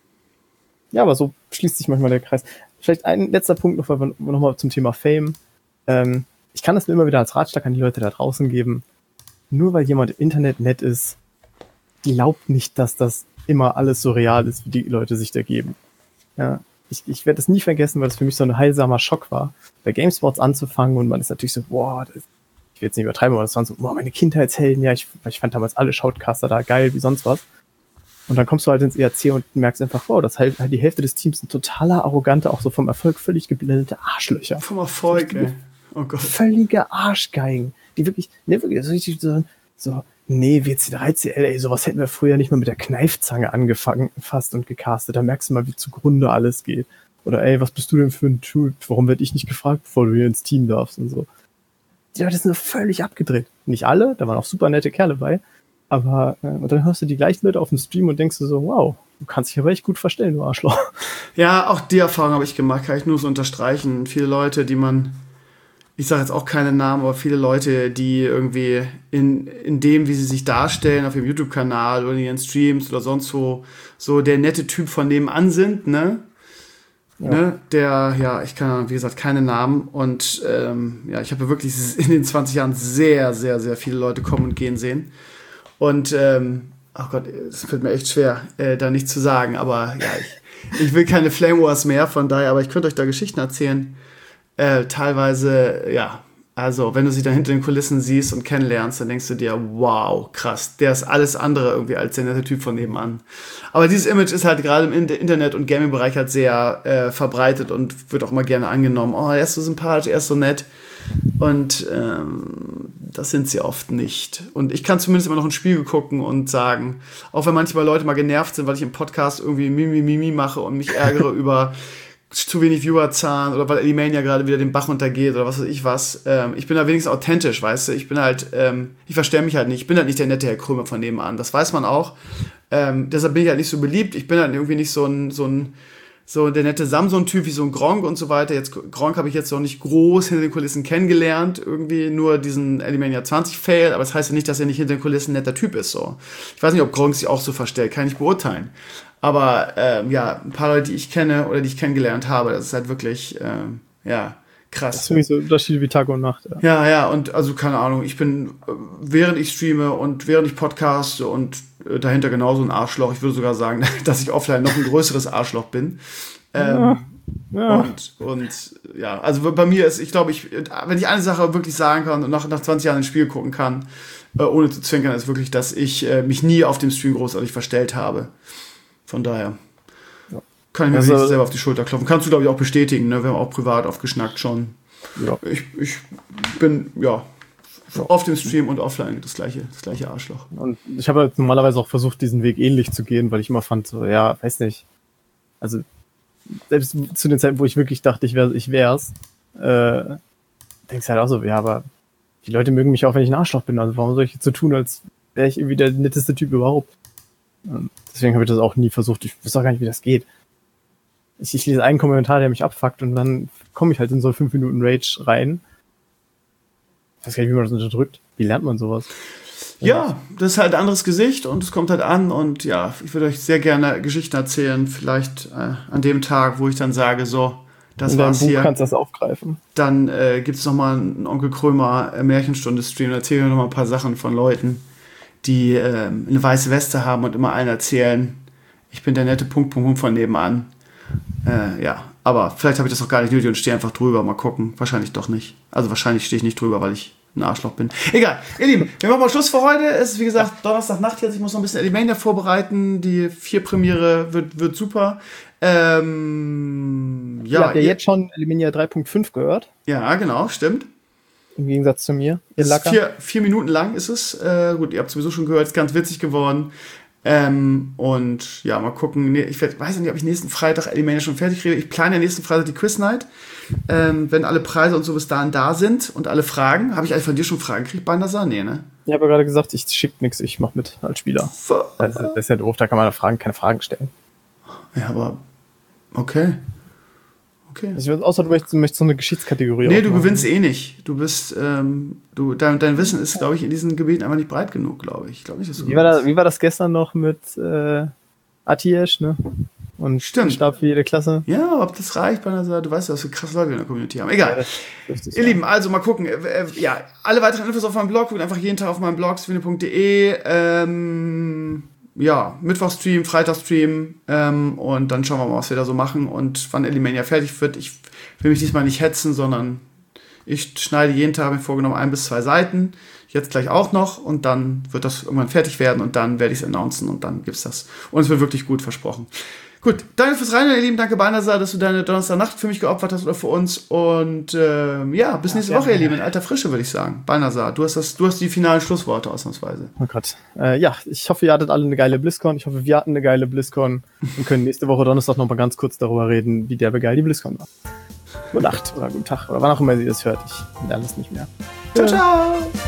ja, aber so schließt sich manchmal der Kreis. Vielleicht ein letzter Punkt noch, noch mal zum Thema Fame. Ähm, ich kann das mir immer wieder als Ratschlag an die Leute da draußen geben. Nur weil jemand im Internet nett ist, glaubt nicht, dass das immer alles so real ist, wie die Leute sich da geben. Ja, ich, ich werde das nie vergessen, weil das für mich so ein heilsamer Schock war, bei GameSports anzufangen und man ist natürlich so, boah, das, ich will jetzt nicht übertreiben, aber das waren so, boah, meine Kindheitshelden, ja, ich, ich fand damals alle Shoutcaster da geil, wie sonst was. Und dann kommst du halt ins E R C und merkst einfach, wow, das halt die Hälfte des Teams sind totaler, arrogante, auch so vom Erfolg völlig geblendete Arschlöcher. Vom Erfolg, ey. Oh Gott. Völlige Arschgeigen. Die wirklich, ne, wirklich, so richtig so, so, nee, W C drei C L, ey, sowas hätten wir früher nicht mal mit der Kneifzange angefangen, fast und gecastet. Da merkst du mal, wie zugrunde alles geht. Oder, ey, was bist du denn für ein Typ? Warum werd ich nicht gefragt, bevor du hier ins Team darfst und so. Die Leute sind völlig abgedreht. Nicht alle, da waren auch super nette Kerle bei. Aber, äh, und dann hörst du die gleichen Leute auf dem Stream und denkst du so, wow, du kannst dich aber echt gut verstellen, du Arschloch. Ja, auch die Erfahrung habe ich gemacht, kann ich nur so unterstreichen. Viele Leute, die man ich sage jetzt auch keine Namen, aber viele Leute, die irgendwie in, in dem, wie sie sich darstellen, auf ihrem YouTube-Kanal oder in ihren Streams oder sonst wo, so der nette Typ von nebenan sind, ne? Ja. Ne? Der, ja, ich kann, wie gesagt, keine Namen. Und ähm, ja, ich habe wirklich in den zwanzig Jahren sehr, sehr, sehr viele Leute kommen und gehen sehen. Und, ähm, oh Gott, es fällt mir echt schwer, äh, da nichts zu sagen. Aber ja, ich, ich will keine Flame Wars mehr, von daher, aber ich könnte euch da Geschichten erzählen. Äh, teilweise, ja, also wenn du sie da hinter den Kulissen siehst und kennenlernst, dann denkst du dir, wow, krass, der ist alles andere irgendwie als der nette Typ von nebenan. Aber dieses Image ist halt gerade im Internet- und Gaming-Bereich halt sehr äh, verbreitet und wird auch mal gerne angenommen. Oh, er ist so sympathisch, er ist so nett. Und ähm, das sind sie oft nicht. Und ich kann zumindest immer noch ein Spiel gucken und sagen, auch wenn manchmal Leute mal genervt sind, weil ich im Podcast irgendwie Mimi Mimi mache und mich ärgere über zu wenig Viewerzahlen oder weil Alimania gerade wieder den Bach runtergeht oder was weiß ich was. Ähm, ich bin da wenigstens authentisch, weißt du. Ich bin halt, ähm, ich verstelle mich halt nicht. Ich bin halt nicht der nette Herr Krömer von nebenan. Das weiß man auch. Ähm, deshalb bin ich halt nicht so beliebt. Ich bin halt irgendwie nicht so ein, so ein, so der nette Samson-Typ wie so ein Gronk und so weiter. Jetzt, Gronk habe ich jetzt noch nicht groß hinter den Kulissen kennengelernt. Irgendwie nur diesen Alimania zwanzig Fail. Aber das heißt ja nicht, dass er nicht hinter den Kulissen ein netter Typ ist, so. Ich weiß nicht, ob Gronk sich auch so verstellt. Kann ich nicht beurteilen. Aber ähm, ja, ein paar Leute, die ich kenne oder die ich kennengelernt habe, das ist halt wirklich, ähm, ja, krass. Das ist für mich so Unterschiede wie Tag und Nacht. Ja. ja, ja, und also keine Ahnung, ich bin, während ich streame und während ich podcaste und äh, dahinter genauso ein Arschloch. Ich würde sogar sagen, dass ich offline noch ein größeres Arschloch bin. Ähm, ja. Ja. Und, und ja, also bei mir ist, ich glaube, ich, wenn ich eine Sache wirklich sagen kann und nach, nach zwanzig Jahren ins Spiel gucken kann, äh, ohne zu zwinkern, ist wirklich, dass ich äh, mich nie auf dem Stream großartig verstellt habe. Von daher ja. kann ich mir also, selber auf die Schulter klopfen. Kannst du, glaube ich, auch bestätigen, ne? Wir haben auch privat aufgeschnackt schon. Ja. Ich, ich bin, ja, auf dem Stream und offline das gleiche, das gleiche Arschloch. Und ich habe halt normalerweise auch versucht, diesen Weg ähnlich zu gehen, weil ich immer fand, so, ja, weiß nicht. Also, selbst zu den Zeiten, wo ich wirklich dachte, ich wäre ich wär's, äh, denkst du halt auch so, ja, aber die Leute mögen mich auch, wenn ich ein Arschloch bin. Also, warum soll ich jetzt so tun, als wäre ich irgendwie der netteste Typ überhaupt? Deswegen habe ich das auch nie versucht. Ich wüsste auch gar nicht, wie das geht. Ich, ich lese einen Kommentar, der mich abfuckt und dann komme ich halt in so fünf Minuten Rage rein. Ich weiß gar nicht, wie man das unterdrückt. Wie lernt man sowas? Ja, das ist halt ein anderes Gesicht und es kommt halt an und ja, ich würde euch sehr gerne Geschichten erzählen, vielleicht äh, an dem Tag, wo ich dann sage, so, das in war's Buch hier. Kannst das aufgreifen. Dann äh, gibt es nochmal einen Onkel Krömer äh, Märchenstunde-Stream, da erzähle ich nochmal ein paar Sachen von Leuten, die äh, eine weiße Weste haben und immer allen erzählen, ich bin der nette Punkt, Punkt, Punkt von nebenan. Äh, ja, aber vielleicht habe ich das auch gar nicht nötig und stehe einfach drüber, mal gucken. Wahrscheinlich doch nicht. Also wahrscheinlich stehe ich nicht drüber, weil ich ein Arschloch bin. Egal, ihr Lieben, wir machen mal Schluss für heute. Es ist, wie gesagt, Donnerstagnacht jetzt. Ich muss noch ein bisschen Alimania vorbereiten. Die vier Premiere wird, wird super. Ähm, ja, ja, habt ihr jetzt schon Alimania drei Punkt fünf gehört? Ja, genau, stimmt. Im Gegensatz zu mir. Ihr Lacker. Vier, vier Minuten lang ist es. Äh, gut, ihr habt sowieso schon gehört, ist ganz witzig geworden. Ähm, und ja, mal gucken. Nee, ich werd, weiß nicht, ob ich nächsten Freitag Alimania schon fertig kriege. Ich plane ja nächsten Freitag die Quiz Night. Ähm, wenn alle Preise und so bis dahin da sind und alle Fragen. Habe ich eigentlich von dir schon Fragen gekriegt, Bandasa? Nee, ne? Ich habe ja gerade gesagt, ich schick nichts, ich mach mit als Spieler. Das, das ist ja doof, da kann man Fragen, keine Fragen stellen. Ja, aber okay. Okay. Also, außer du möchtest, möchtest so eine Geschichtskategorie. Nee, du gewinnst eh nicht. Du bist, ähm, du, dein, dein Wissen ist, glaube ich, in diesen Gebieten einfach nicht breit genug, glaube ich. Ich glaube nicht, dass du wie, war da, wie war das gestern noch mit äh, Atiesh, ne? Und stimmt. Stab für jede Klasse. Ja, ob das reicht, bei einer, du weißt ja, was für krasse Leute in der Community haben. Egal. Ja, richtig, ihr ja. Lieben, also mal gucken. Äh, ja, alle weiteren Infos auf meinem Blog. Guckt einfach jeden Tag auf meinem Blog, swine punkt de. Ähm, ja, Mittwochstream, Freitagstream. Ähm, und dann schauen wir mal, was wir da so machen und wann Alimania fertig wird. Ich will mich diesmal nicht hetzen, sondern ich schneide jeden Tag, mir vorgenommen, ein bis zwei Seiten. Jetzt gleich auch noch und dann wird das irgendwann fertig werden und dann werde ich es announcen und dann gibt's das. Und es wird wirklich gut, versprochen. Gut, danke fürs Reinhören, ihr Lieben. Danke, Bandasa, dass du deine Donnerstagnacht für mich geopfert hast oder für uns. Und ähm, ja, bis nächste ja, Woche, ihr Lieben. In alter Frische, würde ich sagen. Bandasa, du hast das, du hast die finalen Schlussworte ausnahmsweise. Oh Gott. Äh, ja, ich hoffe, ihr hattet alle eine geile BlizzCon. Ich hoffe, wir hatten eine geile BlizzCon und können nächste Woche Donnerstag noch mal ganz kurz darüber reden, wie derbe geil die BlizzCon war. Gute Nacht oder guten Tag oder wann auch immer ihr das hört. Ich lerne es nicht mehr. Ciao, ciao!